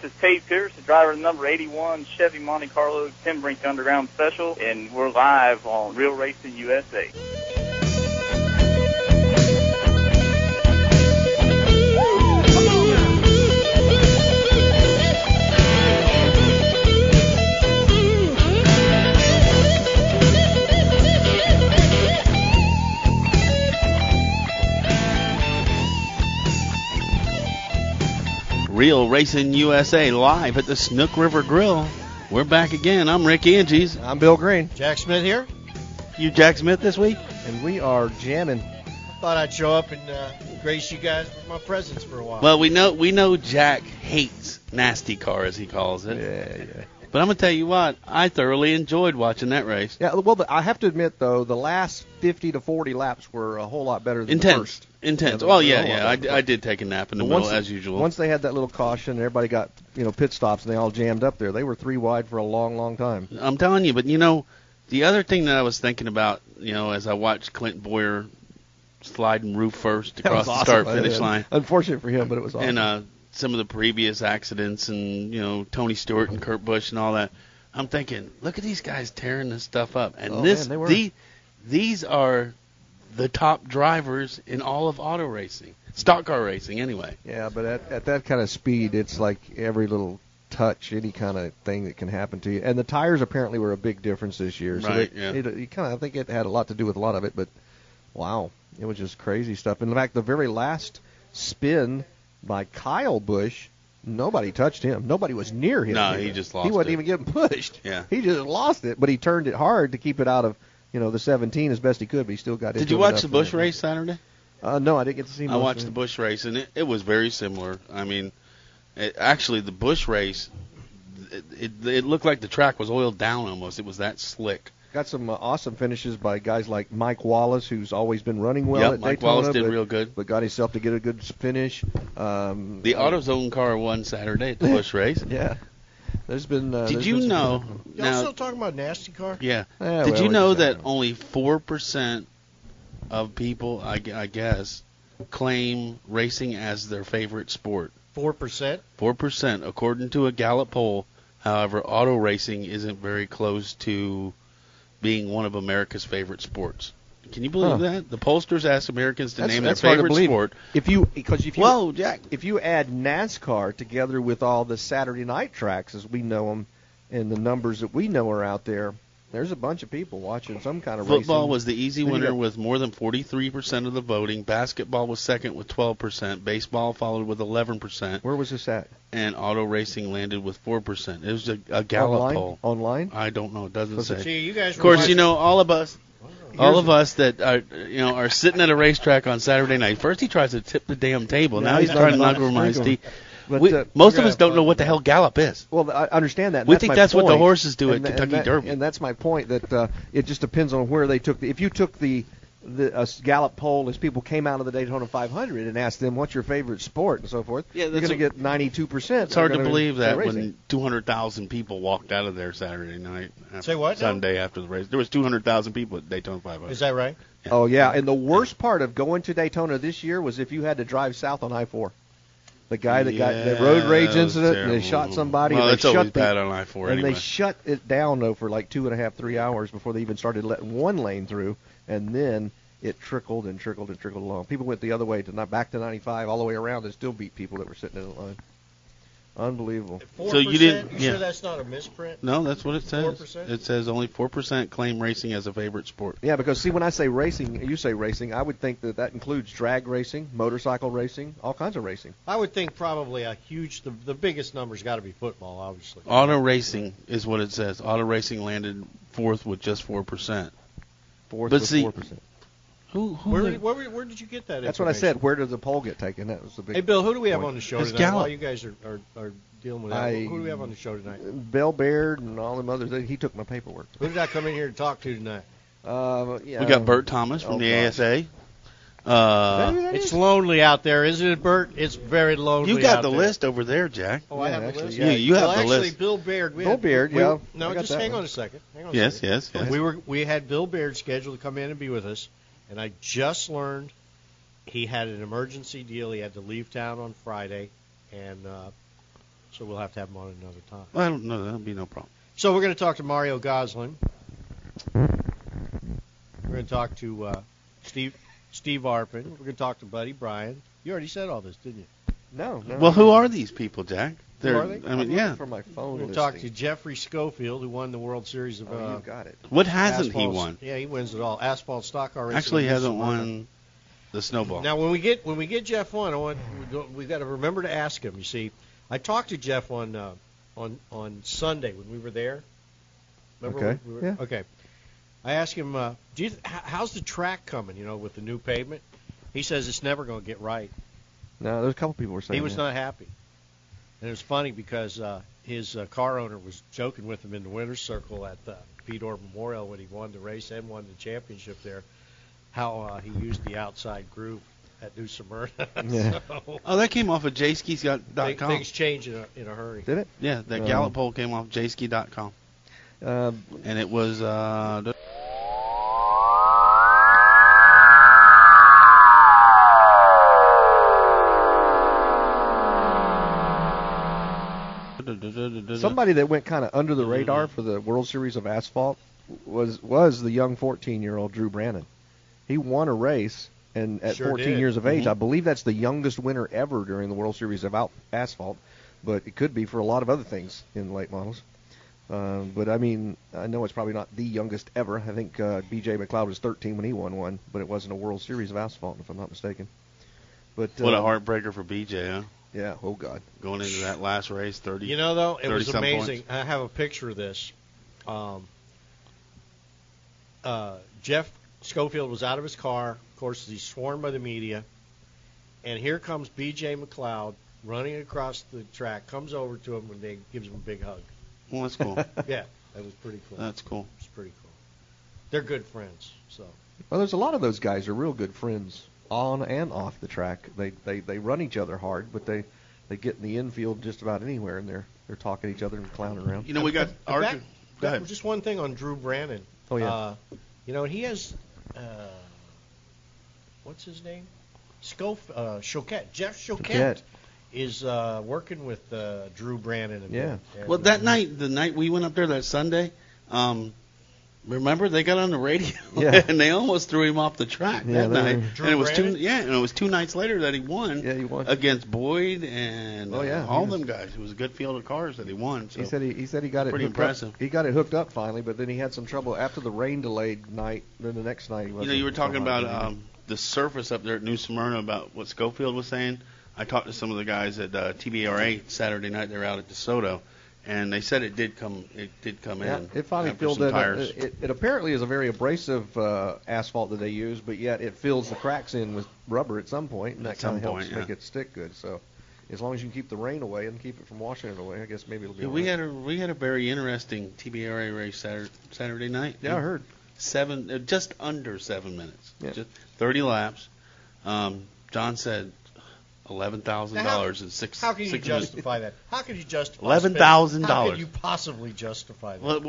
is Tate Pierce, the driver of the number 81 Chevy Monte Carlo Tim Brink Underground Special, and we're live on Real Racing USA. Real Racing USA live at the Snook River Grill. We're back again. I'm Rick Angies. I'm Bill Green. Jack Smith here. You Jack Smith this week? And we are jamming. Thought I'd show up and grace you guys with my presence for a while. Well, we know Jack hates nasty car, as he calls it. Yeah. But I'm going to tell you what, I thoroughly enjoyed watching that race. Yeah, well, I have to admit, though, the last 50 to 40 laps were a whole lot better than the first. Intense. I did take a nap in the middle, as usual. Once they had that little caution, everybody got pit stops, and they all jammed up there. They were 3 wide for a long, long time. I'm telling you, but, the other thing that I was thinking about, as I watched Clint Boyer sliding roof first across the start-finish line. Unfortunate for him, but it was awesome. And some of the previous accidents and, Tony Stewart and Kurt Busch and all that, I'm thinking, look at these guys tearing this stuff up. And these are the top drivers in all of auto racing, stock car racing anyway. Yeah, but at that kind of speed, it's like every little touch, any kind of thing that can happen to you. And the tires apparently were a big difference this year. So right, I think it had a lot to do with a lot of it, but wow, it was just crazy stuff. In fact, the very last spin by Kyle Busch, nobody touched him. Nobody was near him. No, he just lost it. He wasn't even getting pushed. Yeah. He just lost it, but he turned it hard to keep it out of, the 17 as best he could, but he still got it. Did you watch the Busch race Saturday? No, I didn't get to see. I watched the Busch race, and it was very similar. I mean, actually, the Busch race, it looked like the track was oiled down almost. It was that slick. Got some awesome finishes by guys like Mike Wallace, who's always been running well at Daytona. Mike Wallace did real good. But got himself to get a good finish. The AutoZone car won Saturday at the Busch race. Yeah. There's been. Did you know? Y'all still talking about nasty car? Yeah. Did you know that only 4% of people, I guess, claim racing as their favorite sport? 4%? 4%, according to a Gallup poll. However, auto racing isn't very close to being one of America's favorite sports. Can you believe that? The pollsters asked Americans to name their favorite sport. If you add NASCAR together with all the Saturday night tracks as we know them and the numbers that we know are out there, there's a bunch of people watching some kind of racing. Football was the easy winner with more than 43% of the voting. Basketball was second with 12%. Baseball followed with 11%. Where was this at? And auto racing landed with 4%. It was a Gallup poll. Online? I don't know. It doesn't say. See, you guys of course, all of us that are sitting at a racetrack on Saturday night. First, he tries to tip the damn table. Now he's trying to knock over my tea. But most of us don't know what the hell Gallup is. Well, I understand that. We think that's what the horses do at Kentucky Derby. And that's my point, that it just depends on where they took if you took the Gallup poll as people came out of the Daytona 500 and asked them what's your favorite sport and so forth, you're going to get 92%. It's hard to believe that when 200,000 people walked out of there Saturday night. Sunday after the race. There was 200,000 people at Daytona 500. Is that right? Yeah. Oh, yeah. And the worst part of going to Daytona this year was if you had to drive south on I-4. The guy that got the road rage incident and they shot somebody. Well, and that's always bad on I-4 and anyway. they shut it down, though, for like 2.5, 3 hours before they even started letting one lane through. And then it trickled and trickled and trickled along. People went the other way, back to 95, all the way around, and still beat people that were sitting in the line. Unbelievable. 4%? So you didn't? You sure that's not a misprint? No, that's what it says. 4%? It says only 4% claim racing as a favorite sport. Yeah, because see, when I say racing, you say racing, I would think that includes drag racing, motorcycle racing, all kinds of racing. I would think probably the biggest number's got to be football, obviously. Auto racing is what it says. Auto racing landed fourth with just 4%. Fourth with 4%. Where did you get that? That's what I said. Where did the poll get taken? That was the big. Hey, Bill, who do we have on the show tonight? Gallup. While you guys are dealing with that, who do we have on the show tonight? Bill Baird and all them others. He took my paperwork. Who did I come in here to talk to tonight? We got Bert Thomas from the ASA. It's lonely out there, isn't it, Bert? It's very lonely. You got out the there. list over there, Jack. Oh, I have the list. Yeah, you have the list. Actually, Bill Baird. Bill Baird, yeah. No, just hang on a second. Yes. We had Bill Baird scheduled to come in and be with us, and I just learned he had an emergency deal. He had to leave town on Friday, and so we'll have to have him on another time. Well, I don't know. That'll be no problem. So we're going to talk to Mario Goslin. We're going to talk to Steve Arpin. We're going to talk to Buddy Bryan. You already said all this, didn't you? No. Well, who are these people, Jack? Who are they? I mean, yeah. For my phone. We'll talk to Jeffrey Schofield, who won the World Series of. Oh, you got it. What hasn't he Asphalt- won? Yeah, he wins it all. Asphalt Stock Car Racing. Actually, he and hasn't Smyrna. won the Snowball. Now, when we get Jeff on, we've got to remember to ask him. You see, I talked to Jeff on Sunday when we were there. Remember? Okay. We were, Yeah. Okay. I asked him, how's the track coming? With the new pavement. He says it's never going to get right. No, there's a couple people were saying He was that. not happy. And it was funny because his car owner was joking with him in the winner's circle at the Pete Orr Memorial when he won the race and won the championship there, how he used the outside groove at New Smyrna. Yeah. So, Oh, that came off of jskis.com. things change in a hurry. Did it? Yeah, that Gallup poll came off jski.com. And it was Somebody that went kind of under the radar for the World Series of Asphalt was the young 14-year-old Drew Brannon. He won a race, and at Sure 14 did. years of age, I believe that's the youngest winner ever during the World Series of Asphalt, but it could be for a lot of other things in late models. But, I mean, I know it's probably not the youngest ever. I think B.J. McLeod was 13 when he won one, but it wasn't a World Series of Asphalt, if I'm not mistaken. But what a heartbreaker for BJ, huh? Yeah, oh, God. Going into that last race, 30. Though, it was 30-some amazing. points. I have a picture of this. Jeff Schofield was out of his car. Of course, he's sworn by the media. And here comes B.J. McLeod running across the track, comes over to him, and gives him a big hug. Well, that's cool. Yeah, that was pretty cool. That's cool. It's pretty cool. They're good friends, so. Well, there's a lot of those guys are real good friends on and off the track. They run each other hard, but they get in the infield just about anywhere, and they're talking to each other and clowning around. You know, we got Arjun. Go ahead. Just one thing on Drew Brannon. Oh, yeah. He has, what's his name? Choquette. Jeff Choquette is working with Drew Brannon. Yeah. Well, that night, the night we went up there that Sunday, remember they got on the radio and they almost threw him off the track that night. Drew And it was Brannon? and it was 2 nights later that he won. Yeah, he won against Boyd and all he was, them guys. It was a good field of cars that he won. So. He said he got it pretty hooked impressive. up. He got it hooked up finally, but then he had some trouble after the rain delayed night. Then the next night he wasn't. You were talking so hot about the surface up there at New Smyrna about what Schofield was saying. I talked to some of the guys at TBRA Saturday night. They were out at DeSoto, and they said it did come in. It finally after filled some in. tires. It apparently is a very abrasive asphalt that they use, but yet it fills the cracks in with rubber at some point, and that kind of helps make it stick good. So, as long as you can keep the rain away and keep it from washing it away, I guess maybe it'll be. We had a very interesting TBRA race Saturday night. Yeah, I heard. Just under 7 minutes. Yeah. Just 30 laps. John said $11,000 in six. How can you justify that? How can you justify $11,000? How could you possibly justify that?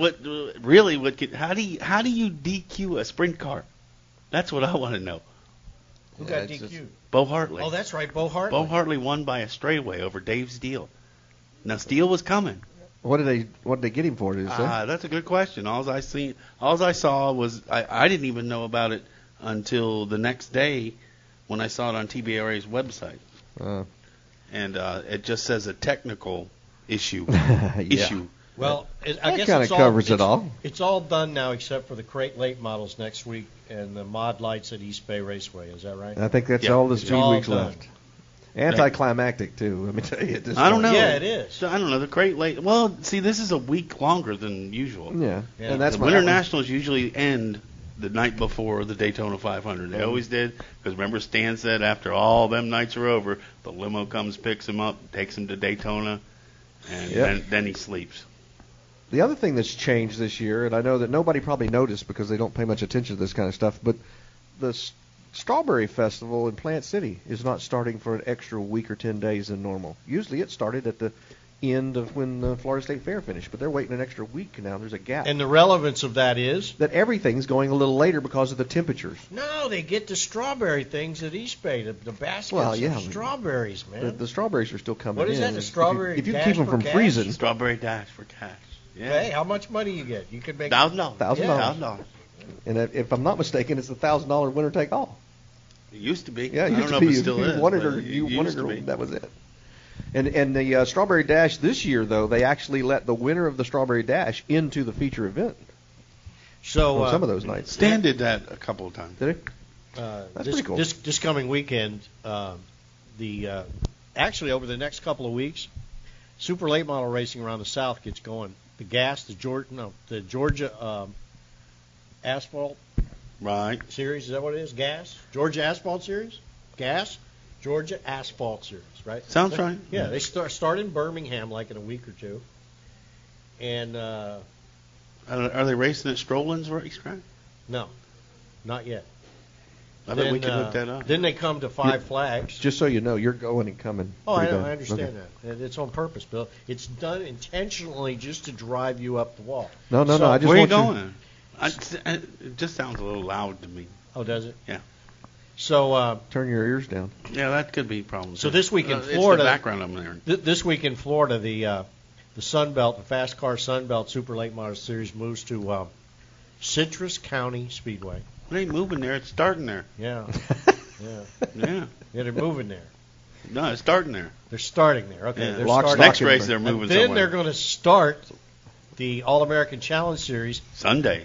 How do you DQ a sprint car? That's what I want to know. Who got DQ'd? Bo Hartley. Oh, that's right, Bo Hartley. Bo Hartley won by a straightaway over Dave Steele. Now Steele was coming. What did they get him for? Did it say? That's a good question. All I saw was I didn't even know about it until the next day when I saw it on TBRA's website. And it just says a technical issue. Issue. Well, I guess kind of covers it all. It's all done now except for the crate late models next week and the mod lights at East Bay Raceway. Is that right? I think that's all. There's 2 weeks done. left. Anticlimactic too. Let me tell you. I don't know. Yeah, it is. So, I don't know. The crate late. Well, see, this is a week longer than usual. Yeah. And that's the Winter Nationals usually end the night before the Daytona 500. They always did, because remember Stan said after all them nights are over, the limo comes, picks him up, takes him to Daytona, and then he sleeps. The other thing that's changed this year, and I know that nobody probably noticed because they don't pay much attention to this kind of stuff, but the Strawberry Festival in Plant City is not starting for an extra week or 10 days than normal. Usually it started at the end of when the Florida State Fair finished, but they're waiting an extra week now. There's a gap. And the relevance of that is everything's going a little later because of the temperatures. No, they get the strawberry things at East Bay, the baskets of strawberries, man. The strawberries are still coming in. What is that, the strawberry If you dash keep them for from cash? freezing. Strawberry dash for cash. Yeah. Hey, how much money you get? You can make $1,000. $1,000. And if I'm not mistaken, it's a $1,000 winner take all. It used to be. Yeah, it I used don't to know be. if it still is. You wanted used to her, be. that was it. And the Strawberry Dash this year, though, they actually let the winner of the Strawberry Dash into the feature event. So on some of those nights. Stan did that a couple of times. Did he? That's pretty cool. This coming weekend, actually over the next couple of weeks, super late model racing around the South gets going. The Georgia Asphalt Series, is that what it is? Georgia Asphalt Series? Georgia Asphalt Series, right? Sounds right. Yeah, they start in Birmingham like in a week or two. And are they racing at Strolin's racetrack? No, not yet. I bet we could look that up. Then they come to Five Flags. Just so you know, you're going and coming. Oh, I understand that. It's on purpose, Bill. It's done intentionally just to drive you up the wall. No. I just where are you want going? It just sounds a little loud to me. Oh, does it? Yeah. So turn your ears down. Yeah, that could be a problem. So this week in it's Florida, the background I'm hearing. This week in Florida, the Sun Belt, the Fast Car Sun Belt Super Late Model Series moves to Citrus County Speedway. It ain't moving there. It's starting there. Yeah. Yeah. They're moving there. No, it's starting there. They're starting there. Okay. Yeah. They're starting. Next race they're moving and then somewhere. they're going to start the All-American Challenge Series Sunday.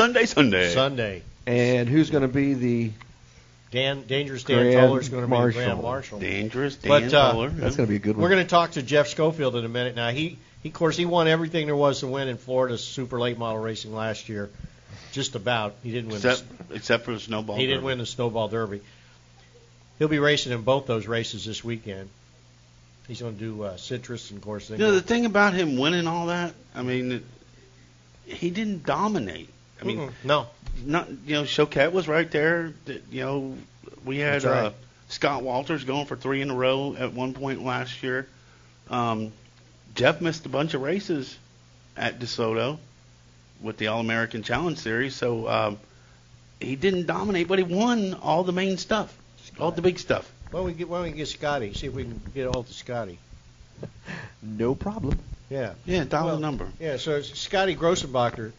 And who's going to be the Dangerous Dan Toller is going to be the Grand Marshal. Dangerous Dan Toller. That's going to be a good one. We're going to talk to Jeff Schofield in a minute. Now, he won everything there was to win in Florida's super late model racing last year. Just about. He didn't win. Except for the Snowball Derby. He Derby. didn't win the Snowball Derby. He'll be racing in both those races this weekend. He's going to do Citrus and, of course, the thing about him winning all that, I mean, he didn't dominate. I mean, no. Choquette was right there. We had right. Scott Walters going for 3 in a row at one point last year. Jeff missed a bunch of races at DeSoto with the All-American Challenge Series, so he didn't dominate, but he won all the main stuff, all the big stuff. Why don't we get Scotty? See if we can get a hold of Scotty. No problem. Yeah. Yeah, dial the number. Yeah, so Scott Grossenbacher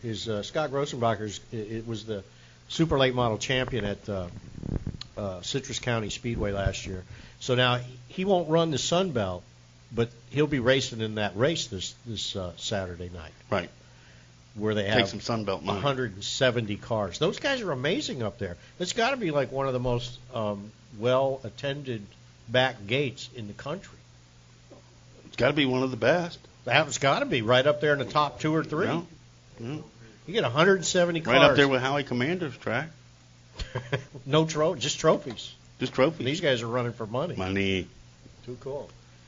was the super late model champion at Citrus County Speedway last year. So now he won't run the Sun Belt, but he'll be racing in that race this Saturday night. Right. Where they Take have some Sun Belt money. 170 cars. Those guys are amazing up there. It's got to be like one of the most well-attended back gates in the country. It's got to be one of the best. That's got to be right up there in the top 2 or 3. Yeah. You get 170 cars. Right up there with Howie Commander's track. No just trophies. Just trophies. These guys are running for money. Money. Too cool.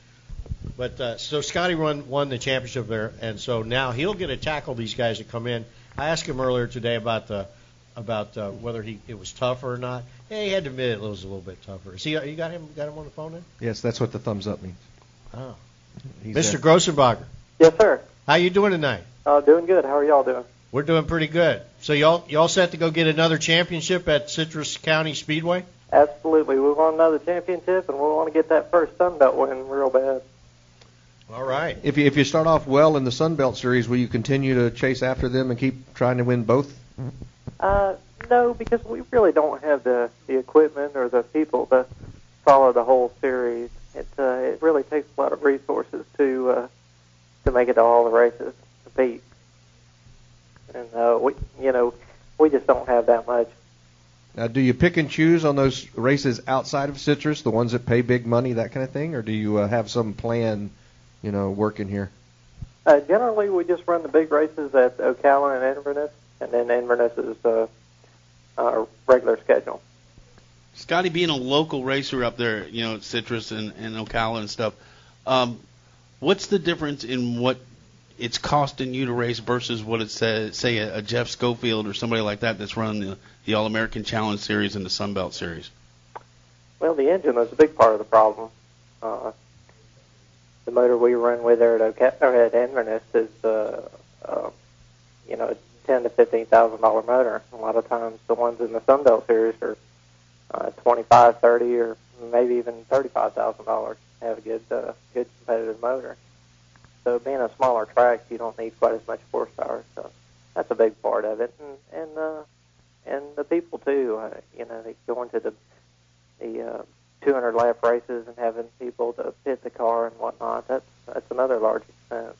But so Scotty won the championship there, and so now he'll get to tackle these guys that come in. I asked him earlier today about whether it was tougher or not. Yeah, he had to admit it was a little bit tougher. You got him on the phone then? Yes, that's what the thumbs up means. Oh. Mr. Grossenbacher. Yes, sir. How you doing tonight? Doing good. How are y'all doing? We're doing pretty good. So y'all set to go get another championship at Citrus County Speedway? Absolutely. We want another championship, and we want to get that first Sun Belt win real bad. All right. If you start off well in the Sun Belt Series, will you continue to chase after them and keep trying to win both? No, because we really don't have the equipment or the people to follow the whole series. It really takes a lot of resources to make it to all the races to compete, and we just don't have that much. Now, do you pick and choose on those races outside of Citrus, the ones that pay big money, that kind of thing, or do you have some plan, working here? Generally, we just run the big races at Ocala and Inverness, and then Inverness is our regular schedule. Scotty, being a local racer up there, at Citrus and Ocala and stuff, what's the difference in what it's costing you to race versus what it says, say, a Jeff Schofield or somebody like that that's running the All-American Challenge Series and the Sun Belt Series? Well, the engine is a big part of the problem. the motor we run with there at Inverness is $10,000 to $15,000 motor. A lot of times the ones in the Sunbelt series are $25,000, $30,000, or maybe even $35,000. Have a good competitive motor. So being a smaller track, you don't need quite as much horsepower. So that's a big part of it, and the people too. They go into the 200 lap races and having people to pit the car and whatnot. That's another large expense.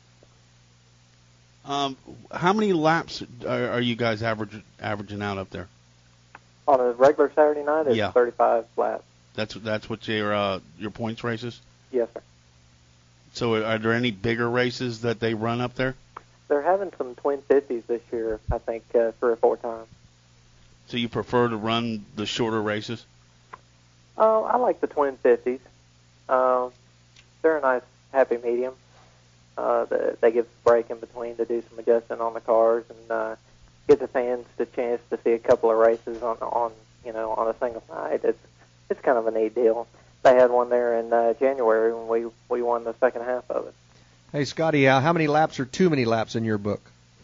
How many laps are you guys averaging out up there? On a regular Saturday night, it's 35 laps. That's what your points races? Yes, sir. So are there any bigger races that they run up there? They're having some twin 50s this year, I think 3 or 4 times. So you prefer to run the shorter races? I like the twin 50s. They're a nice, happy medium. They give a break in between to do some adjusting on the cars and give the fans the chance to see a couple of races on a single night. It's kind of a neat deal. They had one there in January when we won the second half of it. Hey, Scotty, how many laps are too many laps in your book?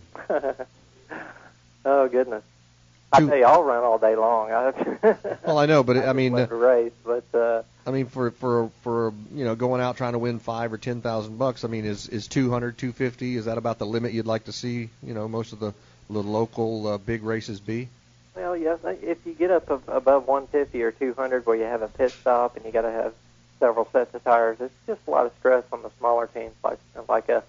Oh, goodness. I tell you, I'll run all day long. Well, I know, but I mean, race, but I mean, for going out trying to win $5,000 or $10,000, I mean, is 200, 250? Is that about the limit you'd like to see? Most of the local big races be? Well, yes. If you get up above 150 or 200, where you have a pit stop and you got to have several sets of tires, it's just a lot of stress on the smaller teams, like us.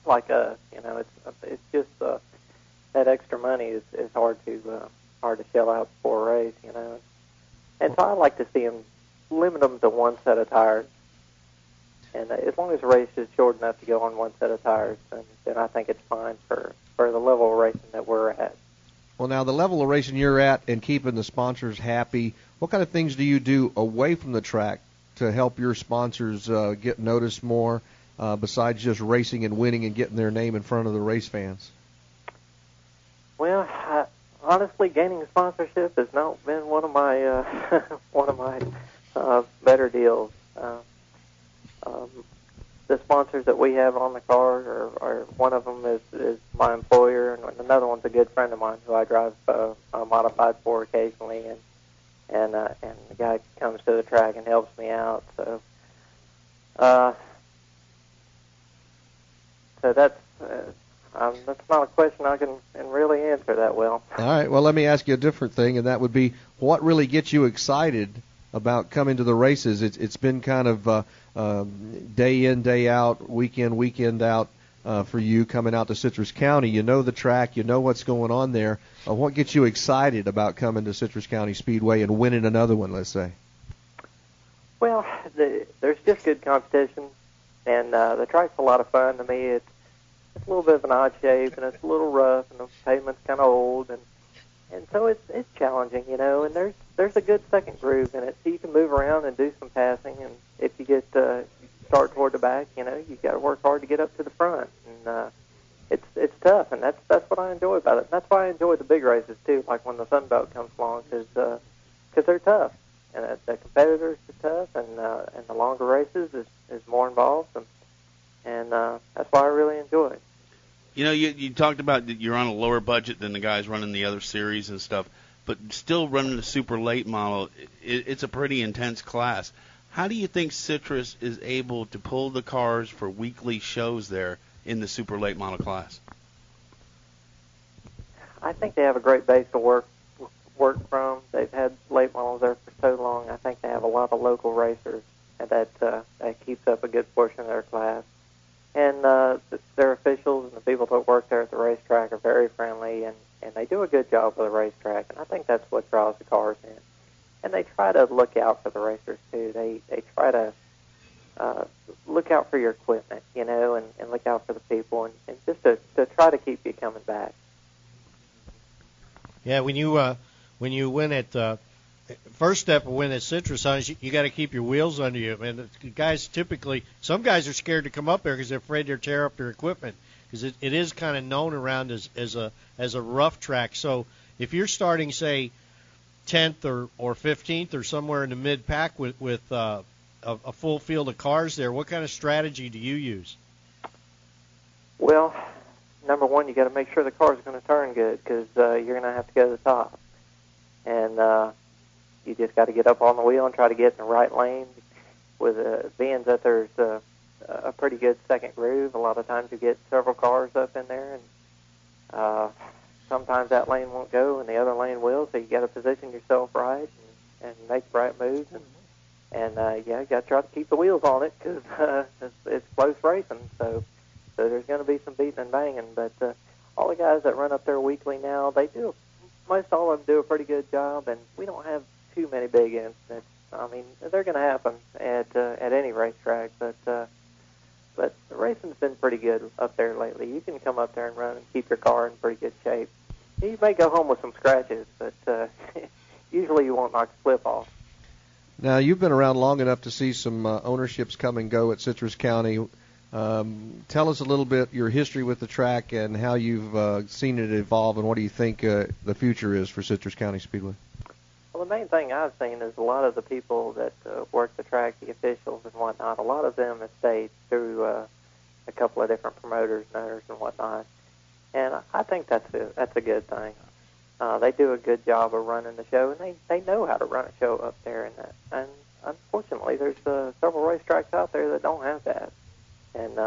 It's just that extra money is hard to shell out for a race, And so I like to see them limit them to one set of tires. And as long as the race is short enough to go on one set of tires, then I think it's fine for the level of racing that we're at. Well, now, the level of racing you're at and keeping the sponsors happy, what kind of things do you do away from the track to help your sponsors get noticed more, besides just racing and winning and getting their name in front of the race fans? Well, honestly, gaining sponsorship has not been one of my better deals. The sponsors that we have on the car are one of them is my employer, and another one's a good friend of mine who I drive a modified for occasionally, and the guy comes to the track and helps me out. So that's not a question I can really answer that well. All right. Well, let me ask you a different thing, and that would be, what really gets you excited about coming to the races? It's been kind of day in, day out, weekend out for you coming out to Citrus County. You know the track. You know what's going on there. What gets you excited about coming to Citrus County Speedway and winning another one, let's say? Well, there's just good competition, and the track's a lot of fun to me. It's a little bit of an odd shape, and it's a little rough, and the pavement's kind of old, and so it's challenging, and there's a good second groove in it, so you can move around and do some passing, and if you get start toward the back, you've got to work hard to get up to the front, and it's tough, and that's what I enjoy about it. And that's why I enjoy the big races too, like when the Sunbelt comes along, because they're tough, and the competitors are tough, and the longer races is more involved, and that's why I really enjoy it. You talked about that you're on a lower budget than the guys running the other series and stuff, but still running the super late model, it's a pretty intense class. How do you think Citrus is able to pull the cars for weekly shows there in the super late model class? I think they have a great base to work from. They've had late models there for so long. I think they have a lot of local racers, and that keeps up a good portion of their class. And their officials and the people that work there at the racetrack are very friendly, and they do a good job with the racetrack. And I think that's what draws the cars in. And they try to look out for the racers, too. They try to look out for your equipment, and look out for the people, and just to try to keep you coming back. Yeah, when you win at first step of win at Citrus, you got to keep your wheels under you. And the guys some guys are scared to come up there because they're afraid they'll tear up their equipment, because it is kind of known around as a rough track. So if you're starting, say, 10th or 15th or somewhere in the mid pack with a full field of cars there. What kind of strategy do you use? Well, number one, you got to make sure the car's going to turn good because you're going to have to go to the top. And you just got to get up on the wheel and try to get in the right lane. With being that there's a pretty good second groove, a lot of times you get several cars up in there, and sometimes that lane won't go and the other lane will. So you got to position yourself right and make the right moves. And yeah, you got to try to keep the wheels on it because it's close racing. So there's going to be some beating and banging. But all the guys that run up there weekly now, most all of them do a pretty good job, and we don't have too many big incidents. I mean, they're going to happen at any racetrack, but the racing's been pretty good up there lately. You can come up there and run and keep your car in pretty good shape. You may go home with some scratches, but usually you won't knock the slip off. Now, you've been around long enough to see some ownerships come and go at Citrus County. Tell us a little bit your history with the track and how you've seen it evolve, and what do you think the future is for Citrus County Speedway? Well, the main thing I've seen is a lot of the people that work the track, the officials and whatnot, a lot of them have stayed through a couple of different promoters and owners and whatnot. And I think that's a good thing. They do a good job of running the show, and they know how to run a show up there. And unfortunately, there's several racetracks out there that don't have that. And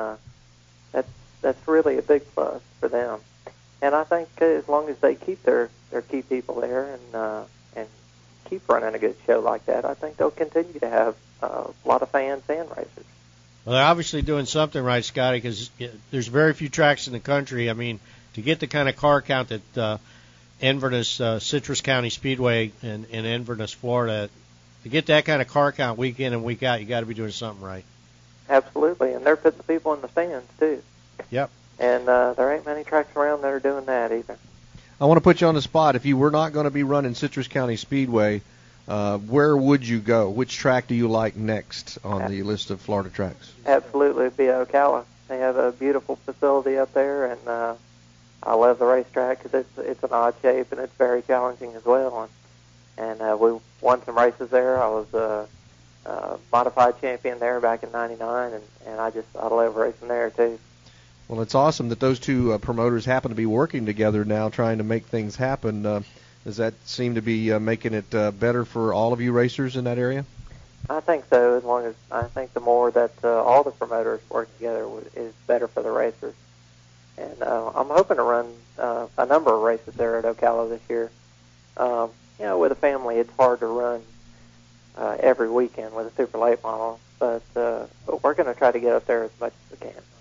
that's really a big plus for them. And I think as long as they keep their key people there and keep running a good show like that, I think they'll continue to have a lot of fans and racers. Well, they're obviously doing something right, Scotty, because there's very few tracks in the country. I mean, to get the kind of car count that Inverness, Citrus County Speedway in Inverness, Florida, to get that kind of car count week in and week out, you got to be doing something right. Absolutely, and they're putting the people in the stands, too. Yep. And there ain't many tracks around that are doing that either. I want to put you on the spot. If you were not going to be running Citrus County Speedway, where would you go? Which track do you like next on the list of Florida tracks? Absolutely, it'd be Ocala. They have a beautiful facility up there, and I love the racetrack because it's an odd shape and it's very challenging as well. And we won some races there. I was modified champion there back in '99, and I love racing there too. Well, it's awesome that those two promoters happen to be working together now, trying to make things happen. Does that seem to be making it better for all of you racers in that area? I think so. As long as I think the more that all the promoters work together is better for the racers. And I'm hoping to run a number of races there at Ocala this year. With a family, it's hard to run every weekend with a super late model, but we're going to try to get up there as much as we can.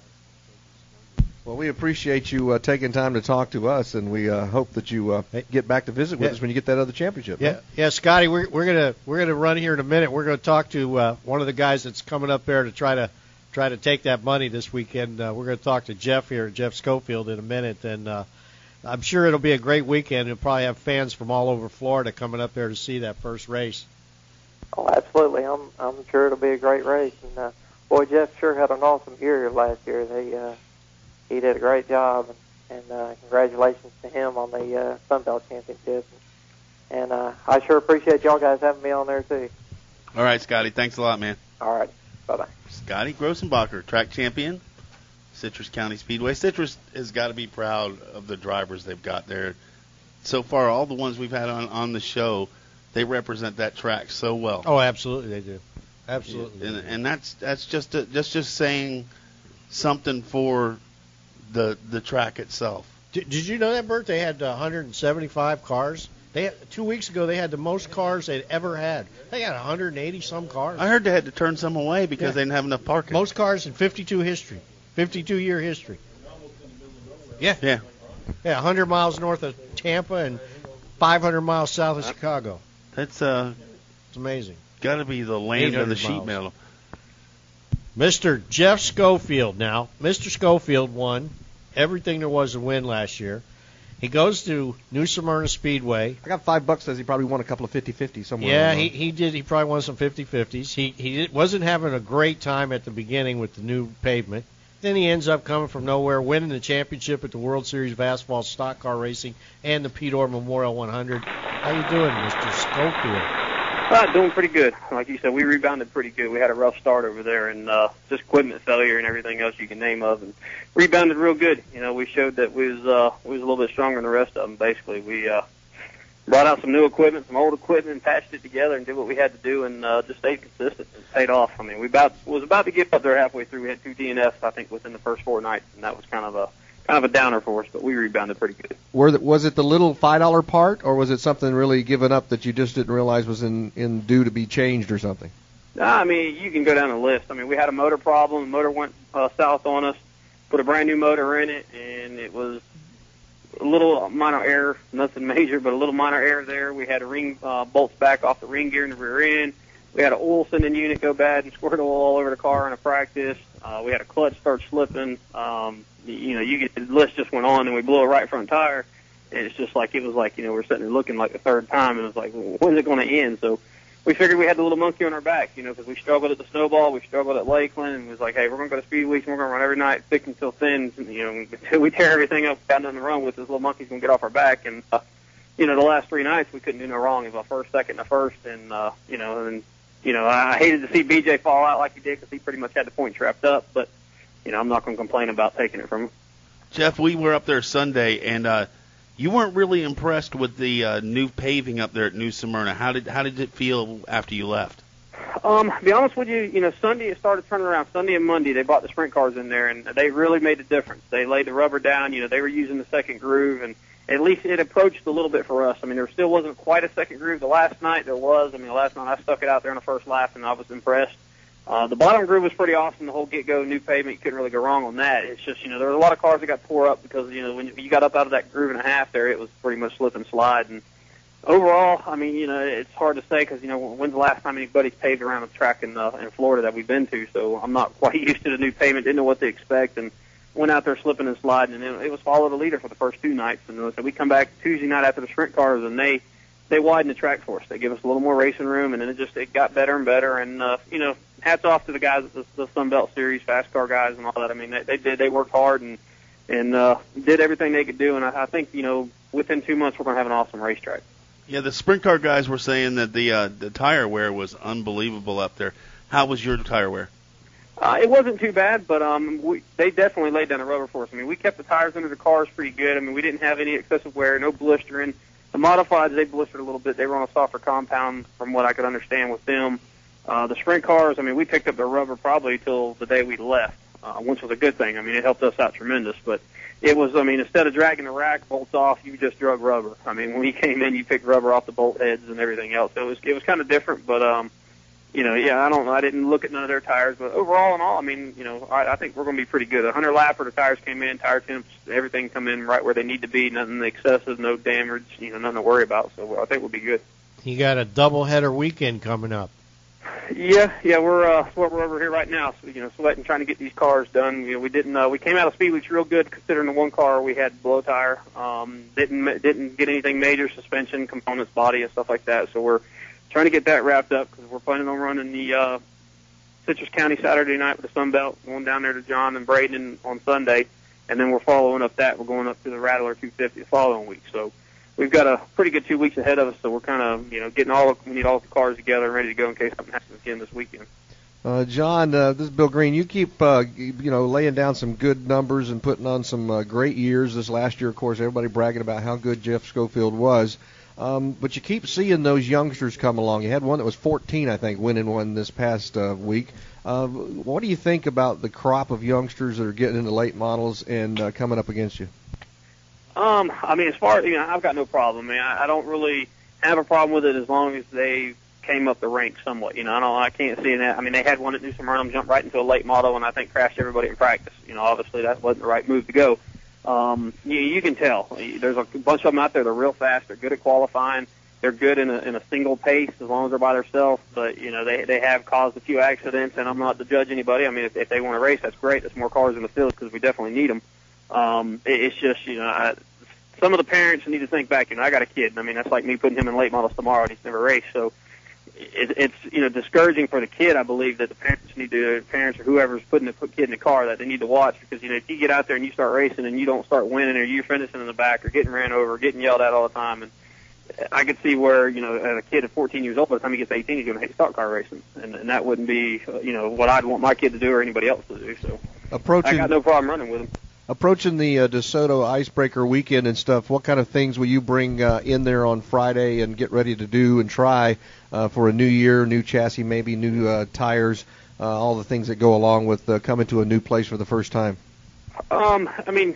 Well, we appreciate you taking time to talk to us, and we hope that you get back to visit with us when you get that other championship. Yeah, right? Yeah, Scotty, we're gonna run here in a minute. We're gonna talk to one of the guys that's coming up there to try to take that money this weekend. We're gonna talk to Jeff here, Jeff Schofield, in a minute, and I'm sure it'll be a great weekend. You'll probably have fans from all over Florida coming up there to see that first race. Oh, absolutely. I'm sure it'll be a great race. And boy, Jeff sure had an awesome year last year. He did a great job, and congratulations to him on the Sunbelt Championship. And I sure appreciate y'all guys having me on there, too. All right, Scotty. Thanks a lot, man. All right. Bye-bye. Scotty Grossenbacher, track champion, Citrus County Speedway. Citrus has got to be proud of the drivers they've got there. So far, all the ones we've had on the show, they represent that track so well. Oh, absolutely they do. Absolutely. And that's just saying something for the track itself. Did you know that, Bert? They had 175 cars. 2 weeks ago, they had the most cars they'd ever had. They had 180 some cars. I heard they had to turn some away because they didn't have enough parking. Most cars in 52 year history. Yeah. 100 miles north of Tampa and 500 miles south of Chicago. That's it's amazing. Got to be the land of the sheet metal. Mr. Jeff Schofield now. Mr. Schofield won everything there was to win last year. He goes to New Smyrna Speedway. I got $5 says he probably won a couple of 50-50 somewhere. Yeah, he did. He probably won some 50-50s. He wasn't having a great time at the beginning with the new pavement. Then he ends up coming from nowhere, winning the championship at the World Series of Asphalt Stock Car Racing and the Pete Orr Memorial 100. How you doing, Mr. Schofield? Doing pretty good. Like you said, we rebounded pretty good. We had a rough start over there, and just equipment failure and everything else you can name of, and rebounded real good. You know, we showed that we was a little bit stronger than the rest of them. Basically, we brought out some new equipment, some old equipment, and patched it together and did what we had to do, and just stayed consistent and paid off. I mean, we was about to get up there halfway through. We had 2 DNFs, I think, within the first 4 nights, and that was kind of a downer for us, but we rebounded pretty good. Was it the little $5 part, or was it something really given up that you just didn't realize was in due to be changed or something? I mean, you can go down the list. I mean, we had a motor problem. The motor went south on us. Put a brand new motor in it, and it was a little minor error, nothing major, but a little minor error there. We had a ring bolts back off the ring gear in the rear end. We had an oil sending unit go bad and squirt oil all over the car in a practice. We had a clutch start slipping. You know, the list just went on, and we blew a right front tire. And it's just like, it was like, you know, we're sitting there looking like the third time, and it was like, when's it going to end? So we figured we had the little monkey on our back, you know, because we struggled at the Snowball, we struggled at Lakeland, and it was like, hey, we're going to go to Speed Weeks, and we're going to run every night, thick until thin, you know, until we tear everything up, down on the run with this little monkey's going to get off our back. And, you know, the last 3 nights, we couldn't do no wrong. It was our first, second, and a first, and, you know, I hated to see BJ fall out like he did because he pretty much had the point trapped up, but, you know, I'm not going to complain about taking it from him. Jeff, we were up there Sunday, and you weren't really impressed with the new paving up there at New Smyrna. How did it feel after you left? To be honest with you, you know, Sunday it started turning around. Sunday and Monday they brought the sprint cars in there, and they really made a difference. They laid the rubber down. You know, they were using the second groove, and at least it approached a little bit for us. I mean, there still wasn't quite a second groove. The last night there was. I mean, the last night I stuck it out there on the first lap, and I was impressed. The bottom groove was pretty awesome. The whole get-go, new pavement, you couldn't really go wrong on that. It's just, you know, there were a lot of cars that got tore up because, you know, when you got up out of that groove and a half there, it was pretty much slip and slide. And overall, I mean, you know, it's hard to say because, you know, when's the last time anybody's paved around a track in Florida that we've been to? So I'm not quite used to the new pavement, didn't know what to expect, and went out there slipping and sliding. And it was follow the leader for the first 2 nights. And so we come back Tuesday night after the sprint cars, and they widened the track for us. They give us a little more racing room, and then it got better and better. And, you know, hats off to the guys at the Sunbelt Series, fast car guys and all that. I mean, they worked hard and did everything they could do. And I think, you know, within 2 months we're going to have an awesome racetrack. Yeah, the sprint car guys were saying that the tire wear was unbelievable up there. How was your tire wear? It wasn't too bad, but they definitely laid down the rubber for us. I mean, we kept the tires under the cars pretty good. I mean, we didn't have any excessive wear, no blistering. The modifieds, they blistered a little bit. They were on a softer compound from what I could understand with them. The sprint cars, I mean, we picked up the rubber probably till the day we left, which was a good thing. I mean, it helped us out tremendous. But it was, I mean, instead of dragging the rack bolts off, you just drug rubber. I mean, when you came in, you picked rubber off the bolt heads and everything else. So it was kind of different, but you know, yeah, I didn't look at none of their tires, but overall and all, I mean, you know, I think we're going to be pretty good. 100 lapper, the tires came in, tire temps, everything come in right where they need to be, nothing excessive, no damage, you know, nothing to worry about. So I think we'll be good. You got a doubleheader weekend coming up. Yeah, we're over here right now, so, you know, sweating, trying to get these cars done. You know, we came out of Speed Weeks real good considering the one car we had blow tire. Didn't get anything major, suspension, components, body, and stuff like that. So we're trying to get that wrapped up because we're planning on running the Citrus County Saturday night with the Sunbelt, going down there to John and Braden on Sunday, and then we're following up that. We're going up to the Rattler 250 the following week. So we've got a pretty good 2 weeks ahead of us. So we're kind of, you know, we need all the cars together and ready to go in case something happens again this weekend. John, this is Bill Green. You keep, you know, laying down some good numbers and putting on some great years. This last year, of course, everybody bragging about how good Jeff Schofield was. But you keep seeing those youngsters come along. You had one that was 14, I think, winning one this past week. What do you think about the crop of youngsters that are getting into late models and coming up against you? I mean, as far as, you know, I've got no problem. I mean, I don't really have a problem with it as long as they came up the ranks somewhat. You know, I can't see that. I mean, they had one at New Smyrna, jumped right into a late model, and I think crashed everybody in practice. You know, obviously that wasn't the right move to go. You can tell. There's a bunch of them out there. They're real fast. They're good at qualifying. They're good in a single pace as long as they're by themselves. But, you know, they have caused a few accidents, and I'm not to judge anybody. I mean, if they want to race, that's great. There's more cars in the field because we definitely need them. It's just, you know, some of the parents need to think back. You know, I got a kid. I mean, that's like me putting him in late models tomorrow, and he's never raced. So it's you know, discouraging for the kid. I believe that the parents or whoever's putting the kid in the car, that they need to watch, because, you know, if you get out there and you start racing and you don't start winning, or you're finishing in the back or getting ran over or getting yelled at all the time, and I could see where, as a kid at 14 years old, by the time he gets 18, he's going to hate stock car racing. And that wouldn't be, what I'd want my kid to do or anybody else to do. So I got no problem running with him. Approaching the DeSoto Icebreaker weekend and stuff, what kind of things will you bring in there on Friday and get ready to do and try for a new year, new chassis, maybe new tires, all the things that go along with coming to a new place for the first time? Braden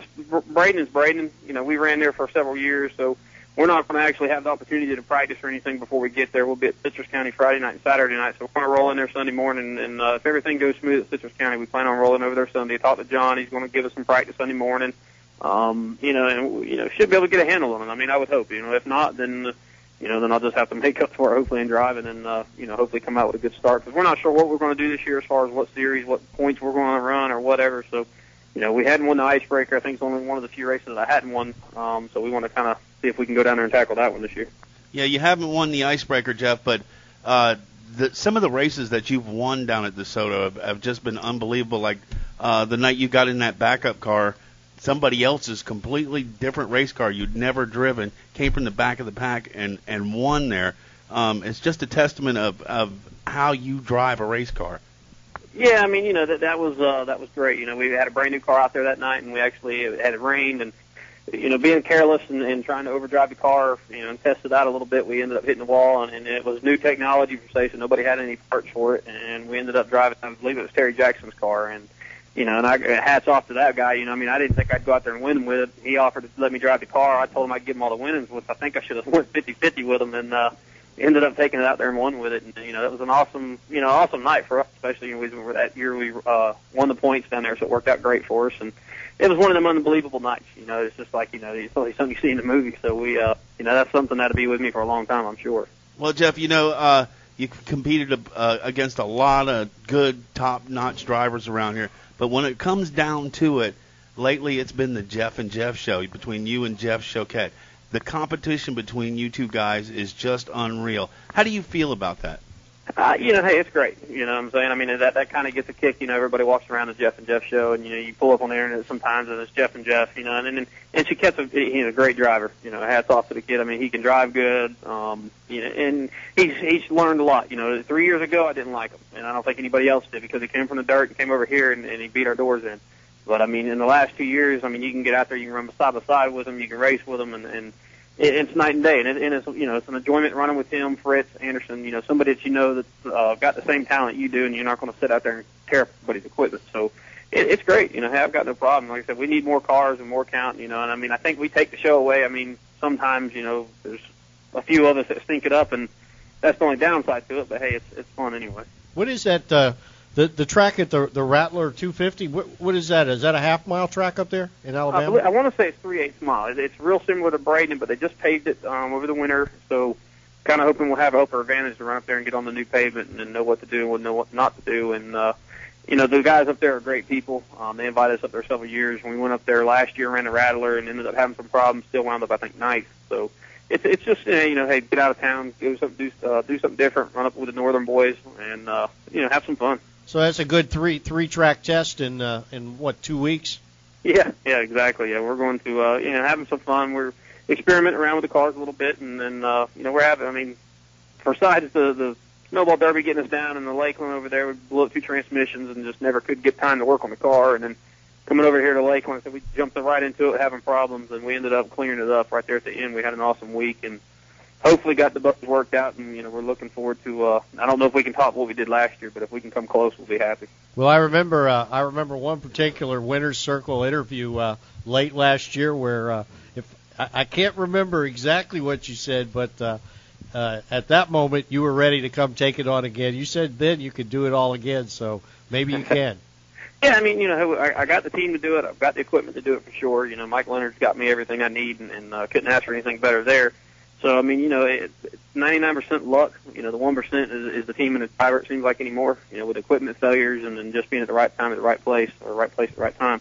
is Braden. We ran there for several years, so we're not going to actually have the opportunity to practice or anything before we get there. We'll be at Citrus County Friday night and Saturday night, so we're going to roll in there Sunday morning. And if everything goes smooth at Citrus County, we plan on rolling over there Sunday. Talk to John. He's going to give us some practice Sunday morning. Should be able to get a handle on it. I mean, I would hope. If not, then I'll just have to make up for it, hopefully, and drive, and then hopefully come out with a good start. Because we're not sure what we're going to do this year as far as what series, what points we're going to run, or whatever. So. We hadn't won the Icebreaker. I think it's only one of the few races that I hadn't won. So we want to kind of see if we can go down there and tackle that one this year. Yeah, you haven't won the Icebreaker, Jeff, but some of the races that you've won down at DeSoto have just been unbelievable. Like the night you got in that backup car, somebody else's completely different race car you'd never driven came from the back of the pack and won there. It's just a testament of how you drive a race car. Yeah, I mean, that was great. We had a brand new car out there that night, and we actually had it rained, and being careless and trying to overdrive the car, and test it out a little bit, we ended up hitting the wall, and it was new technology for station. Nobody had any parts for it, and we ended up driving. I believe it was Terry Jackson's car, and hats off to that guy. I didn't think I'd go out there and win with it. He offered to let me drive the car. I told him I'd give him all the winnings, which I think I should have went 50-50 with him, and ended up taking it out there and won with it. And, that was an awesome night for us, especially that year we won the points down there, so it worked out great for us. And it was one of them unbelievable nights. It's just like, it's only something you see in the movie. So we, that's something that'll be with me for a long time, I'm sure. Well, Jeff, you competed against a lot of good, top-notch drivers around here. But when it comes down to it, lately it's been the Jeff and Jeff show between you and Jeff Choquette. The competition between you two guys is just unreal. How do you feel about that? Hey, it's great. You know what I'm saying? I mean, that kind of gets a kick. Everybody walks around the Jeff and Jeff show, and, you pull up on the internet sometimes, and it's Jeff and Jeff, and Choquette's a great driver. Hats off to the kid. I mean, he can drive good, and he's learned a lot. 3 years ago, I didn't like him, and I don't think anybody else did because he came from the dirt and came over here, and he beat our doors in. But, I mean, in the last 2 years, I mean, you can get out there, you can run side by side with him, you can race with him, and it's night and day, and it's it's an enjoyment running with him, Fritz, Anderson, somebody that that's got the same talent you do, and you're not going to sit out there and tear up everybody's equipment. So it's great. Hey, I've got no problem. Like I said, we need more cars and more count. And I mean, I think we take the show away. I mean, sometimes there's a few of us that stink it up, and that's the only downside to it. But hey, it's fun anyway. What is that? The track at the Rattler 250, what is that? Is that a half-mile track up there in Alabama? I want to say it's 3/8 mile. It's real similar to Braden, but they just paved it over the winter, so kind of hoping we'll have an upper advantage to run up there and get on the new pavement and know what to do and know what not to do. And, the guys up there are great people. They invited us up there several years. When we went up there last year, ran the Rattler, and ended up having some problems, still wound up, I think, ninth. So it's just, hey, get out of town, do something different, run up with the Northern boys, and, have some fun. So that's a good three-track test in 2 weeks? Yeah, exactly. Yeah, we're going to having some fun. We're experimenting around with the cars a little bit, and then we're having. I mean, besides the snowball derby getting us down in the Lakeland over there, we blew up 2 transmissions and just never could get time to work on the car. And then coming over here to Lakeland, so we jumped right into it, having problems, and we ended up clearing it up right there at the end. We had an awesome week, and hopefully got the bugs worked out, and we're looking forward to. I don't know if we can top what we did last year, but if we can come close, we'll be happy. Well, I remember one particular Winner's Circle interview late last year where if I can't remember exactly what you said, but at that moment you were ready to come take it on again. You said then you could do it all again, so maybe you can. Yeah, I mean, I got the team to do it. I've got the equipment to do it for sure. Mike Leonard's got me everything I need, and couldn't ask for anything better there. So, I mean, it's 99% luck. The 1% is the team and the driver, it seems like anymore, with equipment failures and then just being at the right time at the right place, or right place at the right time.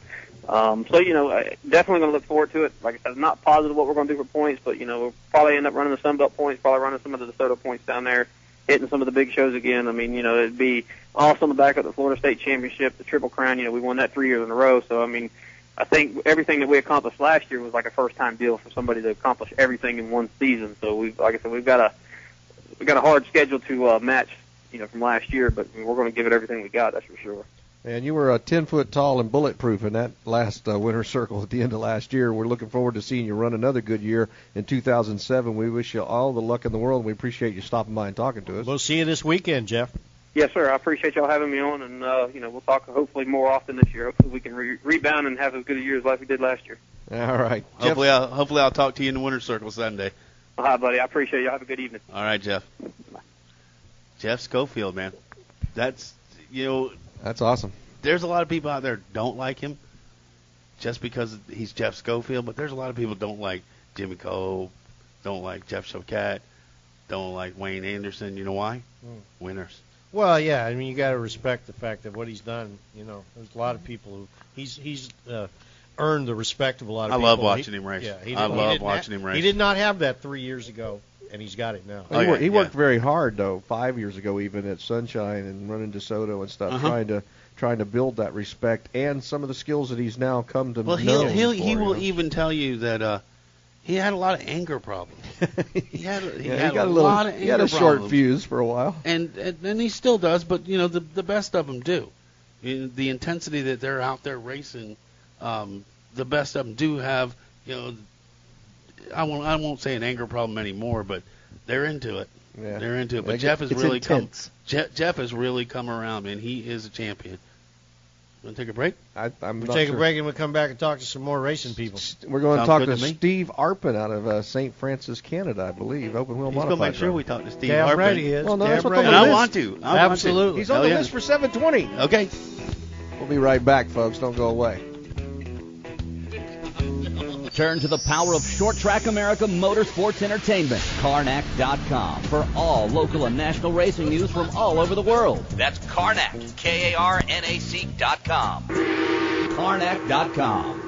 Definitely going to look forward to it. Like I said, I'm not positive what we're going to do for points, but, we'll probably end up running the Sunbelt points, probably running some of the DeSoto points down there, hitting some of the big shows again. I mean, it'd be also on the back of the Florida State Championship, the Triple Crown. We won that 3 years in a row. So, I mean, I think everything that we accomplished last year was like a first-time deal for somebody to accomplish everything in one season. So like I said, we've got a hard schedule to match, from last year, but we're going to give it everything we got. That's for sure. And you were 10 foot tall and bulletproof in that last winter circle at the end of last year. We're looking forward to seeing you run another good year in 2007. We wish you all the luck in the world. We appreciate you stopping by and talking to us. We'll see you this weekend, Jeff. Yes, sir. I appreciate y'all having me on, and we'll talk hopefully more often this year. Hopefully we can rebound and have as good a year as like we did last year. All right. Hopefully I'll talk to you in the winter circle Sunday. All right, buddy. I appreciate you. Have a good evening. All right, Jeff. Bye. Jeff Schofield, man. That's awesome. There's a lot of people out there don't like him just because he's Jeff Schofield, but there's a lot of people don't like Jimmy Cole, don't like Jeff Choquette, don't like Wayne Anderson. You know why? Winners. Well, yeah, I mean, you got to respect the fact that what he's done. There's a lot of people who he's earned the respect of a lot of people. I love watching him race. Yeah, I love watching him race. He did not have that 3 years ago, and he's got it now. He worked very hard though, 5 years ago, even at Sunshine and running DeSoto and stuff, trying to build that respect and some of the skills that he's now come to know. He will even tell you that he had a lot of anger problems. He had a lot of anger problems. He had a short fuse for a while. And he still does, but, the best of them do. The intensity that they're out there racing, the best of them do have, I won't say an anger problem anymore, but they're into it. Yeah. They're into it. But Jeff has really Jeff has really come around, man. He is a champion. Want to take a break? We'll take a break and we'll come back and talk to some more racing people. We're going to talk to Steve Arpin out of St. Francis, Canada, I believe. Open wheel modified. He's going to make sure we talk to Steve Damn Arpin. Right he is. Well, no, that's what and I want to. Absolutely. He's on the list for 720. Okay. We'll be right back, folks. Don't go away. Turn to the power of Short Track America Motorsports Entertainment, Karnak.com, for all local and national racing news from all over the world. That's Karnak, Karnac.com. Karnak.com.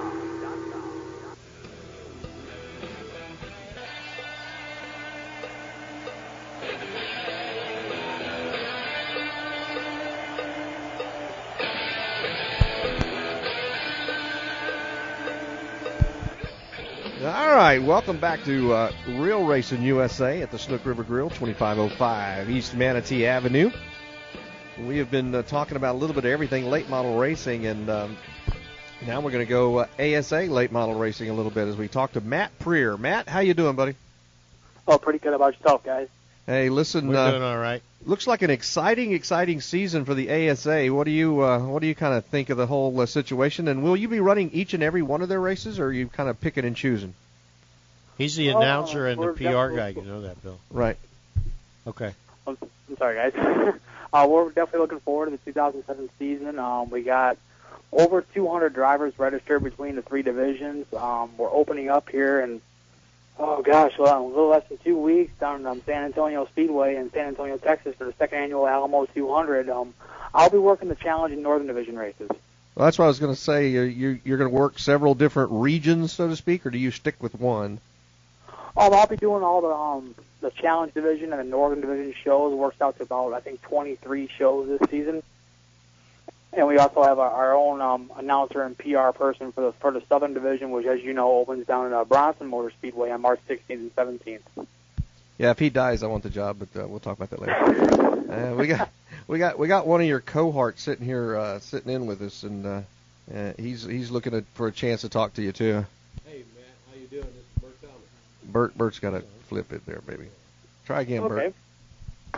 All right, welcome back to Real Racing USA at the Snook River Grill, 2505 East Manatee Avenue. We have been talking about a little bit of everything late model racing, and now we're going to go ASA late model racing a little bit as we talk to Matt Preer. Matt, how you doing, buddy? Oh, pretty good. About yourself, guys? Hey, listen, we're doing all right. Looks like an exciting season for the ASA. What do you kind of think of the whole situation? And will you be running each and every one of their races, or are you kind of picking and choosing? He's the announcer and the PR guy. You know that, Bill. Right. Okay. I'm sorry, guys. We're definitely looking forward to the 2007 season. We got over 200 drivers registered between the three divisions. We're opening up here in, a little less than 2 weeks down San Antonio Speedway in San Antonio, Texas for the second annual Alamo 200. I'll be working the Challenge and Northern Division races. Well, that's what I was going to say. You're going to work several different regions, so to speak, or do you stick with one? I'll be doing all the Challenge Division and the Northern Division shows. It works out to about, I think, 23 shows this season. And we also have our own announcer and PR person for the Southern Division, which, as you know, opens down in Bronson Motor Speedway on March 16th and 17th. Yeah, if he dies, I want the job, but we'll talk about that later. We got one of your cohorts sitting here, sitting in with us, and he's looking for a chance to talk to you too. Hey, Matt, how you doing? This is Bert Thomas. Bert's got to flip it there, baby. Try again, okay. Bert.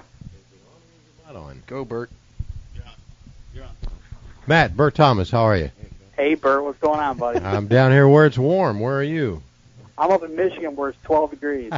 On. Go, Bert. You're on. Matt, Bert Thomas, how are you? Hey, Bert, what's going on, buddy? I'm down here where it's warm. Where are you? I'm up in Michigan where it's 12 degrees.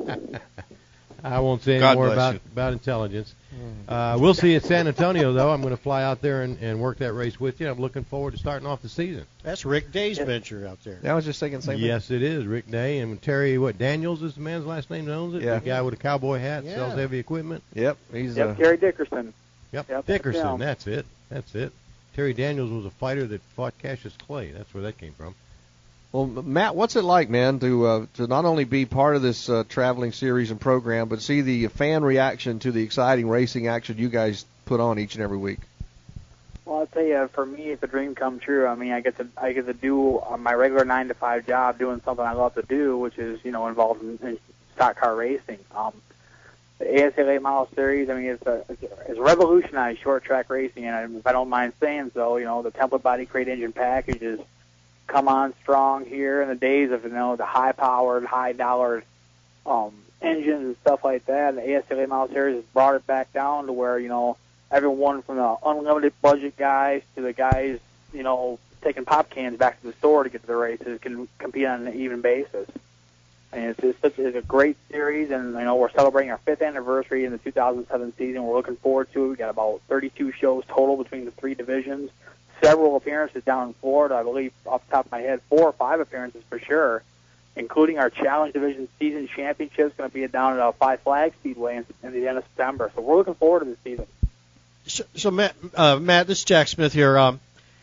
I won't say any more about intelligence. We'll see you at San Antonio, though. I'm going to fly out there and work that race with you. I'm looking forward to starting off the season. That's Rick Day's venture out there. Yeah, I was just thinking the same thing. Yes, it is. Rick Day and Terry, Daniels is the man's last name, owns it? Yeah. The guy with a cowboy hat, sells heavy equipment. Yep. He's Terry Dickerson. Yep, Dickerson, that's it. Terry Daniels was a fighter that fought Cassius Clay. That's where that came from. Well, Matt, what's it like, man, to not only be part of this traveling series and program, but see the fan reaction to the exciting racing action you guys put on each and every week? Well, I'll tell you, for me, it's a dream come true. I mean, I get to do my regular 9-to-5 job, doing something I love to do, which is involved in stock car racing. The ASA Late Model Series, I mean, it's revolutionized short track racing, and if I don't mind saying so, the template body crate engine package has come on strong here in the days of the high powered, high dollar engines and stuff like that. The ASA Late Model Series has brought it back down to where everyone from the unlimited budget guys to the guys, taking pop cans back to the store to get to the races can compete on an even basis. And it's a great series, and we're celebrating our 5th anniversary in the 2007 season. We're looking forward to it. We got about 32 shows total between the 3 divisions, several appearances down in Florida. I believe, off the top of my head, 4 or 5 appearances for sure, including our Challenge Division season championship. Going to be down at Five Flags Speedway in the end of September. So we're looking forward to this season. So Matt, this is Jack Smith here.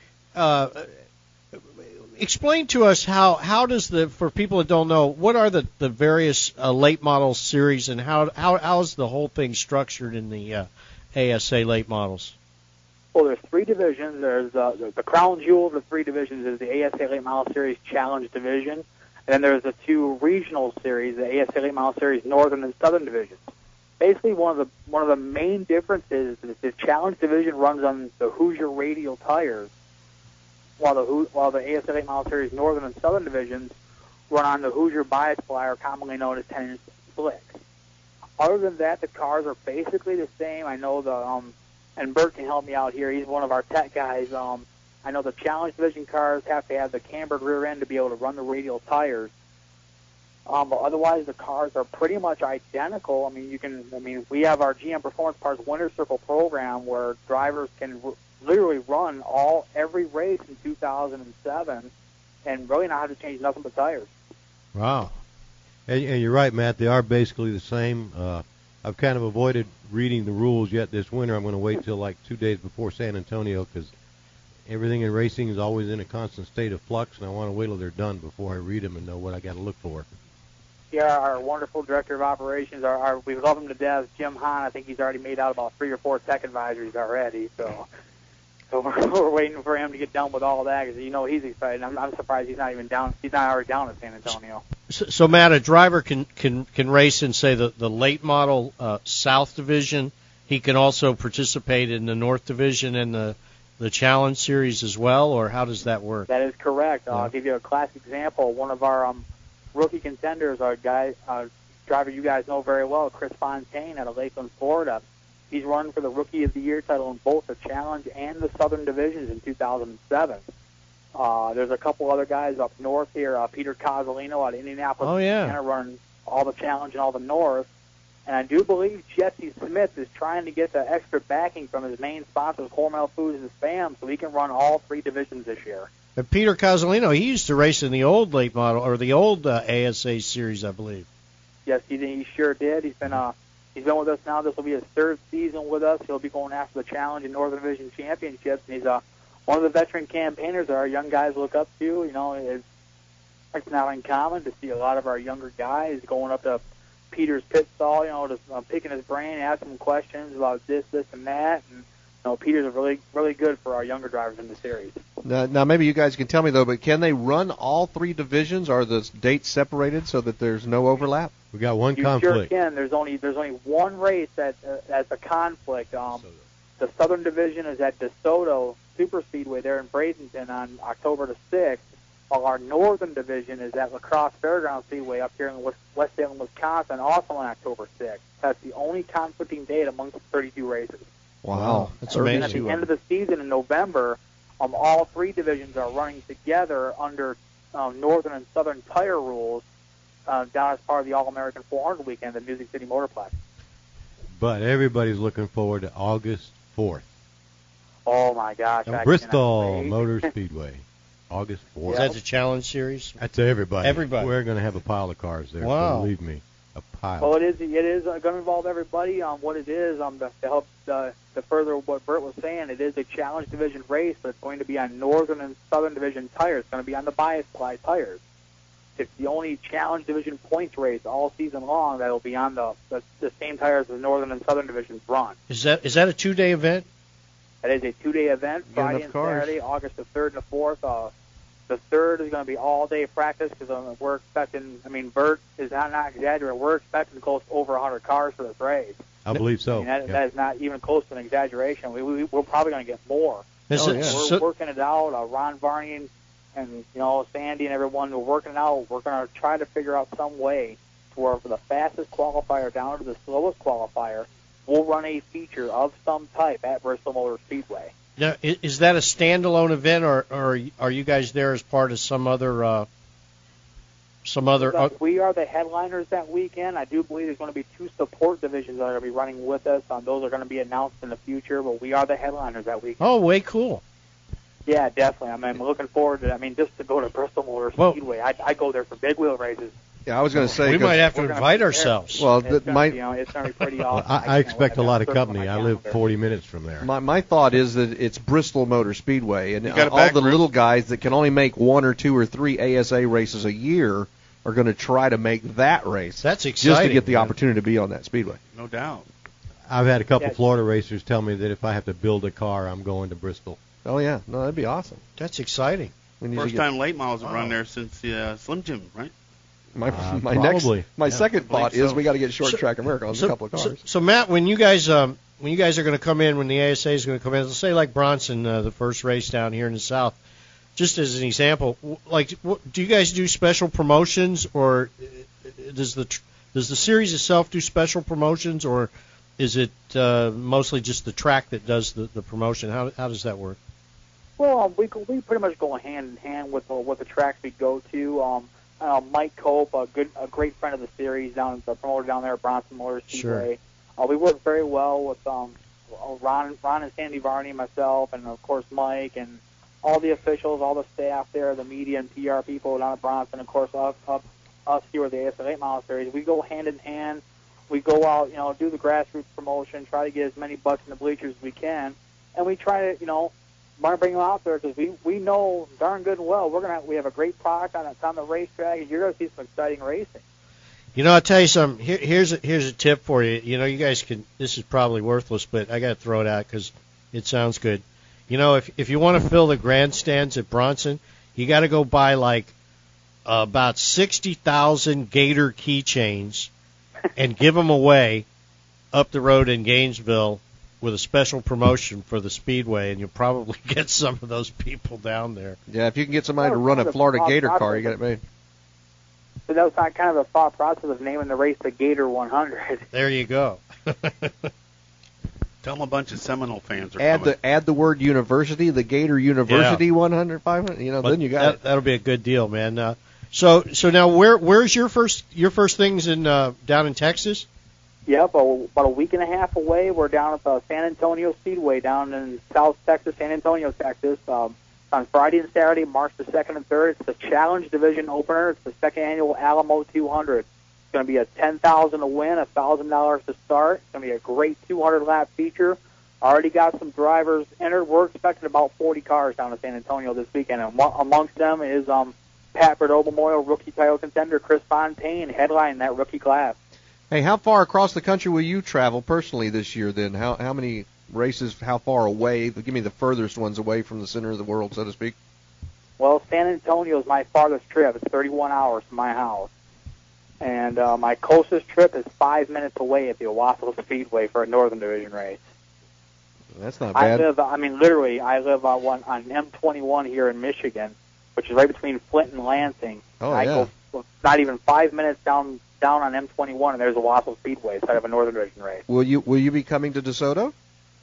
Explain to us how does for people that don't know, what are the various late model series, and how is the whole thing structured in the ASA late models? Well, there's 3 divisions. There's the crown jewel of the 3 divisions is the ASA Late Model Series Challenge Division, and then there's the 2 regional series, the ASA Late Model Series Northern and Southern Divisions. Basically, one of the main differences is that the Challenge Division runs on the Hoosier radial tires, while the ASA Late Model Series Northern and Southern Divisions run on the Hoosier bias ply, or commonly known as 10-inch slicks. Other than that, the cars are basically the same. I know and Bert can help me out here. He's one of our tech guys. I know the Challenge Division cars have to have the cambered rear end to be able to run the radial tires. But otherwise, the cars are pretty much identical. I mean, we have our GM Performance Parts Winter Circle program where drivers can literally run every race in 2007 and really not have to change nothing but tires. Wow. And you're right, Matt. They are basically the same. I've kind of avoided reading the rules yet this winter. I'm going to wait till like 2 days before San Antonio because everything in racing is always in a constant state of flux, and I want to wait till they're done before I read them and know what I got to look for. Yeah, our wonderful director of operations, we love him to death, Jim Hahn. I think he's already made out about 3 or 4 tech advisories already. So we're waiting for him to get done with all that because he's excited. I'm surprised he's not even down. He's not already down at San Antonio. So Matt, a driver can race in, say, the late model South Division. He can also participate in the North Division and the Challenge Series as well, or how does that work? That is correct. I'll give you a classic example. One of our rookie contenders, our driver you guys know very well, Chris Fontaine out of Lakeland, Florida. He's run for the Rookie of the Year title in both the Challenge and the Southern Divisions in 2007. There's a couple other guys up north here. Peter Cozzolino out of Indianapolis, Indiana, run all the Challenge and all the North. And I do believe Jesse Smith is trying to get the extra backing from his main sponsors, Hormel Foods and Spam, so he can run all 3 divisions this year. And Peter Cozzolino, he used to race in the old late model, or the old ASA series, I believe. Yes, he sure did. He's been with us now. This will be his 3rd season with us. He'll be going after the Challenge and Northern Division Championships, and he's one of the veteran campaigners that our young guys look up to. It's not uncommon to see a lot of our younger guys going up to Peter's pit stall, just picking his brain, asking him questions about this, and that. And Peter's really, really good for our younger drivers in the series. Now, maybe you guys can tell me though, but can they run all 3 divisions? Are the dates separated so that there's no overlap? We got one you conflict. You sure can. There's only one race that's a conflict. The Southern Division is at DeSoto Super Speedway there in Bradenton on October the 6th, while our Northern Division is at La Crosse Fairgrounds Speedway up here in West Salem, Wisconsin, also on October 6th. That's the only conflicting date amongst the 32 races. Wow. That's amazing. And at the end of the season in November, all 3 divisions are running together under Northern and Southern tire rules down as part of the All-American 400 weekend at Music City Motorplex. But everybody's looking forward to August 4th. Oh, my gosh. Bristol Motor Speedway, August 4th. Is that the Challenge Series? That's everybody. Everybody. We're going to have a pile of cars there. Wow. Believe me, a pile. Well, it is going to involve everybody. What it is, to help to further what Bert was saying, it is a Challenge Division race, but it's going to be on Northern and Southern Division tires. It's going to be on the bias ply tires. It's the only Challenge Division points race all season long that will be on the same tires as Northern and Southern Divisions run. Is that a 2-day event? That is a 2-day event, Friday and Saturday, August the 3rd and the 4th. The 3rd is going to be all-day practice because we're expecting, Bert is not exaggerating, we're expecting close to over 100 cars for this race. I believe so. That is not even close to an exaggeration. We're probably going to get more. We're working it out. Ron Varney and Sandy and everyone, we're working it out. We're going to try to figure out some way to where for the fastest qualifier down to the slowest qualifier, we'll run a feature of some type at Bristol Motor Speedway. Now, is that a standalone event, or are you guys there as part of some other? We are the headliners that weekend. I do believe there's going to be 2 support divisions that are going to be running with us. Those are going to be announced in the future, but we are the headliners that weekend. Oh, way cool. Yeah, definitely. I'm looking forward to it. Just to go to Bristol Motor Speedway, I go there for big wheel races. Yeah, I was going to say we might have to invite ourselves. Well, it's going to be pretty awesome. I expect a lot of company. I live 40 minutes from there. My thought is that it's Bristol Motor Speedway, and all the little guys that can only make 1 or 2 or 3 ASA races a year are going to try to make that race. That's exciting. Just to get the opportunity to be on that speedway. No doubt. I've had a couple Florida racers tell me that if I have to build a car, I'm going to Bristol. Oh, yeah. No, that'd be awesome. That's exciting. First time late models have run there since Slim Jim, right? My Probably. second thought is we got to get Short Track America on a couple of cars. So Matt, when you guys are going to come in, when the ASA is going to come in, let's say like Bronson, the first race down here in the South, just as an example, do you guys do special promotions, or does the series itself do special promotions, or is it mostly just the track that does the promotion? How does that work? Well, we pretty much go hand in hand with the tracks we go to. Mike Cope, a great friend of the series, the promoter down there at Bronson Motor Speedway. Sure. We work very well with Ron and Sandy Varney, myself, and of course Mike, and all the officials, all the staff there, the media and PR people down at Bronson, of course us here at the ASA 8 Mile Series. We go hand in hand. We go out, do the grassroots promotion, try to get as many butts in the bleachers as we can, and we try to, bring them out there because we know darn good and well we have a great product on the racetrack, and you're going to see some exciting racing. I'll tell you something. Here's a tip for you. You guys can. This is probably worthless, but I got to throw it out because it sounds good. If you want to fill the grandstands at Bronson, you got to go buy about 60,000 Gator keychains and give them away up the road in Gainesville with a special promotion for the Speedway, and you'll probably get some of those people down there. Yeah, if you can get somebody to run a Florida Gator car, you got it made. So that was kind of the thought process of naming the race the Gator 100. There you go. Tell them a bunch of Seminole fans are coming. Add the word university, the Gator University 100, 500. Then you got it. That'll be a good deal, man. So now where's your first things in down in Texas? Yep, about a week and a half away. We're down at the San Antonio Speedway down in South Texas, San Antonio, Texas. On Friday and Saturday, March the 2nd and 3rd. It's the Challenge Division opener. It's the second annual Alamo 200. It's going to be a $10,000 to win, $1,000 to start. It's going to be a great 200-lap feature. Already got some drivers entered. We're expecting about 40 cars down in San Antonio this weekend, and amongst them is Pat Bordeaux Memorial rookie title contender Chris Fontaine headlining that rookie class. Hey, how far across the country will you travel personally this year then? How many races, how far away? Give me the furthest ones away from the center of the world, so to speak. Well, San Antonio is my farthest trip. It's 31 hours from my house. And my closest trip is 5 minutes away at the Owasso Speedway for a Northern Division race. That's not bad. I live on M21 here in Michigan, which is right between Flint and Lansing. I go not even 5 minutes down on M21, and there's a Owasso Speedway side of a Northern Division race. Will you be coming to DeSoto?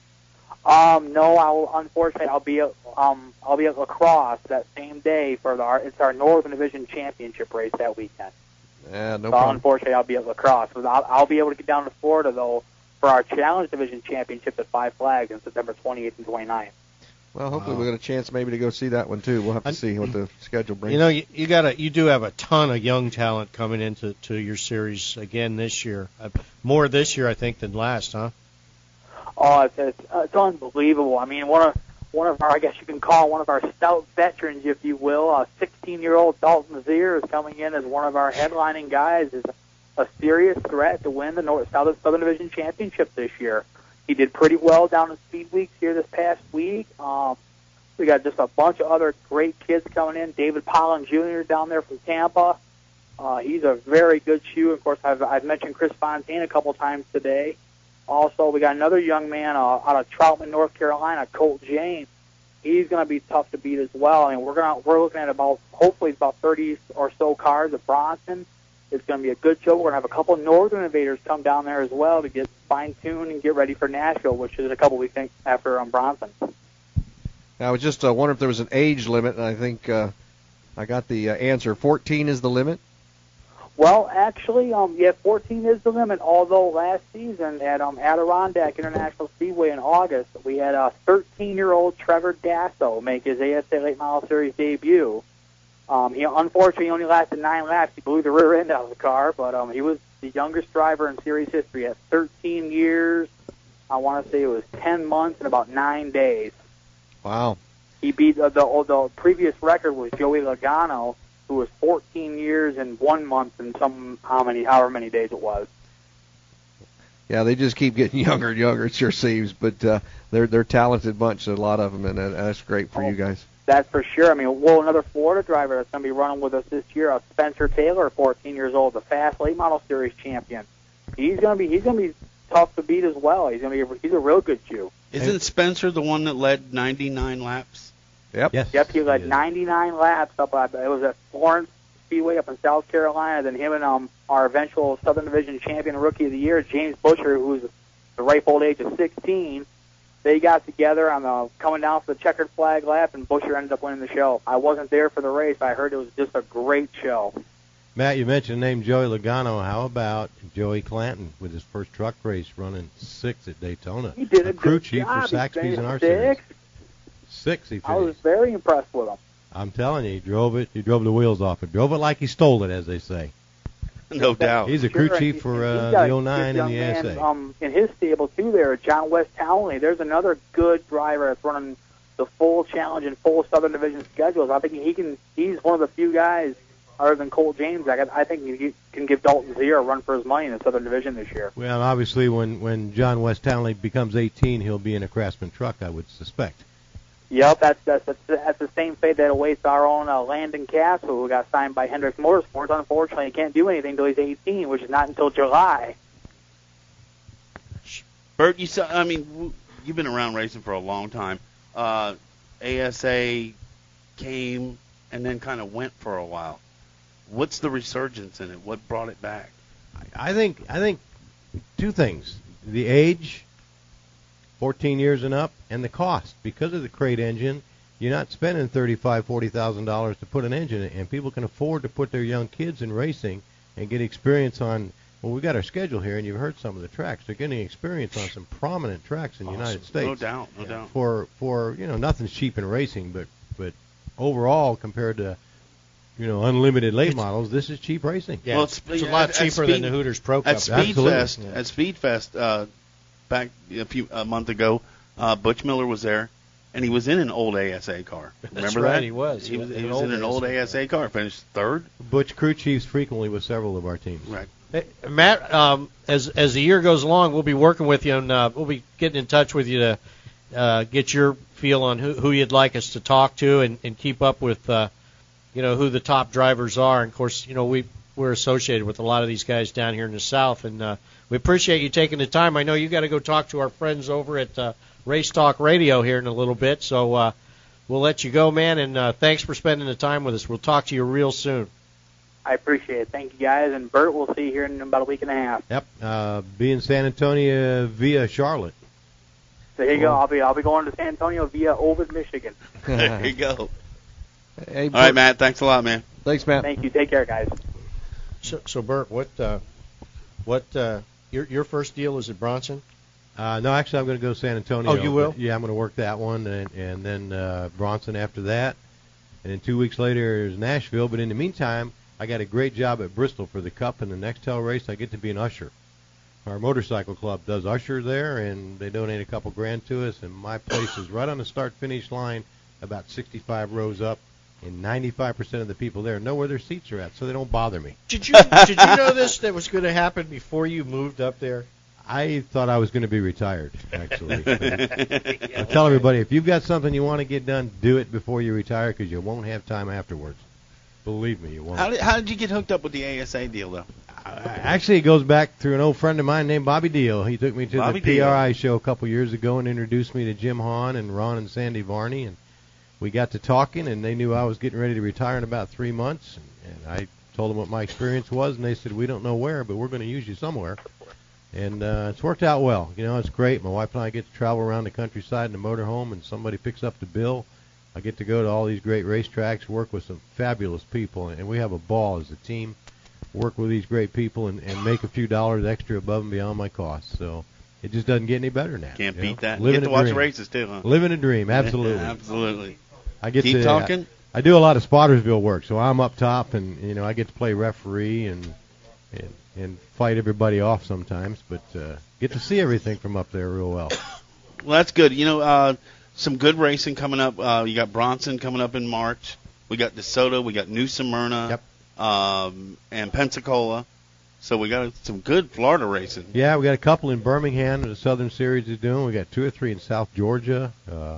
No, unfortunately I'll be at La Crosse that same day for it's our Northern Division Championship race that weekend. Yeah, no problem. Unfortunately I'll be at La Crosse. I'll be able to get down to Florida though for our Challenge Division Championship at Five Flags on September 28th and 29th. Well, hopefully we'll get a chance maybe to go see that one too. We'll have to see what the schedule brings. You do have a ton of young talent coming into your series again this year. More this year, I think, than last, huh? Oh, it's unbelievable. I mean, one of our, I guess you can call one of our stout veterans, if you will, 16-year-old Dalton Zier is coming in as one of our headlining guys. Is a serious threat to win the Southern Division Championship this year. He did pretty well down in Speed Weeks here this past week. We got just a bunch of other great kids coming in. David Pollan Jr. down there from Tampa. He's a very good shoe. Of course, I've mentioned Chris Fontaine a couple times today. Also, we got another young man out of Troutman, North Carolina, Colt James. He's going to be tough to beat as well. I mean, we're looking at hopefully about 30 or so cars at Bronson. It's going to be a good show. We're going to have a couple of Northern Invaders come down there as well to get fine-tuned and get ready for Nashville, which is a couple weeks after Bronson. Now, I was just wondering if there was an age limit, and I think I got the answer. 14 is the limit? Well, actually, 14 is the limit, although last season at Adirondack International Speedway in August, we had a 13-year-old Trevor Dasso make his ASA Late Model Series debut. He unfortunately only lasted 9 laps. He blew the rear end out of the car, but he was the youngest driver in series history at 13 years. I want to say it was 10 months and about 9 days. Wow. He beat the previous record was Joey Logano, who was 14 years and 1 month and however many days it was. Yeah, they just keep getting younger and younger, it sure seems, but they're a talented bunch, a lot of them, and that's great for you guys. That's for sure. I mean, another Florida driver that's going to be running with us this year, Spencer Taylor, 14 years old, the Fast Late Model Series champion. He's going to be tough to beat as well. He's a real good shoe. Isn't Spencer the one that led 99 laps? Yep. Yes. Yep, he led 99 laps up. It was at Florence Speedway up in South Carolina. Then him and our eventual Southern Division champion Rookie of the Year, James Busher, who's the ripe old age of 16, they got together on coming down for the checkered flag lap, and Busher ended up winning the show. I wasn't there for the race, but I heard it was just a great show. Matt, you mentioned the name Joey Logano. How about Joey Clanton with his first truck race running 6th at Daytona? He did a crew good chief job. for Saxby's in our 6th. series. 6th, he finished. I was very impressed with him. I'm telling you, he drove it. He drove the wheels off it. Drove it like he stole it, as they say. No doubt. He's a crew chief for the 09 and the ASA. In his stable, too, there, John West Townley. There's another good driver that's running the full challenge and full Southern Division schedules. I think he's one of the few guys, other than Colt James, I think he can give Dalton Zier a run for his money in the Southern Division this year. Well, obviously, when John West Townley becomes 18, he'll be in a Craftsman truck, I would suspect. Yep, that's the same fate that awaits our own Landon Castle, who got signed by Hendricks Motorsports. Unfortunately, he can't do anything until he's 18, which is not until July. Bert, you've been around racing for a long time. ASA came and then kind of went for a while. What's the resurgence in it? What brought it back? I think two things: the age, 14 years and up, and the cost. Because of the crate engine, you're not spending $40,000 to put an engine in, and people can afford to put their young kids in racing and get experience on. Well, we've got our schedule here, and you've heard some of the tracks. They're getting experience on some prominent tracks in the United States. No doubt, no doubt. For nothing's cheap in racing, but overall, compared to unlimited late models, this is cheap racing. Yeah, well, it's a lot cheaper than the Hooters Pro Cup. At Speedfest, back a month ago, Butch Miller was there, and he was in an old ASA car. Remember That's that? Right, he was. He was in an old ASA car, finished third. Butch crew chiefs frequently with several of our teams. Right. Hey, Matt, as the year goes along, we'll be working with you, and we'll be getting in touch with you to get your feel on who you'd like us to talk to and keep up with, who the top drivers are. And, of course, we're associated with a lot of these guys down here in the South, and we appreciate you taking the time. I know you got to go talk to our friends over at Race Talk Radio here in a little bit, so we'll let you go, man, and thanks for spending the time with us. We'll talk to you real soon. I appreciate it. Thank you, guys. And Bert, we'll see you here in about a week and a half. Yep. Be in San Antonio via Charlotte. There you go. I'll be going to San Antonio via Ovid, Michigan. There you go. Hey, all right, Matt. Thanks a lot, man. Thanks, Matt. Thank you. Take care, guys. So Bert, what your first deal is at Bronson? No, actually, I'm going to go to San Antonio. Oh, you will? Yeah, I'm going to work that one, and then Bronson after that. And then 2 weeks later is Nashville. But in the meantime, I got a great job at Bristol for the Cup and the Nextel race. I get to be an usher. Our motorcycle club does usher there, and they donate a couple grand to us. And my place is right on the start-finish line, about 65 rows up, and 95% of the people there know where their seats are at, so they don't bother me. Did you know this that was going to happen before you moved up there? I thought I was going to be retired, actually. I tell everybody, if you've got something you want to get done, do it before you retire because you won't have time afterwards. Believe me, you won't. How did you get hooked up with the ASA deal, though? Actually, it goes back through an old friend of mine named Bobby Deal. He took me to the PRI show a couple years ago and introduced me to Jim Hahn and Ron and Sandy Varney, and we got to talking, and they knew I was getting ready to retire in about 3 months, and I told them what my experience was, and they said, we don't know where, but we're going to use you somewhere. And it's worked out well. You know, it's great. My wife and I get to travel around the countryside in a motorhome, and somebody picks up the bill. I get to go to all these great racetracks, work with some fabulous people, and we have a ball as a team, work with these great people, and make a few dollars extra above and beyond my costs. So it just doesn't get any better than that. Can't beat that. You get to watch the races, too, huh? Living a dream, absolutely. Absolutely. I get Keep talking. I do a lot of Spottersville work, so I'm up top, and, you know, I get to play referee and fight everybody off sometimes, but get to see everything from up there real well. Well, that's good. You know, some good racing coming up. You got Bronson coming up in March. We got DeSoto. We got New Smyrna. And Pensacola. So we got some good Florida racing. Yeah, we got a couple in Birmingham that the Southern Series is doing. We got 2 or 3 in South Georgia.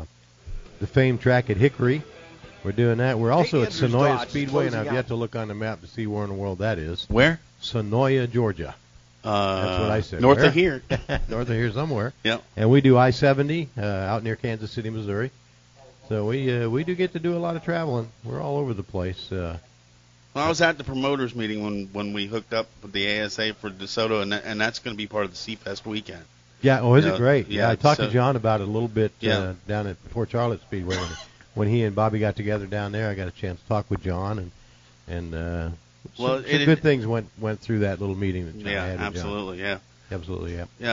The famed track at Hickory. We're doing that. We're also at Sonoya Speedway, and I've yet to look on the map to see where in the world that is. Where? Sonoya, Georgia. That's what I said. North of here. North of here somewhere. Yep. And we do I-70 out near Kansas City, Missouri. So we do get to do a lot of traveling. We're all over the place. Well, I was at the promoters meeting when we hooked up with the ASA for DeSoto, and that's going to be part of the Seafest weekend. Yeah, is it great? Yeah, I talked to John about it a little bit down at Port Charlotte Speedway. When he and Bobby got together down there, I got a chance to talk with John, and some good things went through that little meeting that John had with John. Absolutely,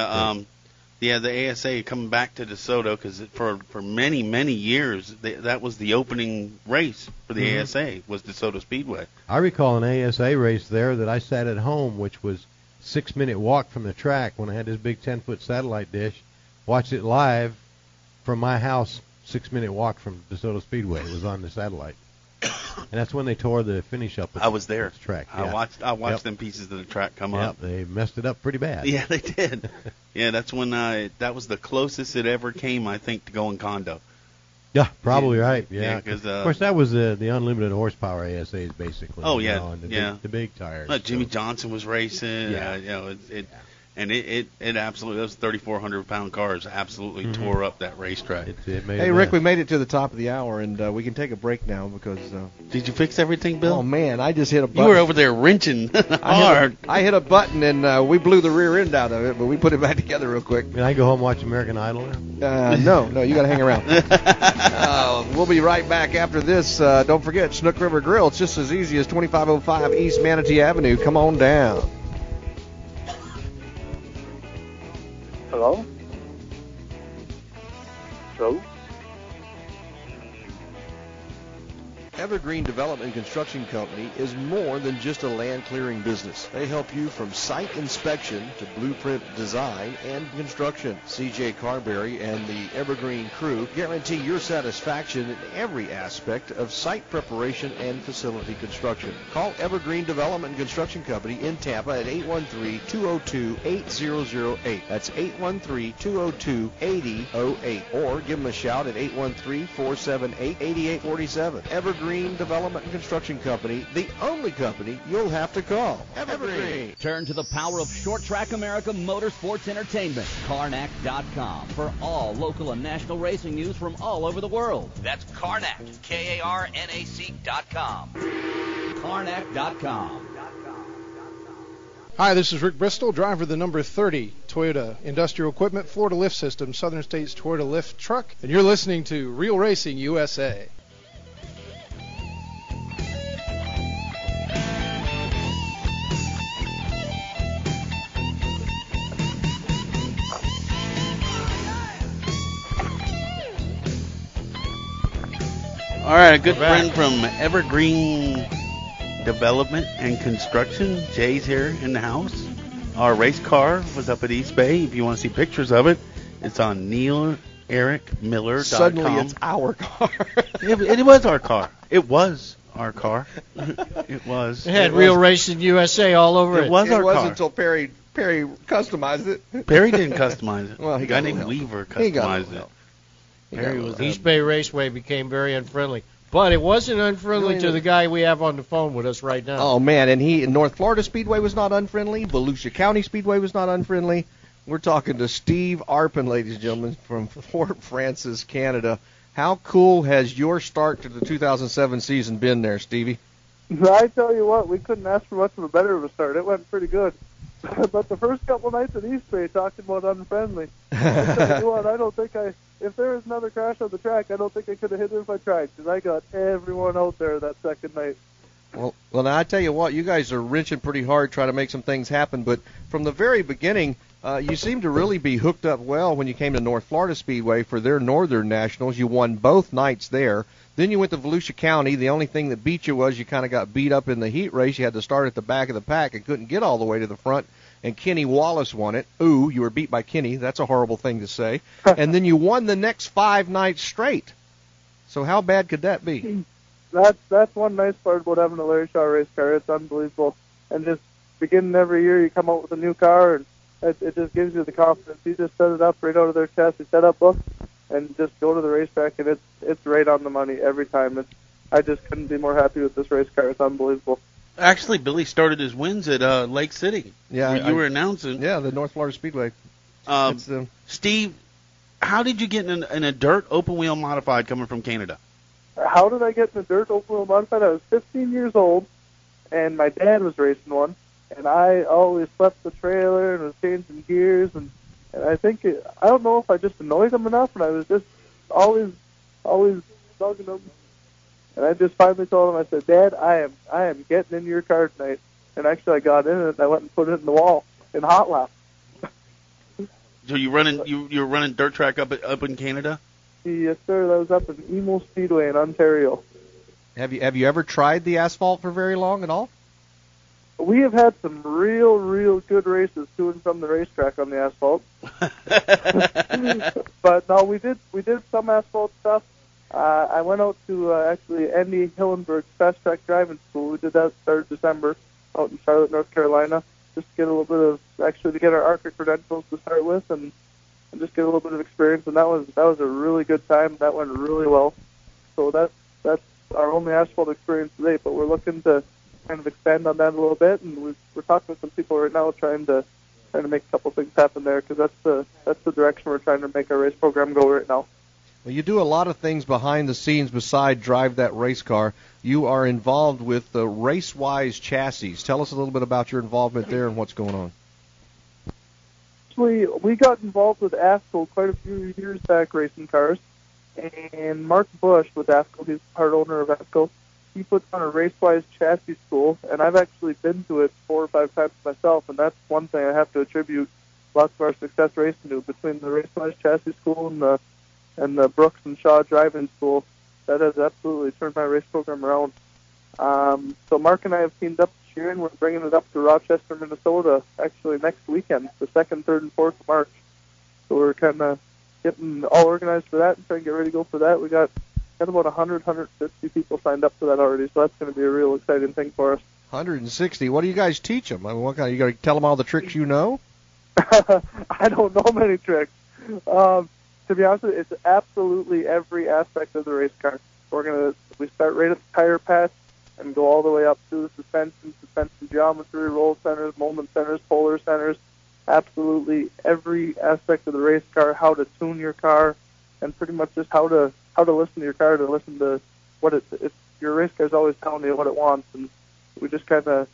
yeah. The ASA coming back to DeSoto because for many, many years that was the opening race for the ASA was DeSoto Speedway. I recall an ASA race there that I sat at home, which was 6-minute walk from the track when I had this big 10-foot satellite dish, watched it live from my house, 6-minute walk from DeSoto Speedway. It was on the satellite. And that's when they tore the finish up. I was there. The track. I watched them pieces of the track come up. They messed it up pretty bad. Yeah, they did. Yeah, that's when that was the closest it ever came, I think, to going condo. Yeah, probably right. Yeah, because of course that was the unlimited horsepower ASAs basically. Oh yeah, the big tires. Jimmy Johnson was racing. Yeah, it absolutely, those 3,400-pound cars absolutely tore up that racetrack. Hey, Rick, we made it to the top of the hour, and we can take a break now because... Did you fix everything, Bill? Oh, man, I just hit a button. You were over there wrenching hard. I hit a button, and we blew the rear end out of it, but we put it back together real quick. Can I go home and watch American Idol? No, you got to hang around. We'll be right back after this. Don't forget, Snook River Grill. It's just as easy as 2505 East Manatee Avenue. Come on down. Hello? Hello? Evergreen Development and Construction Company is more than just a land clearing business. They help you from site inspection to blueprint design and construction. CJ Carberry and the Evergreen crew guarantee your satisfaction in every aspect of site preparation and facility construction. Call Evergreen Development and Construction Company in Tampa at 813-202-8008. That's 813-202-8008. Or give them a shout at 813-478-8847. Evergreen Development and Construction Company, the only company you'll have to call. Evergreen. Turn to the power of Short Track America Motorsports Entertainment. Karnak.com for all local and national racing news from all over the world. That's Karnak, Karnac.com. Karnak.com. Hi, this is Rick Bristol, driver of the number 30 Toyota Industrial Equipment Florida Lift System, Southern States Toyota Lift Truck, and you're listening to Real Racing USA. All right, a good friend from Evergreen Development and Construction. Jay's here in the house. Our race car was up at East Bay. If you want to see pictures of it, it's on NeilEricMiller.com. Suddenly it's our car. It was our car. It was our car. It was. It had Real Racing USA all over it. It was our car. Until Perry Perry customized it. Perry didn't customize it. Well, he a guy got named help. Weaver He got customized it. Perry was East Bay Raceway became very unfriendly. But it wasn't unfriendly to the guy we have on the phone with us right now. Oh, man, and North Florida Speedway was not unfriendly. Volusia County Speedway was not unfriendly. We're talking to Steve Arpin, ladies and gentlemen, from Fort Francis, Canada. How cool has your start to the 2007 season been there, Stevie? I tell you what, we couldn't ask for much of a better of a start. It went pretty good. But the first couple nights at East Bay, talking about unfriendly, I tell you what, I don't think if there was another crash on the track, I don't think I could have hit it if I tried, because I got everyone out there that second night. Well, now I tell you what, you guys are wrenching pretty hard trying to make some things happen, but from the very beginning, you seem to really be hooked up well when you came to North Florida Speedway for their Northern Nationals. You won both nights there. Then you went to Volusia County. The only thing that beat you was you kind of got beat up in the heat race. You had to start at the back of the pack and couldn't get all the way to the front, and Kenny Wallace won it. Ooh, you were beat by Kenny. That's a horrible thing to say. And then you won the next 5 nights straight. So how bad could that be? That's one nice part about having a Larry Shaw race car. It's unbelievable. And just beginning every year, you come out with a new car, and it just gives you the confidence. You just set it up right out of their chest. You set up book and just go to the racetrack, and it's right on the money every time. I just couldn't be more happy with this race car. It's unbelievable. Actually, Billy started his wins at Lake City. Yeah, you were announcing. Yeah, the North Florida Speedway. Steve, how did you get in a dirt open wheel modified coming from Canada? How did I get in a dirt open wheel modified? I was 15 years old, and my dad was racing one, and I always swept the trailer and was changing gears, and I think I don't know if I just annoyed him enough, and I was just always bugging him. And I just finally told him, I said, Dad, I am getting in your car tonight. And actually, I got in it, and I went and put it in the wall in hot lap. So you were running dirt track up in Canada? Yes, sir. That was up in Emo Speedway in Ontario. Have you ever tried the asphalt for very long at all? We have had some real good races to and from the racetrack on the asphalt. But no, we did some asphalt stuff. I went out to actually Andy Hillenberg's Fast Track Driving School. We did that start December out in Charlotte, North Carolina, just to get a little bit of to get our ARCA credentials to start with, and just get a little bit of experience. And that was a really good time. That went really well. So that's our only asphalt experience today. But we're looking to kind of expand on that a little bit, and we're talking with some people right now trying to make a couple things happen there, because that's the direction we're trying to make our race program go right now. Well, you do a lot of things behind the scenes beside drive that race car. You are involved with the RaceWise chassis. Tell us a little bit about your involvement there and what's going on. Actually, we got involved with AFCO quite a few years back racing cars, and Mark Bush with AFCO, he's part owner of AFCO, he puts on a RaceWise chassis school, and I've actually been to it 4 or 5 times myself, and that's one thing I have to attribute lots of our success racing to, between the RaceWise chassis school and the Brooks and Shaw driving school. That has absolutely turned my race program around. So Mark and I have teamed up this year, and we're bringing it up to Rochester, Minnesota, actually next weekend, the 2nd, 3rd, and 4th of March. So we're kind of getting all organized for that and trying to get ready to go for that. We got about 150 people signed up for that already, so that's going to be a real exciting thing for us. 160. What do you guys teach them? I mean, what kind? You got to tell them all the tricks you know? I don't know many tricks. To be honest with you, it's absolutely every aspect of the race car. We start right at the tire pass and go all the way up through the suspension geometry, roll centers, moment centers, polar centers. Absolutely every aspect of the race car, how to tune your car, and pretty much just how to listen to your car, to listen to what your race car is always telling you what it wants. And we just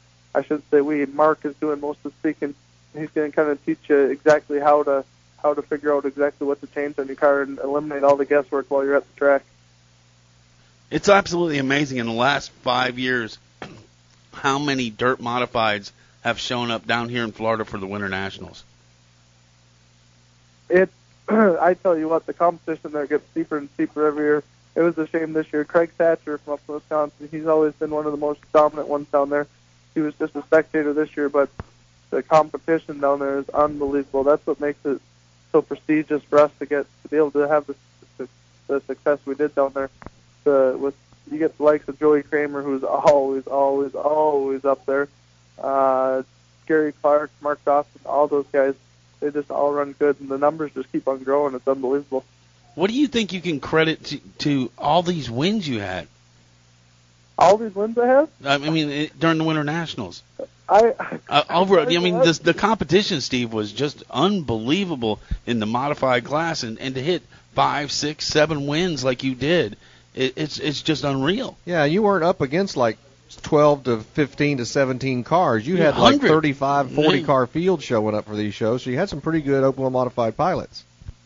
Mark is doing most of the speaking. He's going to kind of teach you exactly how to figure out exactly what to change on your car and eliminate all the guesswork while you're at the track. It's absolutely amazing in the last 5 years how many dirt modifieds have shown up down here in Florida for the Winter Nationals. I tell you what, the competition there gets steeper and steeper every year. It was a shame this year. Craig Thatcher from up in Wisconsin, he's always been one of the most dominant ones down there. He was just a spectator this year, but the competition down there is unbelievable. That's what makes it so prestigious for us to be able to have the success we did down there. You get the likes of Joey Kramer, who's always up there. Gary Clark, Mark Dawson, all those guys, they just all run good, and the numbers just keep on growing. It's unbelievable. What do you think you can credit to all these wins you had? All these wins I have? I mean, during the Winter Nationals. The competition, Steve, was just unbelievable in the modified class, and to hit 5, 6, 7 wins like you did, it's just unreal. Yeah, you weren't up against like 12 to 15 to 17 cars. You had like 35, 40 car field showing up for these shows, so you had some pretty good Oklahoma modified pilots.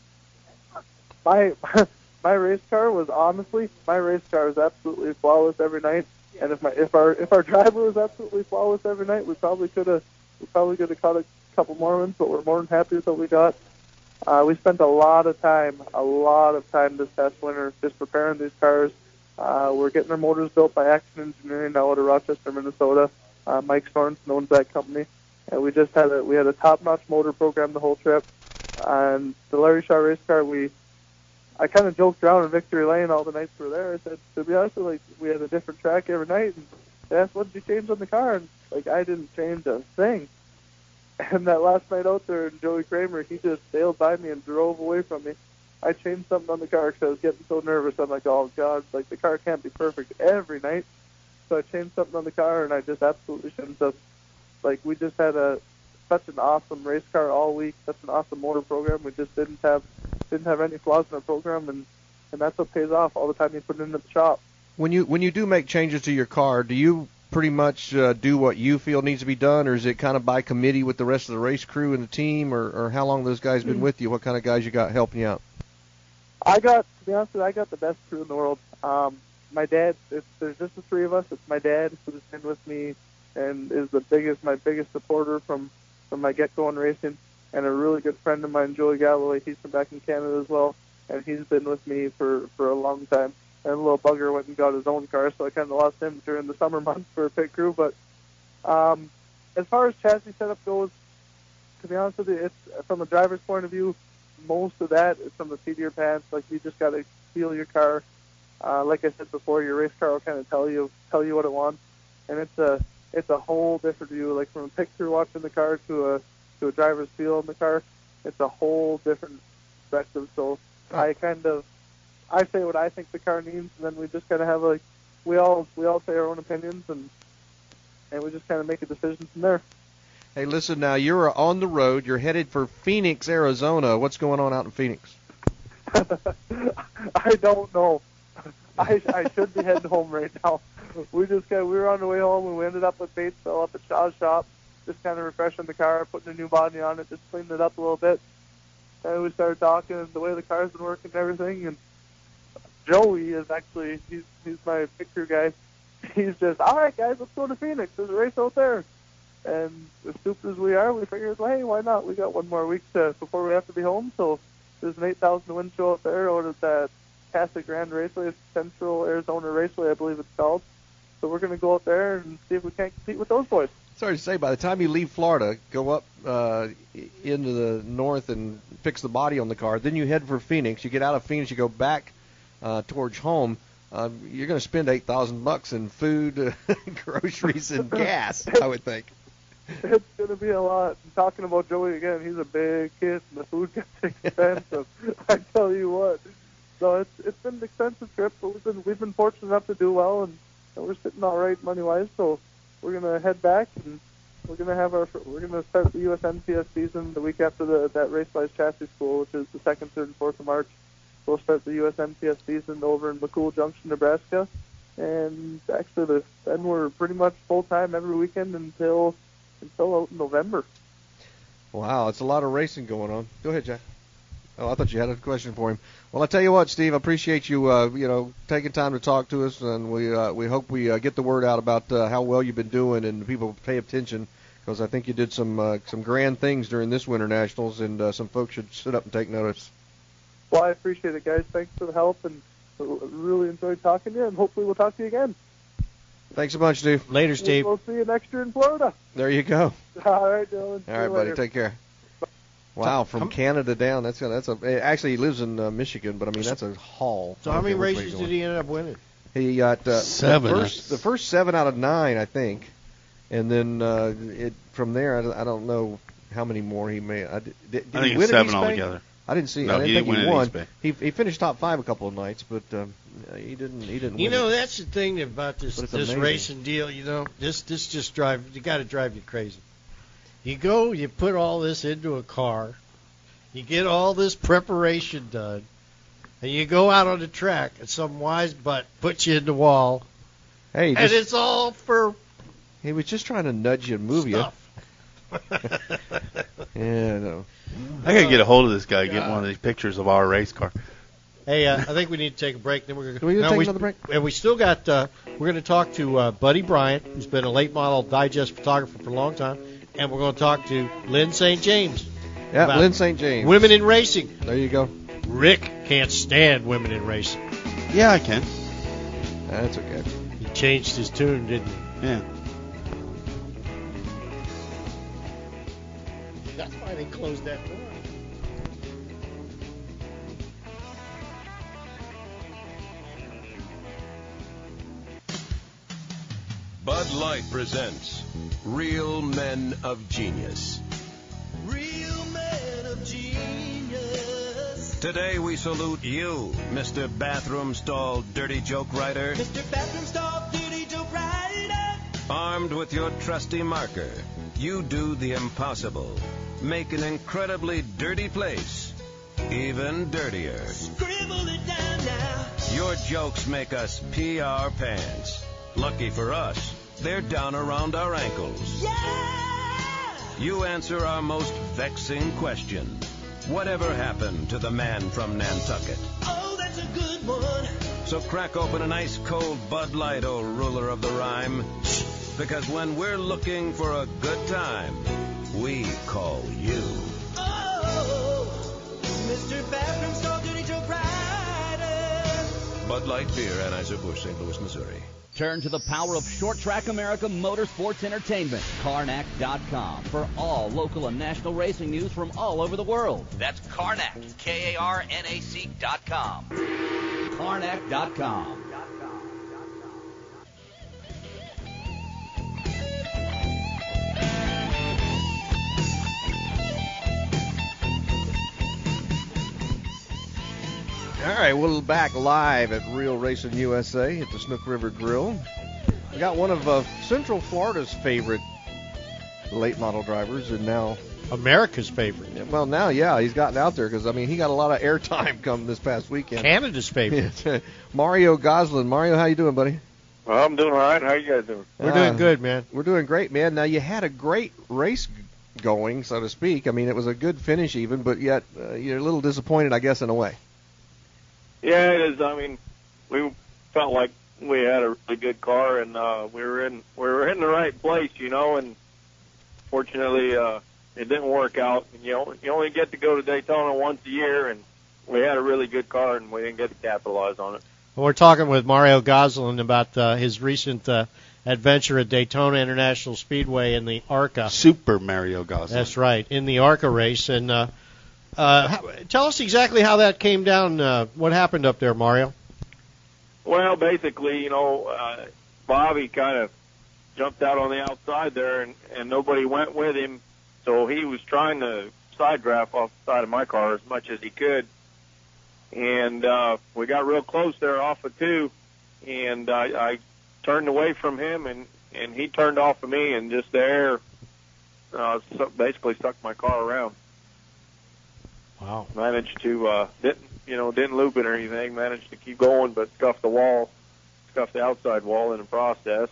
My race car was absolutely flawless every night. And if our driver was absolutely flawless every night, we probably could have caught a couple more wins, but we're more than happy with what we got. We spent a lot of time this past winter just preparing these cars. We're getting our motors built by Action Engineering out of Rochester, Minnesota. Mike Sorensen owns that company, and we had a top-notch motor program the whole trip. And the Larry Shaw race car, I kind of joked around in Victory Lane all the nights we were there. I said, to be honest, we had a different track every night, and they asked, what did you change on the car? And I didn't change a thing. And that last night out there, Joey Kramer, he just sailed by me and drove away from me. I changed something on the car because I was getting so nervous. I'm like, oh, God, the car can't be perfect every night. So I changed something on the car, and I just absolutely shouldn't have. We just had such an awesome race car all week, such an awesome motor program. We just didn't have any flaws in our program, and that's what pays off all the time you put it into the shop. When you do make changes to your car, do you pretty much do what you feel needs to be done, or is it kind of by committee with the rest of the race crew and the team, or how long those guys been with you? What kind of guys you got helping you out? To be honest with you, I got the best crew in the world. My dad, if there's just the three of us, it's my dad who's been with me and is my biggest supporter from my get-go in racing, and a really good friend of mine, Joey Galloway. He's from back in Canada as well, and he's been with me for a long time. And a little bugger went and got his own car, so I kind of lost him during the summer months for a pit crew. But as far as chassis setup goes, to be honest with you, it's from a driver's point of view, most of that is from the seat of your pants. You just got to feel your car. Like I said before, your race car will kind of tell you what it wants, and it's a whole different view. From a pit crew watching the car to a driver's feel in the car, it's a whole different perspective. So I say what I think the car needs, and then we just kind of have we all say our own opinions, and we just kind of make a decision from there. Hey, listen now, you're on the road. You're headed for Phoenix, Arizona. What's going on out in Phoenix? I don't know. I should be heading home right now. We were on the way home, and we ended up at Batesville up at Shaw's shop, just kind of refreshing the car, putting a new body on it, just cleaning it up a little bit. And we started talking the way the car's been working and everything. And Joey is actually he's my pit crew guy. He's just, all right, guys, let's go to Phoenix. There's a race out there. And as stupid as we are, we figured, well, hey, why not? We got one more week before we have to be home. So there's an 8,000 win show out there out at that Casa Grande Raceway, Central Arizona Raceway, I believe it's called. So we're going to go out there and see if we can't compete with those boys. Sorry to say, by the time you leave Florida, go up into the north and fix the body on the car, then you head for Phoenix. You get out of Phoenix, you go back towards home. You're going to spend $8,000 in food, groceries, and gas, I would think. It's going to be a lot. I'm talking about Joey again. He's a big kid, and the food gets expensive. I tell you what. So it's been an expensive trip, but we've been fortunate enough to do well, and we're sitting all right money wise. So we're going to head back, and we're going to start the USMTS season the week after that Racewise Chassis School, which is the 2nd, 3rd, and 4th of March. We'll start the USMTS season over in McCool Junction, Nebraska, and actually then we're pretty much full time every weekend until out in November. Wow, it's a lot of racing going on. Go ahead, Jack. Oh, I thought you had a question for him. Well, I tell you what, Steve, I appreciate you, taking time to talk to us, and we hope we get the word out about how well you've been doing, and people pay attention, because I think you did some grand things during this Winter Nationals, and some folks should sit up and take notice. Well, I appreciate it, guys. Thanks for the help, and really enjoyed talking to you, and hopefully we'll talk to you again. Thanks a bunch, Steve. Later, Steve. We'll see you next year in Florida. There you go. All right, Dylan. All right, buddy. Take care. Wow, from Canada down. Actually, he lives in Michigan, but I mean that's a haul. So how many races did he end up winning? He got 7. The first 7 out of 9, I think, And then from there, I don't know how many more he made. Did I think he win it's 7 East Bay? altogether. I didn't see. No, I didn't think he won. East Bay. He finished top 5 a couple of nights, but he didn't. You win know, it. that's the thing about this amazing. racing deal. You know, this just got to drive you crazy. You go, you put all this into a car, you get all this preparation done, and you go out on the track, and some wise butt puts you in the wall. Hey, and it's all for. He was just trying to nudge you and move stuff. Yeah, no. I gotta get a hold of this guy, get one of these pictures of our race car. Hey, I think we need to take a break. Then we're going to. We take another break? And we still got. We're going to talk to Buddy Bryant, who's been a late model digest photographer for a long time, and we're going to talk to Lynn St. James. Yeah, Lynn St. James. Women in racing. There you go. Rick can't stand women in racing. Yeah, I can. That's okay. He changed his tune, didn't he? Yeah. That's why they closed that door. Bud Light presents Real Men of Genius. Real Men of Genius. Today we salute you, Mr. Bathroom Stall Dirty Joke Writer. Mr. Bathroom Stall Dirty Joke Writer. Armed with your trusty marker, you do the impossible. Make an incredibly dirty place even dirtier. Scribble it down now. Your jokes make us pee our pants. Lucky for us, they're down around our ankles. Yeah! You answer our most vexing question. Whatever happened to the man from Nantucket? Oh, that's a good one. So crack open an ice cold Bud Light, oh ruler of the rhyme. Because when we're looking for a good time, we call you. Oh, Mr. Bathroom Stall Dirty Joke Writer. Bud Light Beer, Anheuser-Busch, St. Louis, Missouri. Turn to the power of Short Track America Motorsports Entertainment, Karnak.com, for all local and national racing news from all over the world. That's Karnak, Karnac.com. Karnak.com. All right, we're back live at Real Racing USA at the Snook River Grill. We got one of Central Florida's favorite late model drivers, and now America's favorite. Well, now, yeah, he's gotten out there because, I mean, he got a lot of airtime come this past weekend. Canada's favorite. Mario Goslin. Mario, how you doing, buddy? Well, I'm doing all right. How you guys doing? We're doing good, man. We're doing great, man. Now, you had a great race going, so to speak. I mean, it was a good finish even, but yet you're a little disappointed, I guess, in a way. Yeah, it is. I mean, we felt like we had a really good car, and we were in the right place, you know. And fortunately, it didn't work out. And, you only get to go to Daytona once a year, and we had a really good car, and we didn't get to capitalize on it. Well, we're talking with Mario Goslin about his recent adventure at Daytona International Speedway in the ARCA. Super Mario Goslin. That's right, in the ARCA race. And tell us exactly how that came down. What happened up there, Mario? Well, basically, you know, Bobby kind of jumped out on the outside there, and nobody went with him. So he was trying to side draft off the side of my car as much as he could. And we got real close there off of 2, and I turned away from him, and he turned off of me, and just there basically sucked my car around. Wow. Managed to didn't loop it or anything. Managed to keep going, but scuffed the outside wall in the process.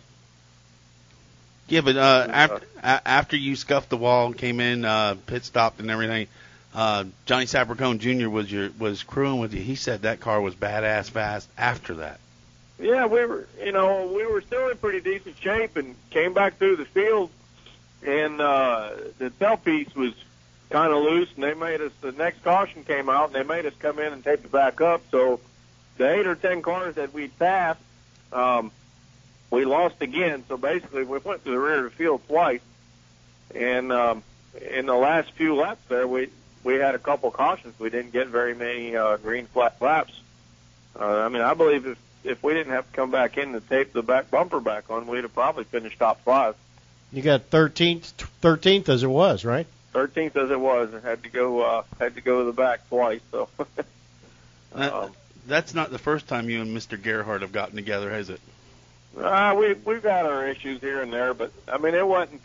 Yeah, but after you scuffed the wall and came in, pit stopped and everything, Johnny Sapercone Jr. was crewing with you. He said that car was badass fast after that. Yeah, we were still in pretty decent shape and came back through the field, and the tailpiece was kind of loose, and the next caution came out, and they made us come in and tape it back up. So the 8 or 10 cars that we passed, we lost again. So basically we went to the rear of the field twice, and in the last few laps there, we had a couple cautions. We didn't get very many green flat laps. I mean, I believe if we didn't have to come back in to tape the back bumper back on, we'd have probably finished top 5. You got 13th as it was, right? 13th as it was. I had to go to the back twice. So that's not the first time you and Mr. Gerhardt have gotten together, has it? We've got our issues here and there, but I mean it wasn't.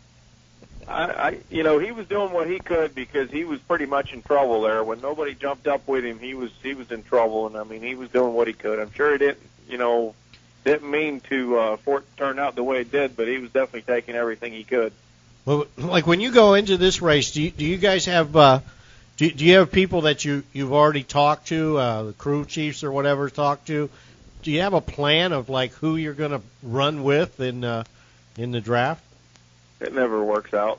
He was doing what he could because he was pretty much in trouble there. When nobody jumped up with him, he was in trouble, and I mean he was doing what he could. I'm sure he didn't mean for it to turn out the way it did, but he was definitely taking everything he could. Well, like when you go into this race, do you guys have do you have people that you've already talked to, the crew chiefs or whatever talked to? Do you have a plan of like who you're going to run with in the draft? It never works out.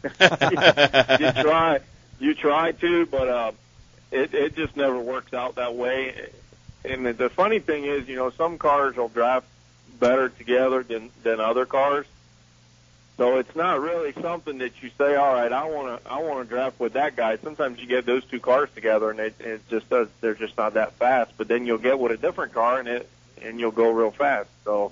you try to, but it just never works out that way. And the funny thing is, some cars will draft better together than other cars. So it's not really something that you say, all right, I want to draft with that guy. Sometimes you get those two cars together, and they're just not that fast. But then you'll get with a different car, and you'll go real fast. So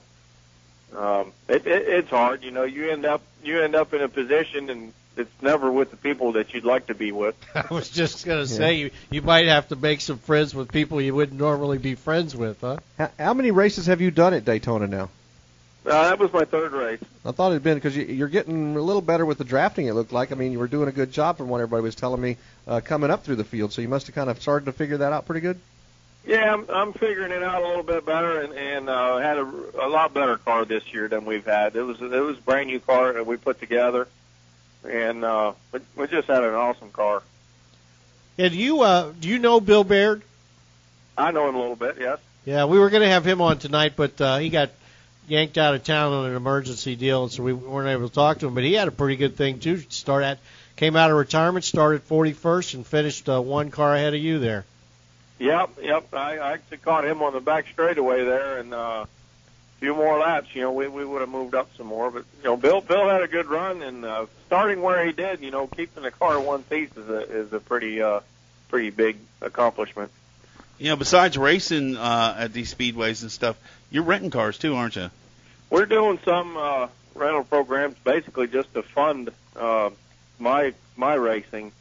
it's hard. You end up in a position, and it's never with the people that you'd like to be with. I was just going to say, you might have to make some friends with people you wouldn't normally be friends with, huh? How many races have you done at Daytona now? That was my third race. I thought it had been because you're getting a little better with the drafting, it looked like. I mean, you were doing a good job from what everybody was telling me coming up through the field, so you must have kind of started to figure that out pretty good. Yeah, I'm figuring it out a little bit better, and had a lot better car this year than we've had. It was a brand new car that we put together, and we just had an awesome car. Yeah, do you know Bill Baird? I know him a little bit, yes. Yeah, we were going to have him on tonight, but he got yanked out of town on an emergency deal, and so we weren't able to talk to him. But he had a pretty good thing too. Came out of retirement, started 41st, and finished one car ahead of you there. Yep. I actually caught him on the back straightaway there, and a few more laps, we would have moved up some more. But Bill had a good run, and starting where he did, keeping the car in one piece is a pretty big accomplishment. Besides racing at these speedways and stuff, you're renting cars too, aren't you? We're doing some rental programs, basically just to fund my racing.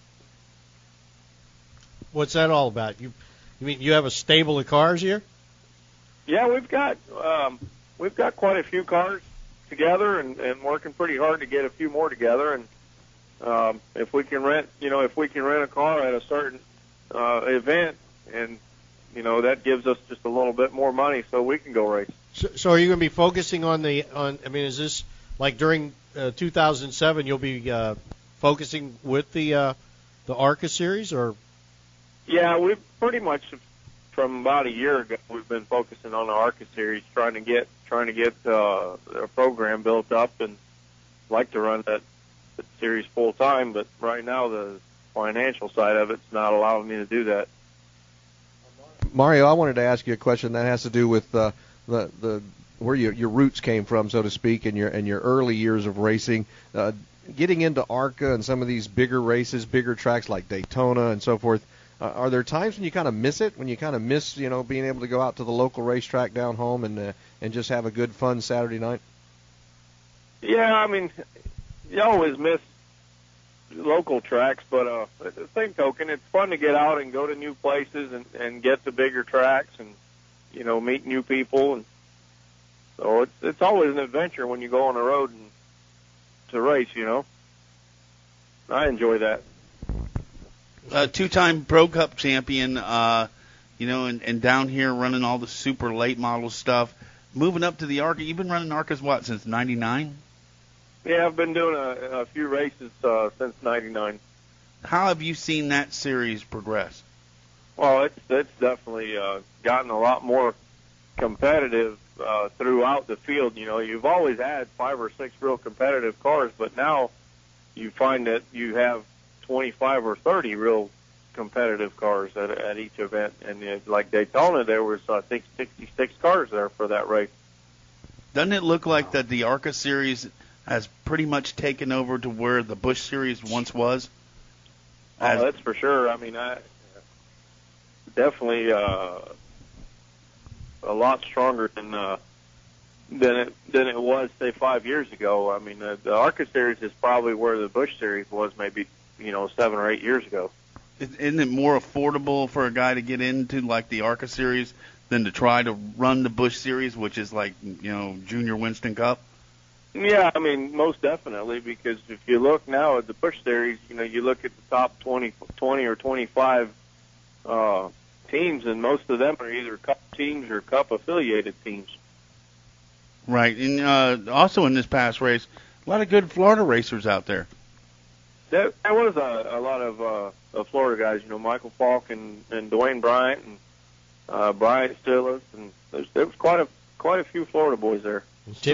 What's that all about? You mean you have a stable of cars here? Yeah, we've got quite a few cars together, and working pretty hard to get a few more together. And if we can rent a car at a certain event, and that gives us just a little bit more money, so we can go race. So are you going to be focusing on is this like during 2007 you'll be focusing with the ARCA series, or? Yeah, we've pretty much from about a year ago we've been focusing on the ARCA series, trying to get a program built up, and like to run that series full time. But right now the financial side of it's not allowing me to do that. Mario, I wanted to ask you a question that has to do with the where your roots came from, so to speak, in your early years of racing. Getting into ARCA and some of these bigger races, bigger tracks like Daytona and so forth. Are there times when you kind of miss it? When you kind of miss, being able to go out to the local racetrack down home and just have a good, fun Saturday night? Yeah, I mean, you always miss local tracks, but at the same token, it's fun to get out and go to new places and get to bigger tracks and meet new people, and so it's always an adventure when you go on the road and to race. I enjoy that. Two-time Pro Cup champion, and down here running all the super late model stuff. Moving up to the ARCA, you've been running ARCAs since '99? Yeah, I've been doing a few races since '99. How have you seen that series progress? Well, it's definitely gotten a lot more competitive throughout the field. You've always had 5 or 6 real competitive cars, but now you find that you have 25 or 30 real competitive cars at each event. And like Daytona, there was, I think, 66 cars there for that race. Doesn't it look like that the ARCA series has pretty much taken over to where the Busch series once was? That's for sure. I mean, definitely a lot stronger than than it was, say, 5 years ago. I mean, the ARCA Series is probably where the Busch Series was maybe 7 or 8 years ago. Isn't it more affordable for a guy to get into like the ARCA Series than to try to run the Busch Series, which is like Junior Winston Cup? Yeah, I mean, most definitely, because if you look now at the Busch Series, you look at the top 20 or 25 teams, and most of them are either Cup teams or Cup affiliated teams. Right, and also in this past race, a lot of good Florida racers out there. There was a lot of Florida guys, Michael Falk and Dwayne Bryant and Brian Stillis, and there was quite a few Florida boys there.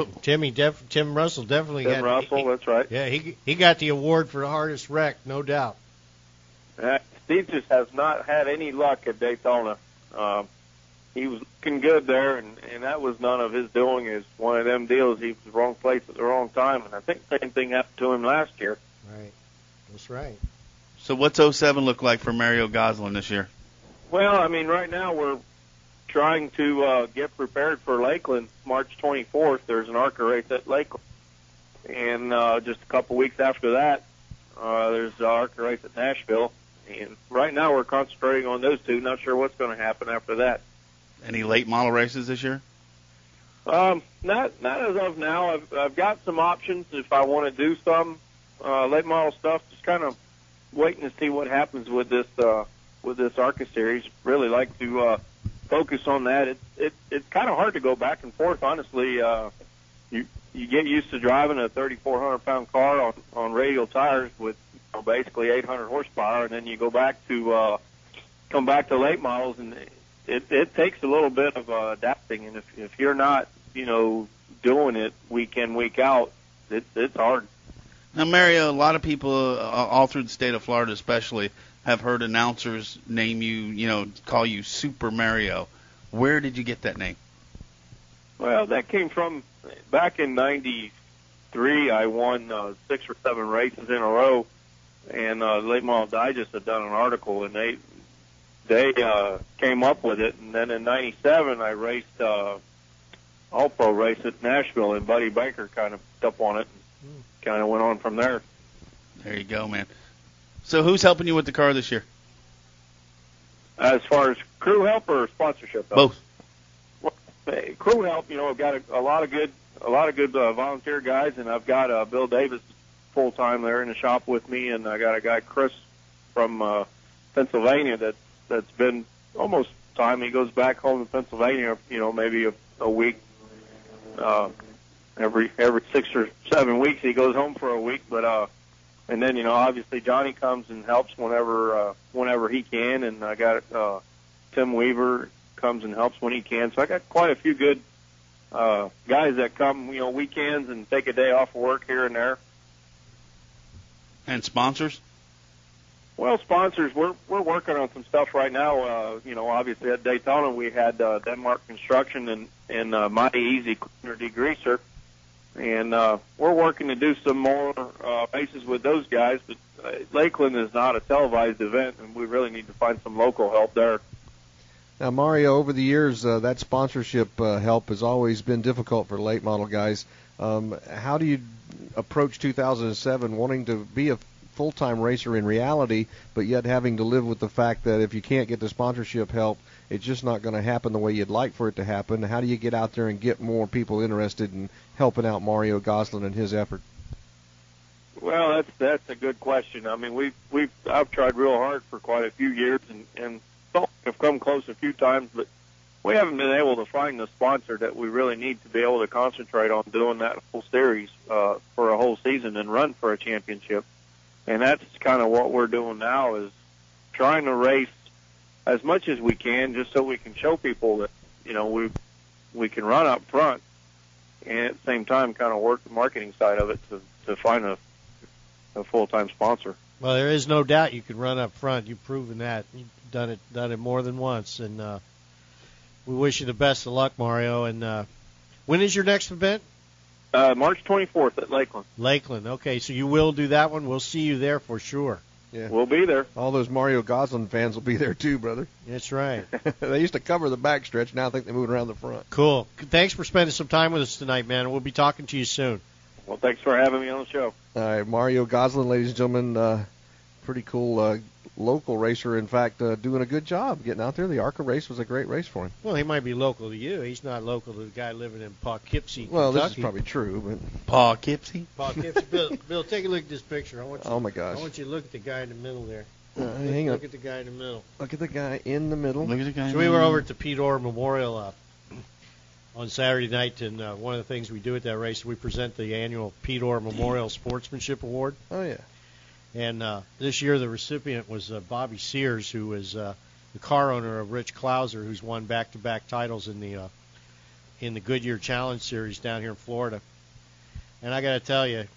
Tim Russell definitely Tim Russell, that's right. Yeah, he got the award for the hardest wreck, no doubt. Steve just has not had any luck at Daytona. He was looking good there, and that was none of his doing. Is one of them deals. He was the wrong place at the wrong time, and I think the same thing happened to him last year. Right, that's right. So what's 07 look like for Mario Gosselin this year? Well, I mean, right now we're trying to get prepared for Lakeland, March 24th. There's an ARCA race at Lakeland. And just a couple weeks after that, there's the ARCA race at Nashville. And right now we're concentrating on those two. Not sure what's going to happen after that. Any late model races this year? Not as of now. I've got some options if I want to do some late model stuff. Just kind of waiting to see what happens with this ARCA series. Really like to focus on that. It's kind of hard to go back and forth, honestly. You get used to driving a 3,400-pound car on radial tires with basically 800 horsepower, and then you come back to late models, and it takes a little bit of adapting. And if you're not doing it week in, week out, it's hard. Now, Mario, a lot of people all through the state of Florida, especially, have heard announcers name you, call you Super Mario. Where did you get that name? Well, that came from back in '93. I won 6 or 7 races in a row, and Late Model Digest had done an article, and they came up with it. And then in '97, I raced All-Pro race at Nashville, and Buddy Baker kind of picked up on it and kind of went on from there. There you go, man. So who's helping you with the car this year? As far as crew help or sponsorship help? Both. Well, crew help, I've got a lot of good volunteer guys, and I've got Bill Davis full time there in the shop with me, and I got a guy Chris from Pennsylvania that's been almost time. He goes back home to Pennsylvania, maybe a week. Every 6 or 7 weeks he goes home for a week, but and then obviously Johnny comes and helps whenever he can, and I got Tim Weaver comes and helps when he can. So I got quite a few good guys that come weekends and take a day off of work here and there. And sponsors? Well, sponsors, we're working on some stuff right now. Obviously at Daytona we had Denmark Construction and Mighty Easy Cleaner Degreaser. And we're working to do some more races with those guys, but Lakeland is not a televised event, and we really need to find some local help there. Now, Mario, over the years, that sponsorship help has always been difficult for late model guys. How do you approach 2007 wanting to be a full-time racer in reality, but yet having to live with the fact that if you can't get the sponsorship help, it's just not going to happen the way you'd like for it to happen? How do you get out there and get more people interested in helping out Mario Gosselin and his effort? Well, that's a good question. I mean, I've tried real hard for quite a few years, and have come close a few times, but we haven't been able to find the sponsor that we really need to be able to concentrate on doing that whole series for a whole season and run for a championship. And that's kind of what we're doing now, is trying to race as much as we can, just so we can show people that we can run up front, and at the same time kind of work the marketing side of it to find a full-time sponsor. Well, there is no doubt you can run up front. You've proven that. You've done it more than once, and we wish you the best of luck, Mario. And when is your next event? March 24th at Lakeland. Lakeland. Okay, so you will do that one. We'll see you there for sure. Yeah. We'll be there. All those Mario Goslin fans will be there too, brother. That's right. They used to cover the backstretch. Now I think they're moving around the front. Cool. Thanks for spending some time with us tonight, man. We'll be talking to you soon. Well, thanks for having me on the show. All right, Mario Goslin, ladies and gentlemen, pretty cool local racer. In fact, doing a good job getting out there. The ARCA race was a great race for him. Well, he might be local to you. He's not local to the guy living in Poughkeepsie, Well, Kentucky. this is probably true, but Poughkeepsie. Bill, take a look at this picture. Oh my gosh! I want you to look at the guy in the middle there. Hang on. Look at the guy in the middle. Look at the guy in the middle. Look at the guy. So we were over at the Pete Orr Memorial on Saturday night, and one of the things we do at that race, we present the annual Pete Orr Memorial Sportsmanship Award. Oh yeah. And this year the recipient was Bobby Sears, who is the car owner of Rich Clouser, who's won back-to-back titles in the Goodyear Challenge Series down here in Florida. And I got to tell you,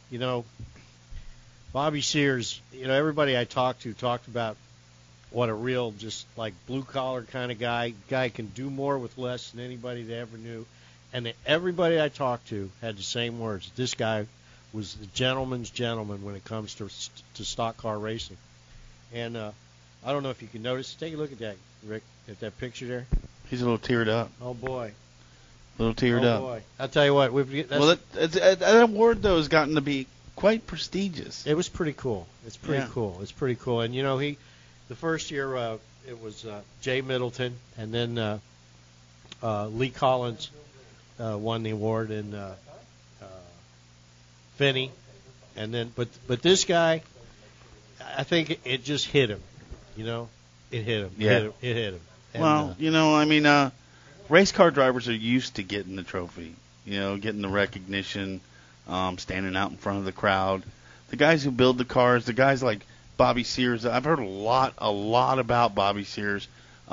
Bobby Sears, everybody I talked to talked about what a real just like blue-collar kind of guy can do more with less than anybody they ever knew. And everybody I talked to had the same words. This guy was the gentleman's gentleman when it comes to stock car racing. And I don't know if you can notice. Take a look at that, Rick, at that picture there. He's a little teared up. Oh, boy. A little teared up. Oh, boy. I'll tell you what. That award, though, has gotten to be quite prestigious. It was pretty cool. It's pretty cool. It's pretty cool. And, the first year it was Jay Middleton, and then Lee Collins won the award, and Finney, and then but this guy, I think it just hit him, it hit him. Yeah. It hit him. And, race car drivers are used to getting the trophy, getting the recognition, standing out in front of the crowd. The guys who build the cars, the guys like Bobby Sears, I've heard a lot about Bobby Sears,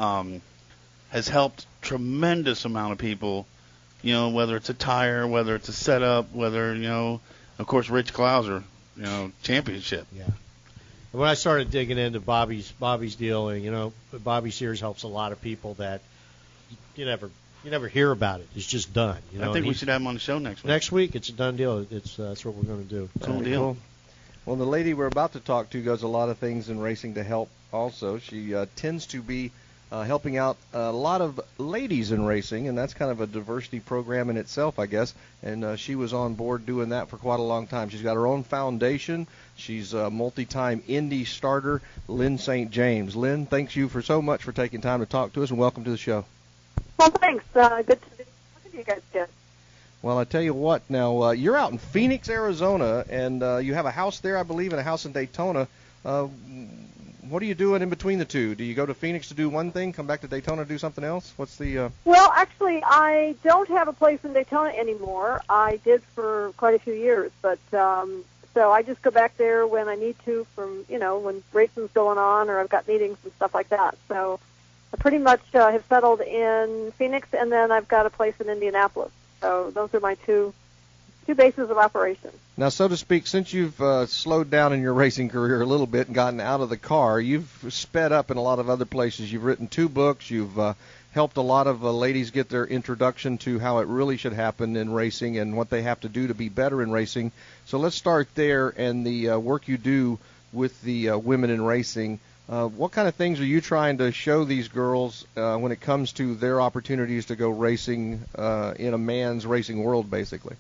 has helped tremendous amount of people, whether it's a tire, whether it's a setup, whether, of course, Rich Clouser, championship. Yeah. When I started digging into Bobby's deal, Bobby Sears helps a lot of people that you never hear about it. It's just done. I think we should have him on the show next week. Next week, it's a done deal. That's what we're going to do. Cool deal. Cool. Well, the lady we're about to talk to does a lot of things in racing to help also. She tends to be helping out a lot of ladies in racing, and that's kind of a diversity program in itself, I guess. And she was on board doing that for quite a long time. She's got her own foundation. She's a multi-time Indy starter, Lynn St. James. Lynn, thanks you for so much for taking time to talk to us, and welcome to the show. Well, thanks. Good to be talking to you guys again. Well, I tell you what, now, you're out in Phoenix, Arizona, and you have a house there, I believe, and a house in Daytona. What are you doing in between the two? Do you go to Phoenix to do one thing, come back to Daytona to do something else? What's the... Well, actually, I don't have a place in Daytona anymore. I did for quite a few years, but so I just go back there when I need to from, when racing's going on or I've got meetings and stuff like that. So I pretty much have settled in Phoenix, and then I've got a place in Indianapolis. So those are my two bases of operation. Now, so to speak, since you've slowed down in your racing career a little bit and gotten out of the car, you've sped up in a lot of other places. You've written 2 books. You've helped a lot of ladies get their introduction to how it really should happen in racing and what they have to do to be better in racing. So let's start there and the work you do with the women in racing. What kind of things are you trying to show these girls when it comes to their opportunities to go racing in a man's racing world, basically?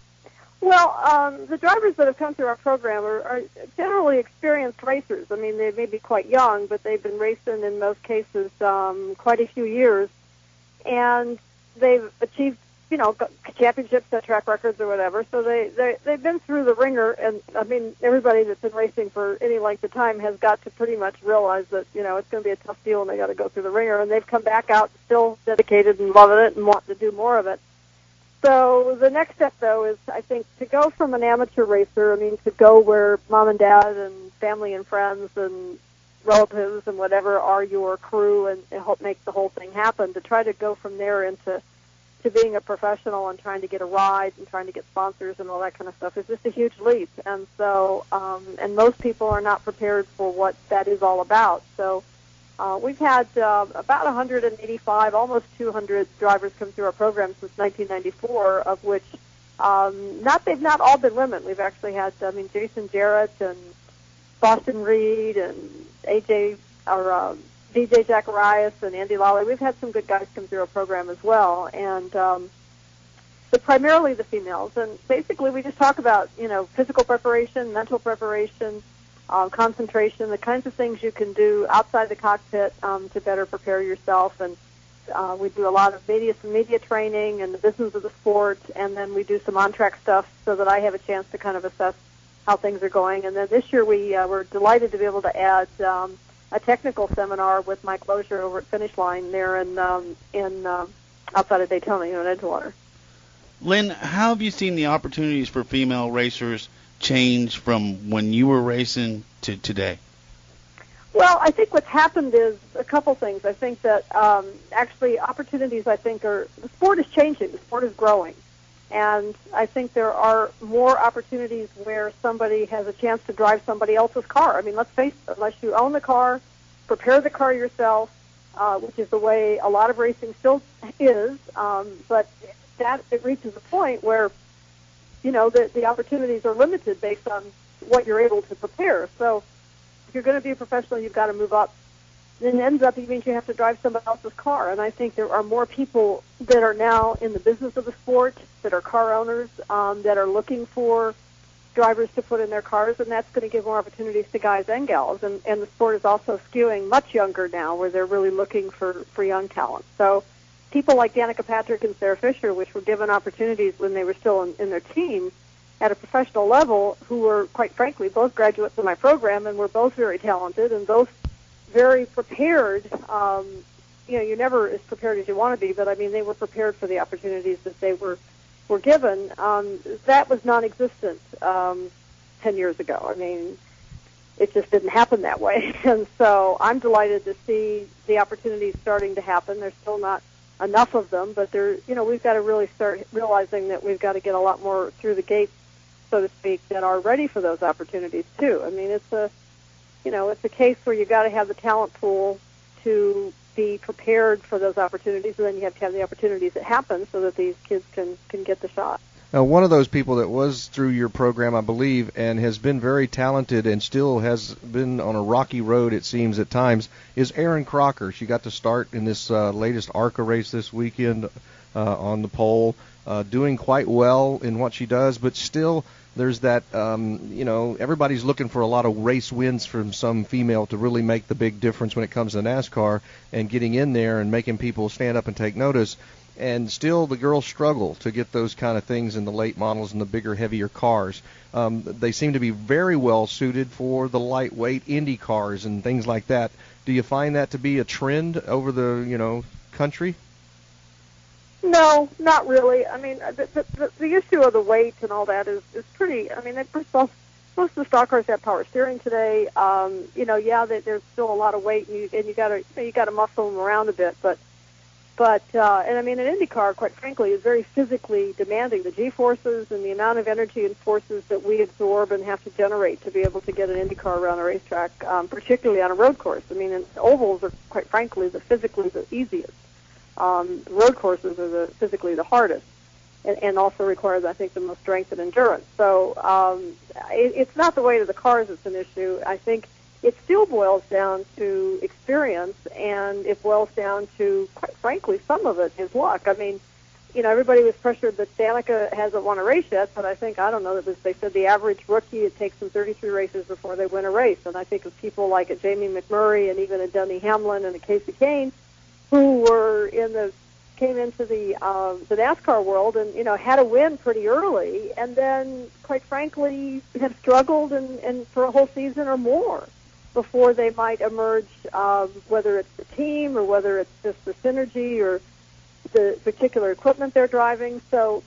Well, the drivers that have come through our program are generally experienced racers. I mean, they may be quite young, but they've been racing in most cases quite a few years, and they've achieved, championships, track records or whatever. So they've been through the ringer, and I mean, everybody that's been racing for any length of time has got to pretty much realize that it's going to be a tough deal, and they got to go through the ringer. And they've come back out still dedicated and loving it and want to do more of it. So the next step, though, is, I think, to go from an amateur racer, to go where mom and dad and family and friends and relatives and whatever are your crew and help make the whole thing happen, to try to go from there into being a professional and trying to get a ride and trying to get sponsors and all that kind of stuff is just a huge leap. And so, and most people are not prepared for what that is all about. So we've had about 185, almost 200 drivers come through our program since 1994, of which they've not all been women. We've actually had, Jason Jarrett and Boston Reed and DJ Zacharias and Andy Lawley. We've had some good guys come through our program as well, and but primarily the females. And basically, we just talk about physical preparation, mental preparation, concentration, the kinds of things you can do outside the cockpit to better prepare yourself. And we do a lot of media training and the business of the sport, and then we do some on-track stuff so that I have a chance to kind of assess how things are going. And then this year we were delighted to be able to add a technical seminar with Mike Lozier over at Finish Line there in outside of Daytona, in Edgewater. Lynn, how have you seen the opportunities for female racers change from when you were racing to today? Well, I think what's happened is a couple things. I think that actually opportunities, the sport is changing. The sport is growing. And I think there are more opportunities where somebody has a chance to drive somebody else's car. I mean, let's face it, unless you own the car, prepare the car yourself, which is the way a lot of racing still is, but that it reaches a point where, the opportunities are limited based on what you're able to prepare. So if you're going to be a professional, you've got to move up. Then it ends up it means you have to drive somebody else's car. And I think there are more people that are now in the business of the sport, that are car owners, that are looking for drivers to put in their cars, and that's going to give more opportunities to guys and gals. And the sport is also skewing much younger now, where they're really looking for young talent. So people like Danica Patrick and Sarah Fisher, which were given opportunities when they were still in their teens at a professional level, who were, quite frankly, both graduates of my program and were both very talented and both very prepared. You're never as prepared as you want to be, but I mean, they were prepared for the opportunities that they were given. That was non-existent 10 years ago. I mean, it just didn't happen that way. And so I'm delighted to see the opportunities starting to happen. There's still not enough of them, but we've got to really start realizing that we've got to get a lot more through the gates, so to speak, that are ready for those opportunities too. I mean, it's a case where you've got to have the talent pool to be prepared for those opportunities, and then you have to have the opportunities that happen so that these kids can get the shot. Now, one of those people that was through your program, I believe, and has been very talented and still has been on a rocky road, it seems, at times, is Erin Crocker. She got to start in this latest ARCA race this weekend on the pole, doing quite well in what she does, but still there's that, everybody's looking for a lot of race wins from some female to really make the big difference when it comes to NASCAR and getting in there and making people stand up and take notice. And still the girls struggle to get those kind of things in the late models and the bigger, heavier cars. They seem to be very well suited for the lightweight Indy cars and things like that. Do you find that to be a trend over the, country? No, not really. I mean, the issue of the weight and all that is pretty. I mean, first of all, most of the stock cars have power steering today. There's still a lot of weight, and you got to muscle them around a bit. But and I mean, an IndyCar, quite frankly, is very physically demanding. The G-forces and the amount of energy and forces that we absorb and have to generate to be able to get an IndyCar around a racetrack, particularly on a road course. I mean, and ovals are, quite frankly, physically the easiest. Road courses are physically the hardest, and also requires, I think, the most strength and endurance. So it's not the weight of the cars that's an issue. I think it still boils down to experience, and it boils down to, quite frankly, some of it is luck. I mean, everybody was pressured that Danica hasn't won a race yet, but I don't know, they said the average rookie, it takes them 33 races before they win a race. And I think of people like a Jamie McMurray and even a Denny Hamlin and a Casey Kane, who came into the NASCAR world and had a win pretty early, and then quite frankly have struggled and for a whole season or more before they might emerge, whether it's the team or whether it's just the synergy or the particular equipment they're driving. So,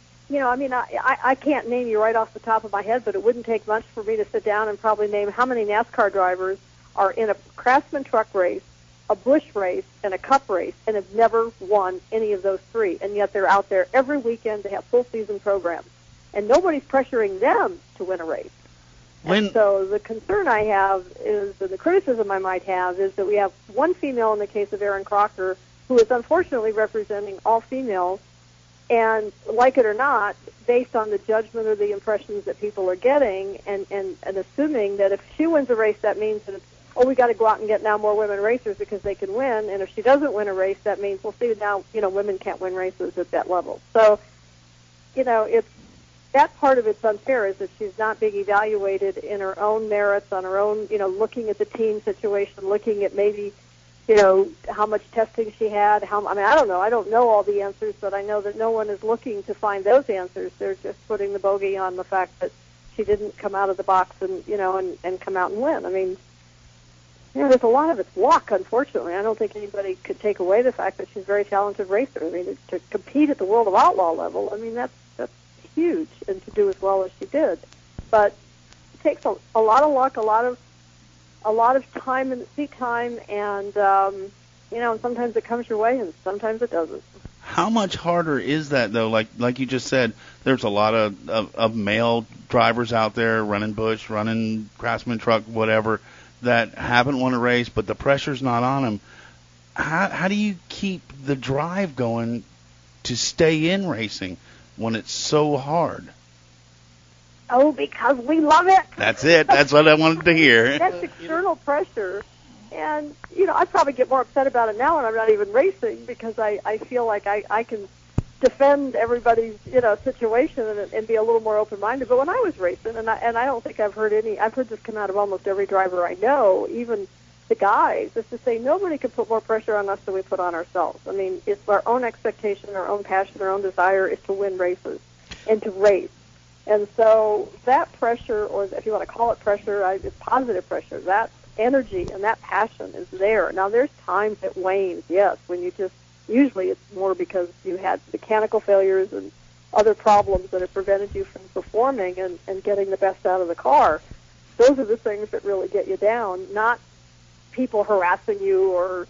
I can't name you right off the top of my head, but it wouldn't take much for me to sit down and probably name how many NASCAR drivers are in a Craftsman truck race, a Busch race, and a Cup race, and have never won any of those three, and yet they're out there every weekend. They have full season programs, and nobody's pressuring them to win a race. And so the concern I have is, and the criticism I might have, is that we have one female in the case of Erin Crocker, who is unfortunately representing all females, And like it or not, based on the judgment or the impressions that people are getting, and assuming that if she wins a race, that means that we got to go out and get now more women racers because they can win. And if she doesn't win a race, that means, well, see, now, women can't win races at that level. So, it's that part of it's unfair, is that she's not being evaluated in her own merits, on her own, looking at the team situation, looking at maybe, how much testing she had. I don't know. I don't know all the answers, but I know that no one is looking to find those answers. They're just putting the bogey on the fact that she didn't come out of the box and, and come out and win. I mean, there's a lot of it's luck, unfortunately. I don't think anybody could take away the fact that she's a very talented racer. I mean, to compete at the World of Outlaw level, I mean, that's huge, and to do as well as she did. But it takes a lot of luck, a lot of time and seat time, and and sometimes it comes your way, and sometimes it doesn't. How much harder is that, though? Like you just said, there's a lot of male drivers out there running Busch, running Craftsman truck, whatever, that haven't won a race, but the pressure's not on them. How do you keep the drive going to stay in racing when it's so hard? Oh, because we love it. That's it. That's what I wanted to hear. That's external pressure. And, I probably get more upset about it now when I'm not even racing, because I feel like I can defend everybody's, situation and be a little more open-minded. But when I was racing, and I don't think I've heard this come out of almost every driver I know, even the guys, is to say nobody can put more pressure on us than we put on ourselves. I mean, it's our own expectation, our own passion, our own desire is to win races and to race. And so that pressure, or if you want to call it pressure, it's positive pressure. That energy and that passion is there. Now, there's times it wanes, yes, when usually it's more because you had mechanical failures and other problems that have prevented you from performing and getting the best out of the car. Those are the things that really get you down, not people harassing you or,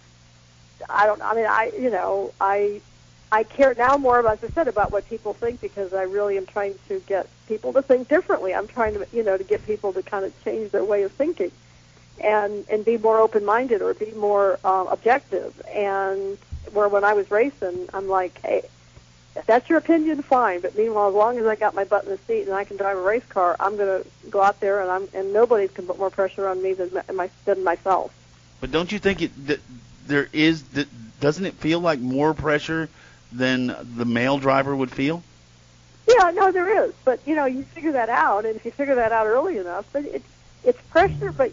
I care now more about, as I said, about what people think, because I really am trying to get people to think differently. I'm trying to, to get people to kind of change their way of thinking and be more open-minded or be more objective. And where when I was racing, I'm like, hey, if that's your opinion, fine. But meanwhile, as long as I got my butt in the seat and I can drive a race car, I'm going to go out there and nobody can put more pressure on me than myself. But don't you think doesn't it feel like more pressure than the male driver would feel? Yeah, no, there is. But, you figure that out, and if you figure that out early enough, but it's pressure, but,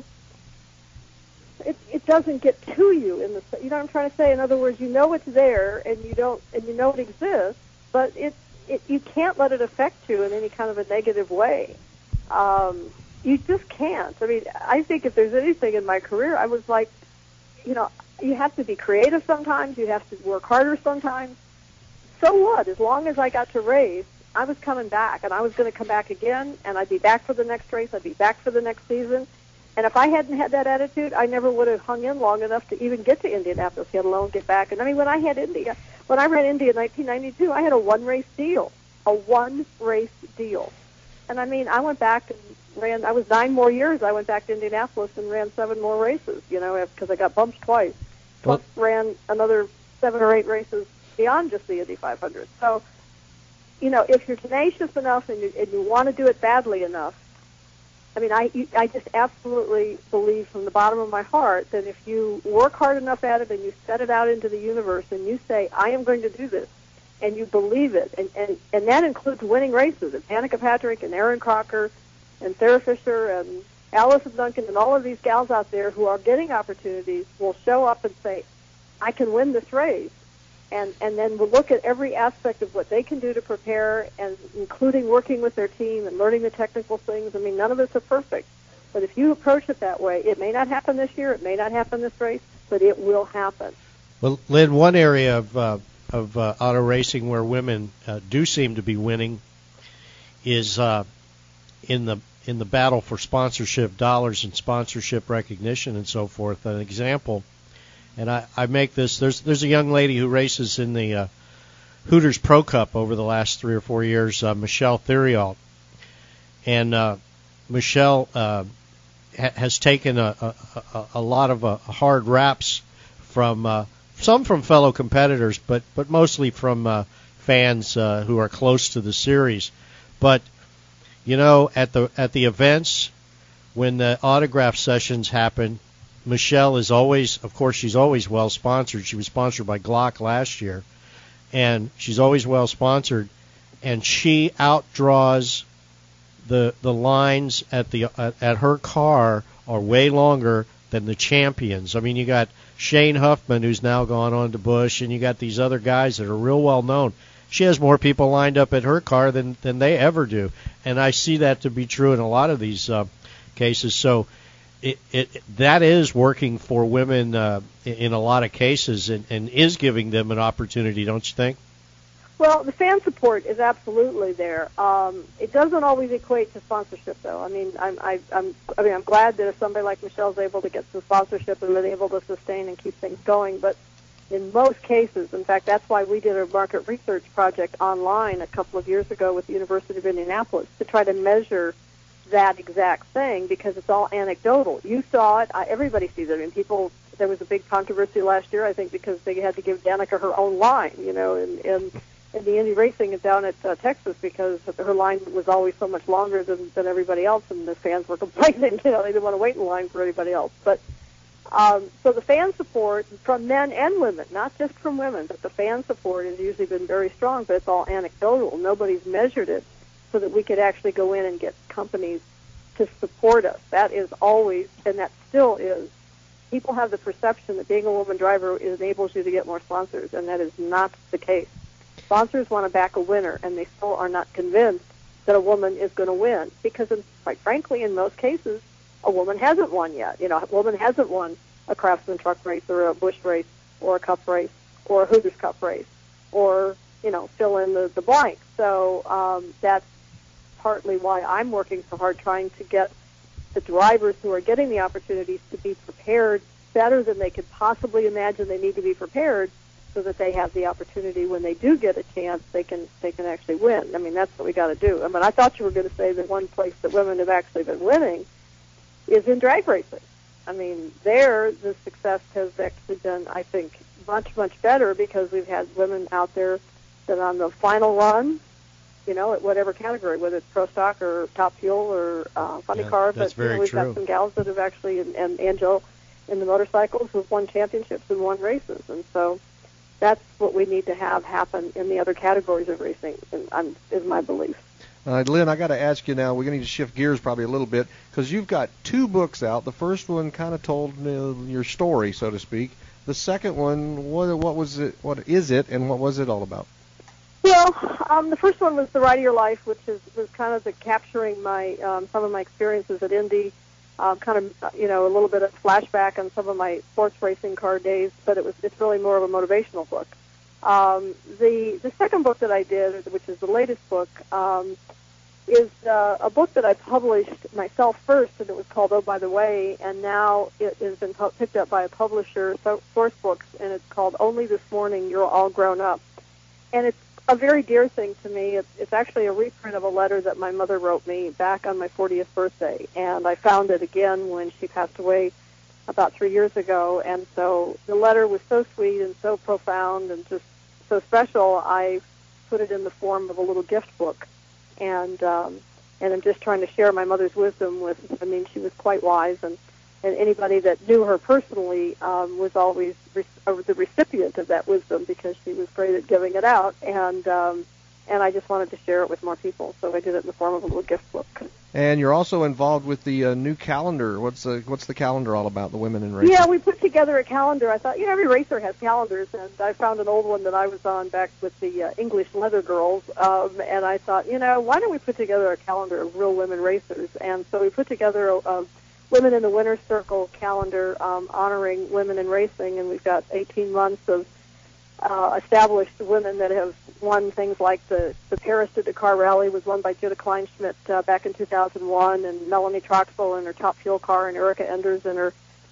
it doesn't get to you you know what I'm trying to say? In other words, it's there, and you know it exists, but you can't let it affect you in any kind of a negative way. You just can't. I mean, I think if there's anything in my career, I was like, you have to be creative sometimes. You have to work harder sometimes. So what? As long as I got to race, I was coming back, and I was going to come back again, and I'd be back for the next race. I'd be back for the next season. And if I hadn't had that attitude, I never would have hung in long enough to even get to Indianapolis, let alone get back. And I mean, when I ran Indy in 1992, I had a one-race deal. And I mean, I went back and I was 9 more years. I went back to Indianapolis and ran 7 more races, because I got bumped twice. Plus ran another 7 or 8 races beyond just the Indy 500. So, if you're tenacious enough and you want to do it badly enough, I mean, I just absolutely believe from the bottom of my heart that if you work hard enough at it and you set it out into the universe and you say, I am going to do this, and you believe it, and that includes winning races, and Annika Patrick and Aaron Crocker and Sarah Fisher and Allison Duncan and all of these gals out there who are getting opportunities will show up and say, I can win this race. And then we'll look at every aspect of what they can do to prepare, and including working with their team and learning the technical things. I mean, none of us are perfect. But if you approach it that way, it may not happen this year, it may not happen this race, but it will happen. Well, Lynn, one area of auto racing where women do seem to be winning is in the battle for sponsorship dollars and sponsorship recognition and so forth. An example, and I make this, there's a young lady who races in the Hooters Pro Cup over the last 3 or 4 years, Michelle Theriault. And Michelle has taken a lot of hard raps from some from fellow competitors, but mostly from fans who are close to the series. But you know, at the events when the autograph sessions happen, Michelle is always, of course, she's always well sponsored. She was sponsored by Glock last year, and she's always well sponsored, and she outdraws the lines at her car are way longer than the champions. I mean, you got Shane Huffman, who's now gone on to Busch, and you got these other guys that are real well known. She has more people lined up at her car than they ever do, and I see that to be true in a lot of these cases. So that is working for women in a lot of cases, and is giving them an opportunity, don't you think? Well, the fan support is absolutely there. It doesn't always equate to sponsorship, though. I mean, I'm glad that if somebody like Michelle's able to get some sponsorship and been able to sustain and keep things going. But in most cases, in fact, that's why we did a market research project online a couple of years ago with the University of Indianapolis to try to measure that exact thing, because it's all anecdotal. You saw it. Everybody sees it. I mean, there was a big controversy last year, I think, because they had to give Danica her own line, you know, in the Indy Racing down at Texas, because her line was always so much longer than everybody else, and the fans were complaining, you know, they didn't want to wait in line for anybody else. But so the fan support from men and women, not just from women, but the fan support has usually been very strong, but it's all anecdotal. Nobody's measured it so that we could actually go in and get companies to support us. That is always, and that still is. People have the perception that being a woman driver enables you to get more sponsors, and that is not the case. Sponsors want to back a winner, and they still are not convinced that a woman is going to win, because, quite frankly, in most cases, a woman hasn't won yet. You know, a woman hasn't won a Craftsman truck race or a Busch race or a Cup race or a Hooters Cup race, or, you know, fill in the blank. So that's partly why I'm working so hard trying to get the drivers who are getting the opportunities to be prepared better than they could possibly imagine they need to be prepared, so that they have the opportunity when they do get a chance, they can actually win. I mean, that's what we got to do. I mean, I thought you were going to say that one place that women have actually been winning is in drag racing. I mean, there the success has actually been, I think, much, much better, because we've had women out there that on the final run, you know, at whatever category, whether it's Pro Stock or Top Fuel or Funny Car, but you know, we've got some gals that have actually, and Angel in the motorcycles, who've won championships and won races, and so that's what we need to have happen in the other categories of racing, is my belief. Lynn, I got to ask you now, we're going to need to shift gears probably a little bit, because you've got 2 books out. The first one kind of told your story, so to speak. The second one, what was it? What is it, and what was it all about? Well, the first one was The Ride of Your Life, which was kind of capturing my some of my experiences at Indy, kind of, you know, a little bit of flashback on some of my sports racing car days, but it's really more of a motivational book. The second book that I did, which is the latest book, is a book that I published myself first, and it was called Oh, By the Way, and now it has been picked up by a publisher, Source Books, and it's called Only This Morning, You're All Grown Up. And it's a very dear thing to me. It's actually a reprint of a letter that my mother wrote me back on my 40th birthday, and I found it again when she passed away about 3 years ago. And so the letter was so sweet and so profound and just so special, I put it in the form of a little gift book. And I'm just trying to share my mother's wisdom with, I mean, she was quite wise, and anybody that knew her personally was always the recipient of that wisdom, because she was great at giving it out, and I just wanted to share it with more people, so I did it in the form of a little gift book. And you're also involved with the new calendar. What's the calendar all about, the Women in Racing? Yeah, we put together a calendar. I thought, every racer has calendars, and I found an old one that I was on back with the English Leather Girls, and I thought, why don't we put together a calendar of real women racers? And so we put together a Women in the Winner's Circle calendar honoring women in racing, and we've got 18 months of established women that have won things like the Paris to Dakar Rally was won by Jutta Kleinschmidt back in 2001, and Melanie Troxel in her Top Fuel car, and Erica Enders in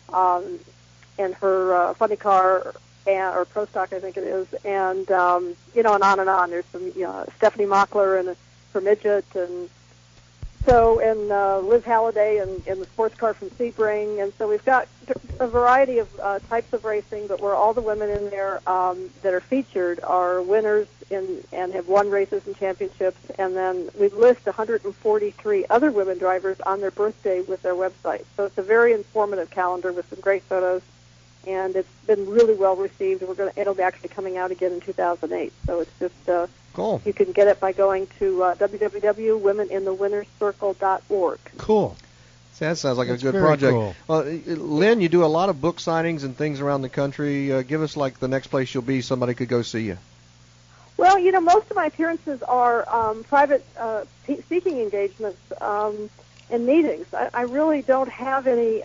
her Funny Car or Pro Stock, I think it is, and and on and on. There's some Stephanie Mockler and her midget, and So, and Liz Halliday and the sports car from Sebring. And so we've got a variety of types of racing, but where all the women in there that are featured are winners and have won races and championships. And then we list 143 other women drivers on their birthday with their website. So it's a very informative calendar with some great photos. And it's been really well received. It'll be actually coming out again in 2008. So it's just cool. You can get it by going to www.womeninthe.winnerscircle.org. Cool. That sounds like That's a good very project. cool. Well, Lynn, you do a lot of book signings and things around the country. Give us like the next place you'll be. Somebody could go see you. Well, most of my appearances are private speaking engagements and meetings. I really don't have any.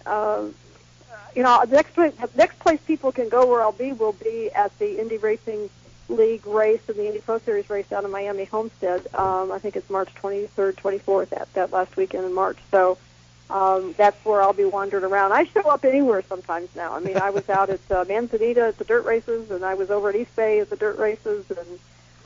The next place people can go where I'll be will be at the Indy Racing League race and the Indy Pro Series race down in Miami Homestead. I think it's March 23rd, 24th, that last weekend in March. So that's where I'll be wandering around. I show up anywhere sometimes now. I mean, I was out at Manzanita at the dirt races, and I was over at East Bay at the dirt races, and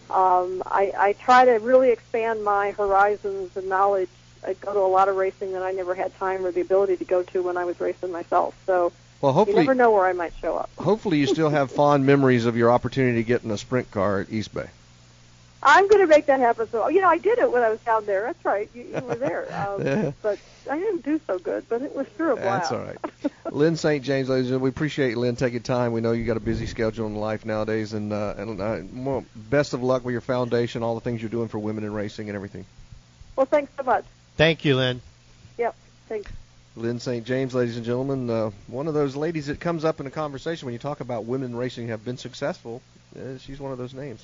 I try to really expand my horizons and knowledge. I go to a lot of racing that I never had time or the ability to go to when I was racing myself. So well, hopefully, you never know where I might show up. Hopefully you still have fond memories of your opportunity to get in a sprint car at East Bay. I'm going to make that happen. So, I did it when I was down there. That's right. You were there. Yeah. But I didn't do so good, but it was sure a blast. That's all right. Lynn St. James, ladies and gentlemen, we appreciate Lynn taking time. We know you got a busy schedule in life nowadays, and well, best of luck with your foundation, all the things you're doing for women in racing and everything. Well, thanks so much. Thank you, Lynn. Yep, thanks. Lynn St. James, ladies and gentlemen, one of those ladies that comes up in a conversation when you talk about women racing have been successful. She's one of those names.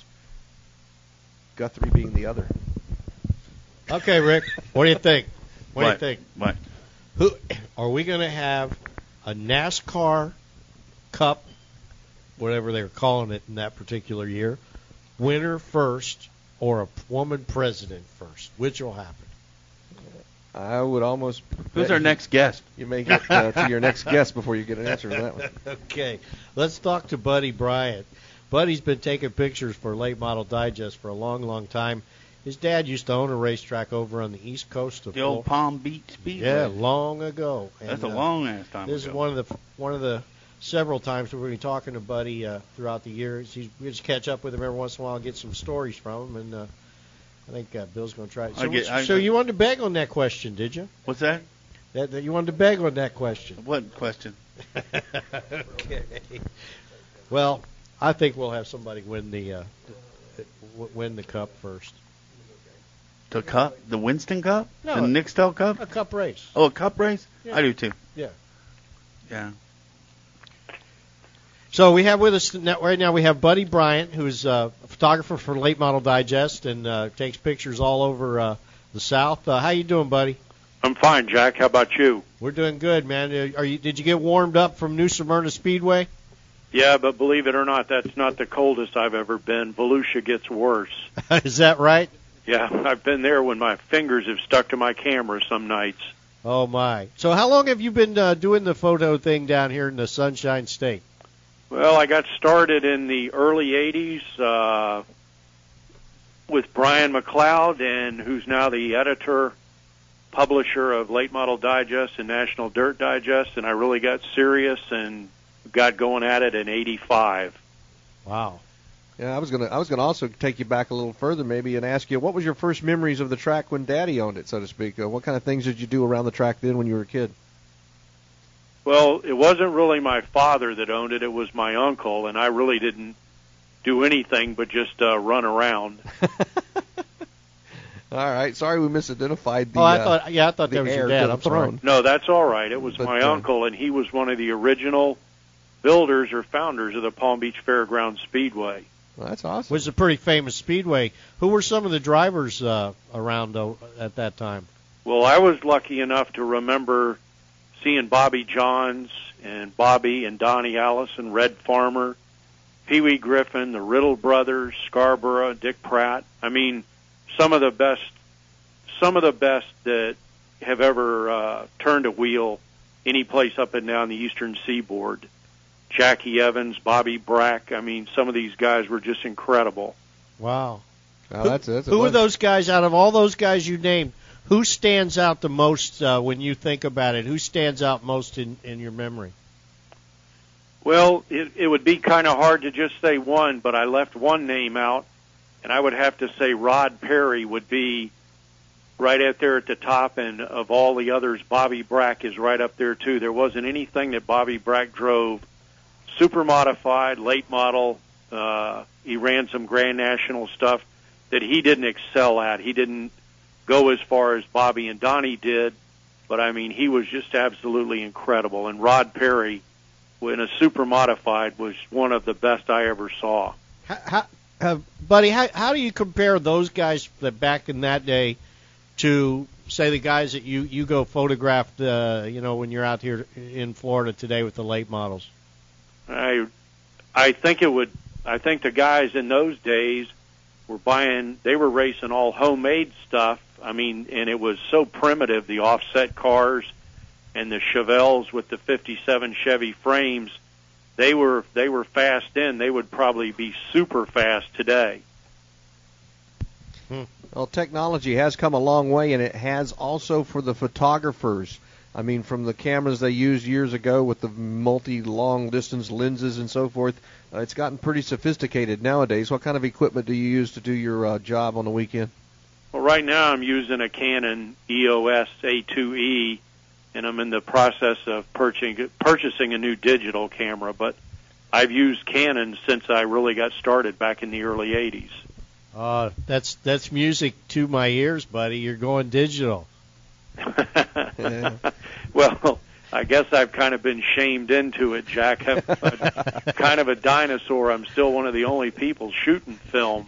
Guthrie being the other. Okay, Rick, what do you think? What do you think? What? Who are we going to have a NASCAR Cup, whatever they were calling it in that particular year, winner first or a woman president first? Which will happen? I would almost. Who's our next guest? You may get to your next guest before you get an answer to that one. Okay, let's talk to Buddy Bryant. Buddy's been taking pictures for Late Model Digest for a long, long time. His dad used to own a racetrack over on the east coast of the old Palm Beach Speedway. Yeah, long ago. That's a long ass time This ago. is one of the several times we're going to be talking to Buddy throughout the years. We just catch up with him every once in a while and get some stories from him, and I think Bill's going to try. So you wanted to beg on that question, did you? What's that? That you wanted to beg on that question. What question? Okay. Well, I think we'll have somebody win the cup first. The cup? The Winston Cup? No, the Nixtel Cup? A cup race. Oh, a cup race? Yeah. I do too. Yeah. Yeah. So we have with us right now, we have Buddy Bryant, who's a photographer for Late Model Digest and takes pictures all over the South. How you doing, Buddy? I'm fine, Jack. How about you? We're doing good, man. Did you get warmed up from New Smyrna Speedway? Yeah, but believe it or not, that's not the coldest I've ever been. Volusia gets worse. Is that right? Yeah, I've been there when my fingers have stuck to my camera some nights. Oh, my. So how long have you been doing the photo thing down here in the Sunshine State? Well, I got started in the early 80s with Brian McLeod, and who's now the editor, publisher of Late Model Digest and National Dirt Digest, and I really got serious and got going at it in 85. Wow. Yeah, I was gonna also take you back a little further maybe and ask you, what was your first memories of the track when Daddy owned it, so to speak? What kind of things did you do around the track then when you were a kid? Well, it wasn't really my father that owned it. It was my uncle, and I really didn't do anything but just run around. All right. Sorry we misidentified the I thought that was your dad. I'm throne. sorry. No, that's all right. It was my uncle, and he was one of the original builders or founders of the Palm Beach Fairgrounds Speedway. Well, that's awesome. It was a pretty famous speedway. Who were some of the drivers around at that time? Well, I was lucky enough to remember seeing Bobby Johns and Bobby and Donnie Allison, Red Farmer, Pee Wee Griffin, the Riddle brothers, Scarborough, Dick Pratt. I mean, some of the best that have ever turned a wheel any place up and down the Eastern Seaboard. Jackie Evans, Bobby Brack. I mean, some of these guys were just incredible. Wow. Oh, that's it. Who are those guys, out of all those guys you named, Who stands out the most when you think about it? Who stands out most in your memory? Well, it would be kind of hard to just say one, but I left one name out, and I would have to say Rod Perry would be right out there at the top, and of all the others, Bobby Brack is right up there, too. There wasn't anything that Bobby Brack drove, super modified, late model, he ran some Grand National stuff that he didn't excel at. He didn't go as far as Bobby and Donnie did, but, I mean, he was just absolutely incredible. And Rod Perry, in a super modified, was one of the best I ever saw. Buddy, how do you compare those guys that back in that day to, say, the guys that you go photographed, when you're out here in Florida today with the late models? I think the guys in those days they were racing all homemade stuff. I mean, and it was so primitive, the offset cars and the Chevelles with the 57 Chevy frames. They were fast in. They would probably be super fast today. Well, technology has come a long way, and it has also for the photographers. I mean, from the cameras they used years ago with the multi-long-distance lenses and so forth, it's gotten pretty sophisticated nowadays. What kind of equipment do you use to do your job on the weekend? Well, right now I'm using a Canon EOS A2E, and I'm in the process of purchasing a new digital camera, but I've used Canon since I really got started back in the early 80s. That's music to my ears, buddy. You're going digital. Yeah. Well, I guess I've kind of been shamed into it, Jack. I'm kind of a dinosaur. I'm still one of the only people shooting film.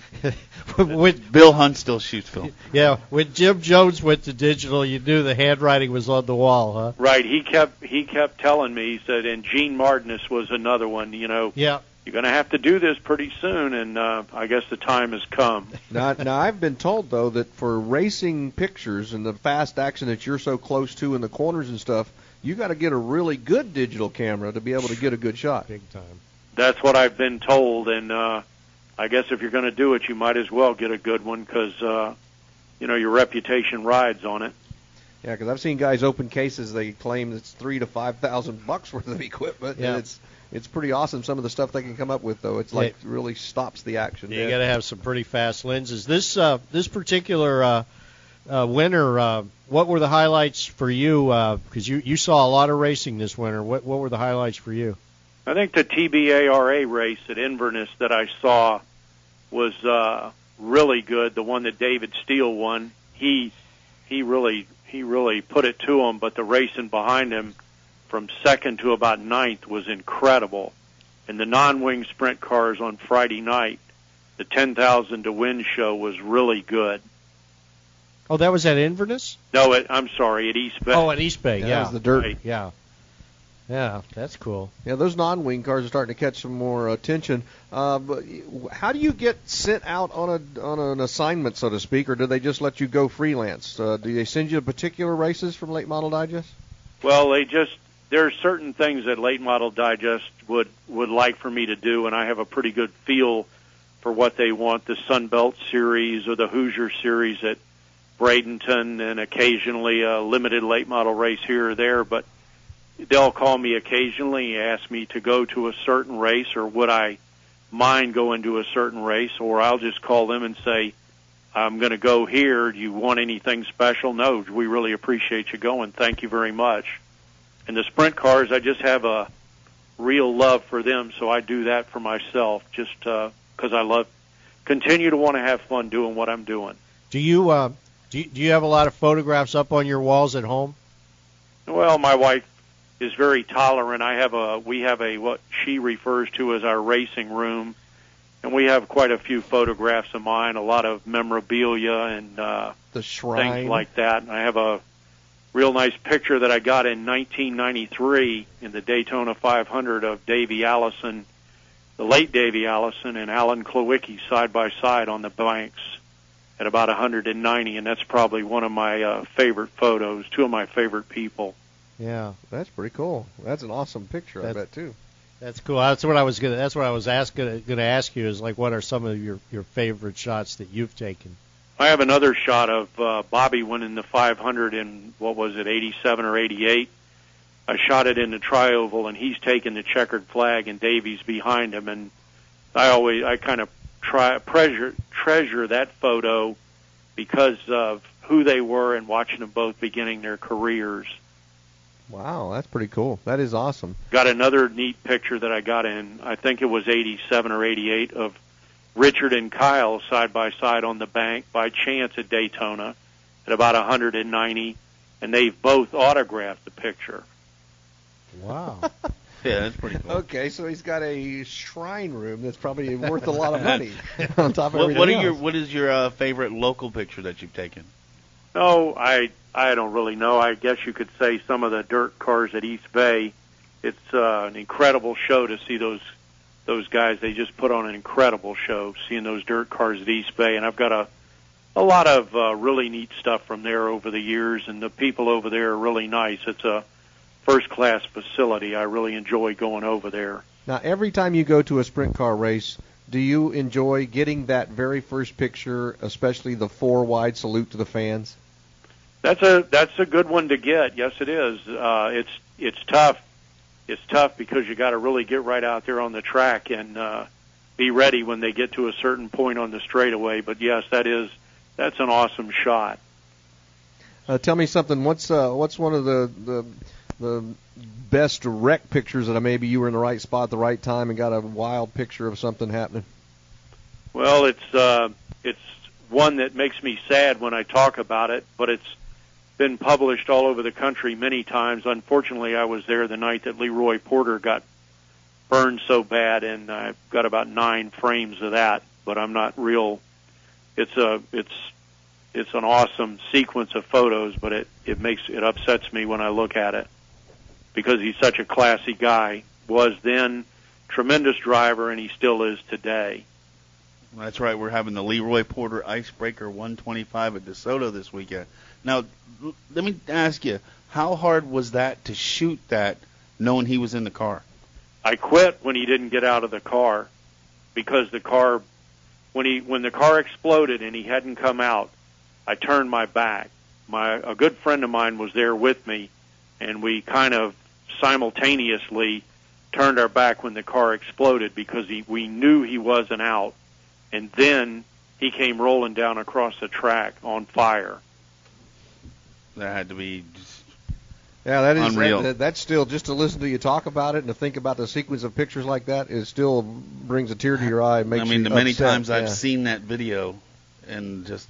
Bill Hunt still shoots film. Yeah, when Jim Jones went to digital, you knew the handwriting was on the wall, huh? Right. He kept telling me, he said, and Gene Martinus was another one, Yeah. You're going to have to do this pretty soon, and I guess the time has come. Now, I've been told, though, that for racing pictures and the fast action that you're so close to in the corners and stuff, you got to get a really good digital camera to be able to get a good shot. Big time. That's what I've been told, and I guess if you're going to do it, you might as well get a good one because, your reputation rides on it. Yeah, because I've seen guys open cases. They claim it's $3,000 to $5,000 worth of equipment. Yeah. And it's pretty awesome. Some of the stuff they can come up with, though, it's like really stops the action. You got to have some pretty fast lenses. This particular winter, what were the highlights for you? Because you saw a lot of racing this winter. What were the highlights for you? I think the TBARA race at Inverness that I saw was really good. The one that David Steele won, he really put it to him. But the racing behind him, from second to about ninth, was incredible. And the non-wing sprint cars on Friday night, the 10,000 to win show was really good. Oh, that was at Inverness? No, I'm sorry, at East Bay. Oh, at East Bay, yeah. That was the dirt. Right. Yeah, that's cool. Yeah, those non-wing cars are starting to catch some more attention. But how do you get sent out on an assignment, so to speak, or do they just let you go freelance? Do they send you particular races from Late Model Digest? Well, there are certain things that Late Model Digest would like for me to do, and I have a pretty good feel for what they want. The Sunbelt Series or the Hoosier Series at Bradenton, and occasionally a limited late model race here or there, but they'll call me occasionally, ask me to go to a certain race, or would I mind going to a certain race, or I'll just call them and say, I'm going to go here. Do you want anything special? No, we really appreciate you going. Thank you very much. And the sprint cars, I just have a real love for them, so I do that for myself just because I continue to want to have fun doing what I'm doing. Do you have a lot of photographs up on your walls at home? Well, my wife is very tolerant. We have a what she refers to as our racing room, and we have quite a few photographs of mine, a lot of memorabilia and the shrine, things like that. And I have a real nice picture that I got in 1993 in the Daytona 500 of Davey Allison, the late Davey Allison, and Alan Klawicki side by side on the banks at about 190, and that's probably one of my favorite photos, two of my favorite people. Yeah, that's pretty cool. That's an awesome picture, I bet too. That's cool. That's what I was going to ask you is like, what are some of your favorite shots that you've taken? I have another shot of Bobby winning the 500 in, what was it, 87 or 88. I shot it in the tri-oval, and he's taking the checkered flag, and Davy's behind him. And I kind of treasure that photo because of who they were and watching them both beginning their careers. Wow, that's pretty cool. That is awesome. Got another neat picture that I got in, I think it was 87 or 88, of Richard and Kyle side by side on the bank by chance at Daytona at about 190, and they've both autographed the picture. Wow. Yeah, that's pretty cool. Okay, so he's got a shrine room that's probably worth a lot of money on top of everything else. What is your favorite local picture that you've taken? No, I don't really know. I guess you could say some of the dirt cars at East Bay. It's an incredible show to see those guys. They just put on an incredible show, seeing those dirt cars at East Bay. And I've got a lot of really neat stuff from there over the years, and the people over there are really nice. It's a first-class facility. I really enjoy going over there. Now, every time you go to a sprint car race, do you enjoy getting that very first picture, especially the 4-wide salute to the fans? That's a good one to get. Yes, it is. It's tough. It's tough because you got to really get right out there on the track and be ready when they get to a certain point on the straightaway. But yes, that's an awesome shot. Tell me something. What's one of the best wreck pictures that maybe you were in the right spot at the right time and got a wild picture of something happening? Well, it's one that makes me sad when I talk about it, but it's been published all over the country many times. Unfortunately, I was there the night that Leroy Porter got burned so bad, and I've got about 9 frames of that. But I'm not real. It's an awesome sequence of photos, but it upsets me when I look at it because he's such a classy guy. Was then tremendous driver, and he still is today. That's right. We're having the Leroy Porter Icebreaker 125 at DeSoto this weekend. Now, let me ask you, how hard was that to shoot that knowing he was in the car? I quit when he didn't get out of the car because the car, when the car exploded and he hadn't come out, I turned my back. A good friend of mine was there with me, and we kind of simultaneously turned our back when the car exploded because we knew he wasn't out. And then he came rolling down across the track on fire. That had to be just unreal. That's still, just to listen to you talk about it and to think about the sequence of pictures like that, it still brings a tear to your eye. The many times I've seen that video, and just,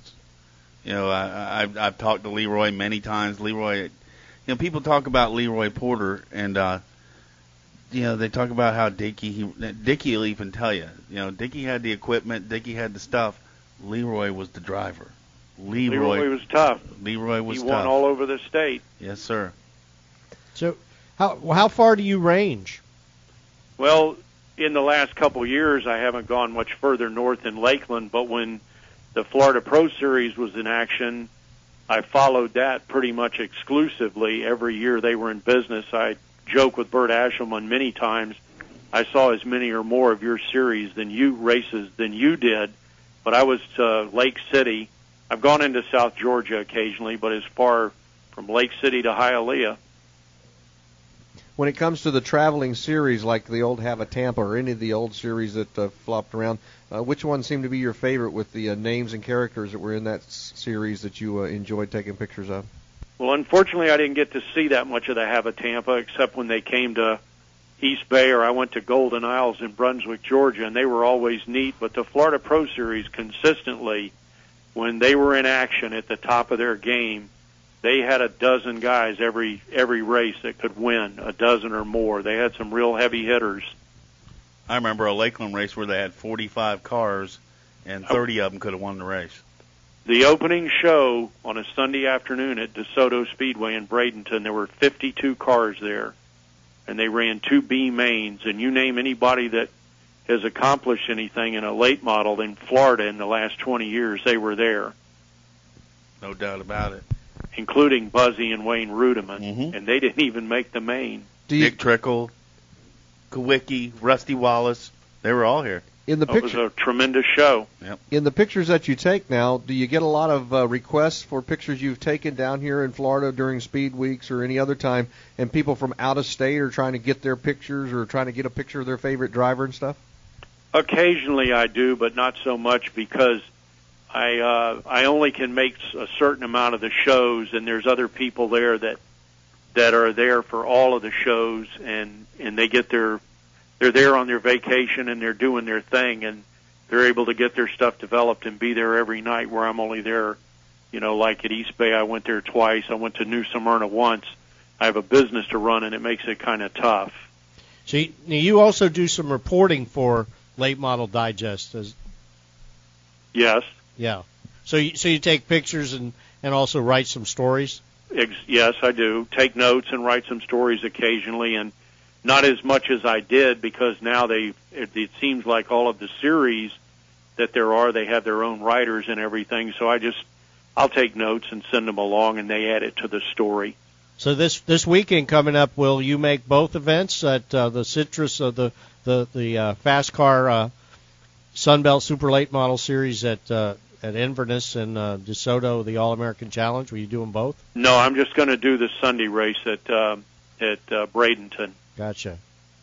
I've talked to Leroy many times. Leroy, people talk about Leroy Porter, and they talk about how Dickie will even tell you, Dickie had the equipment, Dickie had the stuff. Leroy was the driver. Leroy was tough. Leroy was tough. He won all over the state. Yes, sir. So, how far do you range? Well, in the last couple of years, I haven't gone much further north than Lakeland, but when the Florida Pro Series was in action, I followed that pretty much exclusively. Every year they were in business. I joke with Bert Ashelman many times, I saw as many or more of your series races than you did, but I was to Lake City. I've gone into South Georgia occasionally, but as far from Lake City to Hialeah. When it comes to the traveling series like the old Have a Tampa or any of the old series that flopped around, which one seemed to be your favorite with the names and characters that were in that series that you enjoyed taking pictures of? Well, unfortunately, I didn't get to see that much of the Have a Tampa except when they came to East Bay, or I went to Golden Isles in Brunswick, Georgia, and they were always neat. But the Florida Pro Series consistently, when they were in action at the top of their game, they had a dozen guys every race that could win, a dozen or more. They had some real heavy hitters. I remember a Lakeland race where they had 45 cars, and 30 of them could have won the race. The opening show on a Sunday afternoon at DeSoto Speedway in Bradenton, there were 52 cars there, and they ran 2 B mains. And you name anybody that has accomplished anything in a late model in Florida in the last 20 years, they were there. No doubt about it. Including Buzzy and Wayne Rudiman, and they didn't even make the main. Dick Trickle, Kawicki, Rusty Wallace, they were all here. In the It was a tremendous show. Yep. In the pictures that you take now, do you get a lot of requests for pictures you've taken down here in Florida during speed weeks or any other time, and people from out of state are trying to get their pictures or trying to get a picture of their favorite driver and stuff? Occasionally I do, but not so much because I only can make a certain amount of the shows, and there's other people there that are there for all of the shows, and they get they're there on their vacation and they're doing their thing, and they're able to get their stuff developed and be there every night, where I'm only there, like at East Bay I went there twice. I went to New Smyrna once. I have a business to run, and it makes it kind of tough. So you also do some reporting for Late Model Digest. Yes. Yeah. So you take pictures and also write some stories? Yes, I do. Take notes and write some stories occasionally, and not as much as I did, because now it seems like all of the series that they have their own writers and everything. So I'll take notes and send them along, and they add it to the story. So this weekend coming up, will you make both events at the Citrus of the Fast Car Sunbelt Super Late Model Series at Inverness and DeSoto, the All American Challenge? Will you do them both? No, I'm just going to do the Sunday race at Bradenton. Gotcha.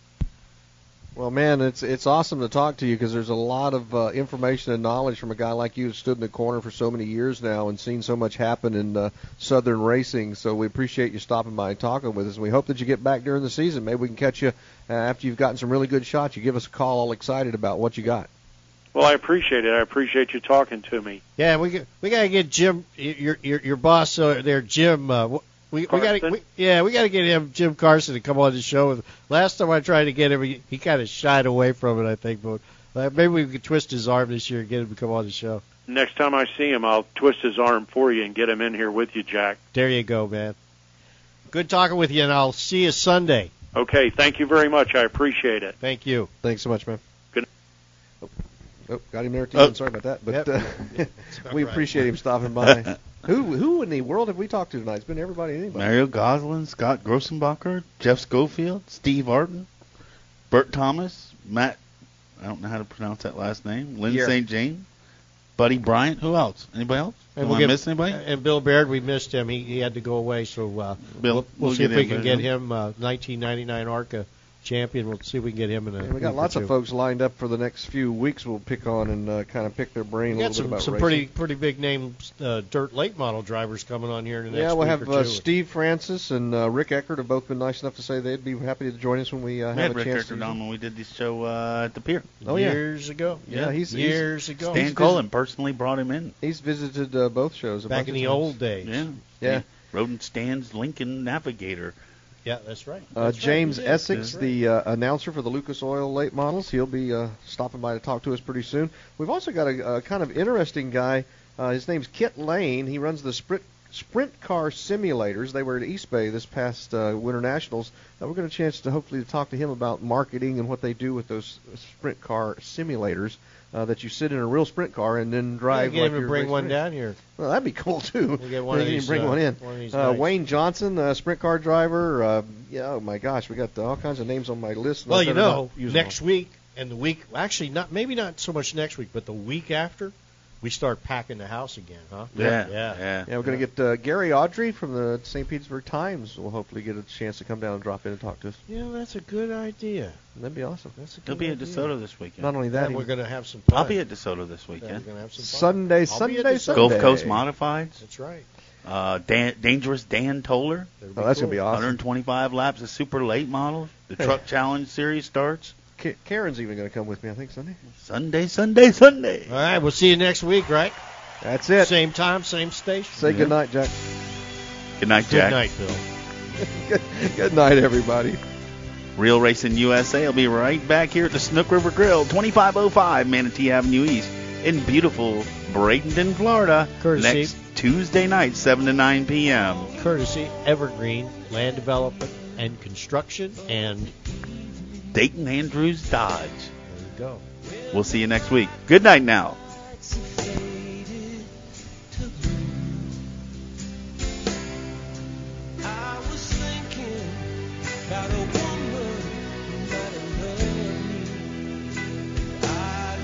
Well, man, it's awesome to talk to you, because there's a lot of information and knowledge from a guy like you who stood in the corner for so many years now and seen so much happen in Southern racing. So we appreciate you stopping by and talking with us, and we hope that you get back during the season. Maybe we can catch you after you've gotten some really good shots. You give us a call all excited about what you got. Well, I appreciate it. I appreciate you talking to me. Yeah, we got to get Jim, your boss there, Jim. We got to get him, Jim Carson, to come on the show. Last time I tried to get him, he kind of shied away from it, I think. But maybe we could twist his arm this year and get him to come on the show. Next time I see him, I'll twist his arm for you and get him in here with you, Jack. There you go, man. Good talking with you, and I'll see you Sunday. Okay, thank you very much. I appreciate it. Thank you. Thanks so much, man. Good. Oh, got him there too. Sorry about that, but we appreciate him stopping by. Who in the world have we talked to tonight? It's been everybody and anybody. Mario Goslin, Scott Grossenbacher, Jeff Schofield, Steve Arden, Bert Thomas, Matt, I don't know how to pronounce that last name, Lynn St. James, Buddy Bryant. Who else? Anybody else? Did I miss anybody? And Bill Baird, we missed him. He had to go away, so we'll see if we can get him 1999 ARCA champion. We'll see if we can get him in a. We got lots of folks lined up for the next few weeks. We'll pick on and kind of pick their brain a little bit about some racing. pretty big name dirt late model drivers coming on here in the next we'll week have or two. Steve Francis and Rick Eckert have both been nice enough to say they'd be happy to join us when we have a Rick chance. Eckert on when we did this show at the pier. Years ago. Yeah, he's years ago. Stan Cullen personally brought him in. He's visited both shows back in the old days. Yeah. Rode in Stan's Lincoln Navigator. Yeah, that's right. James Essex, the announcer for the Lucas Oil late models, he'll be stopping by to talk to us pretty soon. We've also got a kind of interesting guy. His name's Kit Lane. He runs the Sprint Car Simulators. They were at East Bay this past Winter Nationals. We're going to chance to hopefully talk to him about marketing and what they do with those Sprint Car Simulators. That you sit in a real sprint car and then drive. Get him to bring one down here. Well, that'd be cool too. We'll get one of these, bring one in. One of these nice. Wayne Johnson, sprint car driver. Oh my gosh, we got all kinds of names on my list. Well, next week and the week, actually maybe not so much next week, but the week after, we start packing the house again, huh? Yeah. We're going to get Gary Audrey from the St. Petersburg Times. We'll hopefully get a chance to come down and drop in and talk to us. Yeah, that's a good idea. That'd be awesome. He'll be at DeSoto this weekend. Not only that, we're going to have some fun. I'll be at DeSoto this weekend. We're going to have some fun. Sunday. Gulf Coast Modifieds. That's right. Dangerous Dan Toller. That's going to be awesome. 125 laps of super late models. The Truck Challenge Series starts. Karen's even going to come with me, I think, Sunday. All right, we'll see you next week, right? That's it. Same time, same station. Say good night, Jack. Good night, Jack. Good night, Bill. Good night, everybody. Real Racing USA will be right back here at the Snook River Grill, 2505 Manatee Avenue East in beautiful Bradenton, Florida. Courtesy. Next Tuesday night, 7 to 9 p.m. Courtesy Evergreen Land Development and Construction and Dayton Andrews Dodge. There you go. We'll see you next week. Good night now. About a woman that loved me. I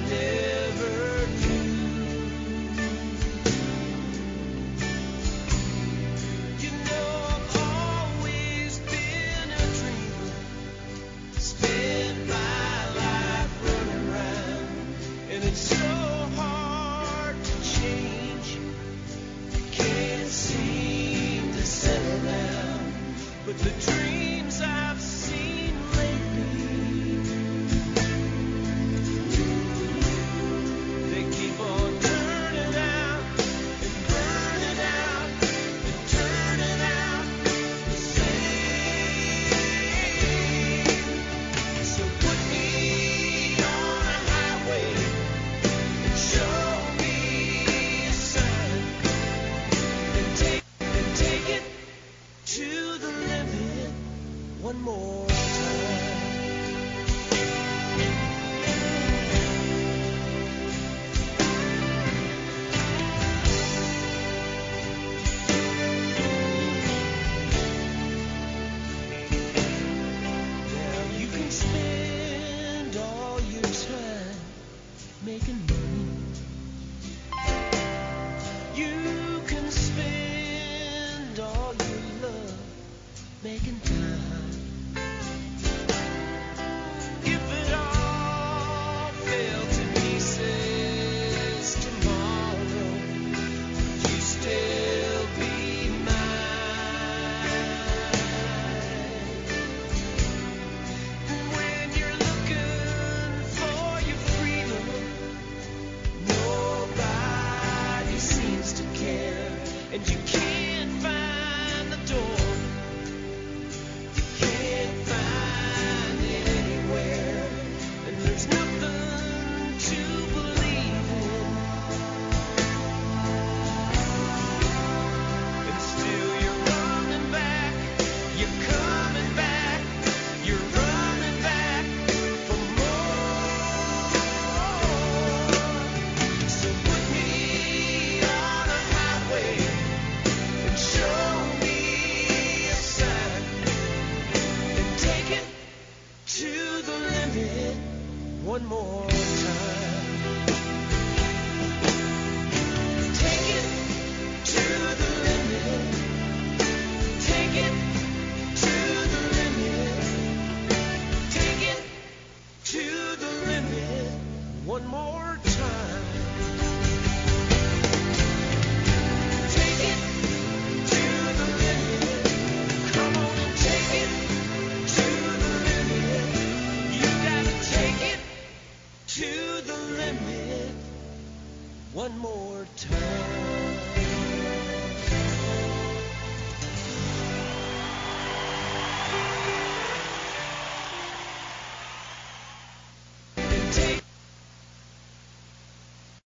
one more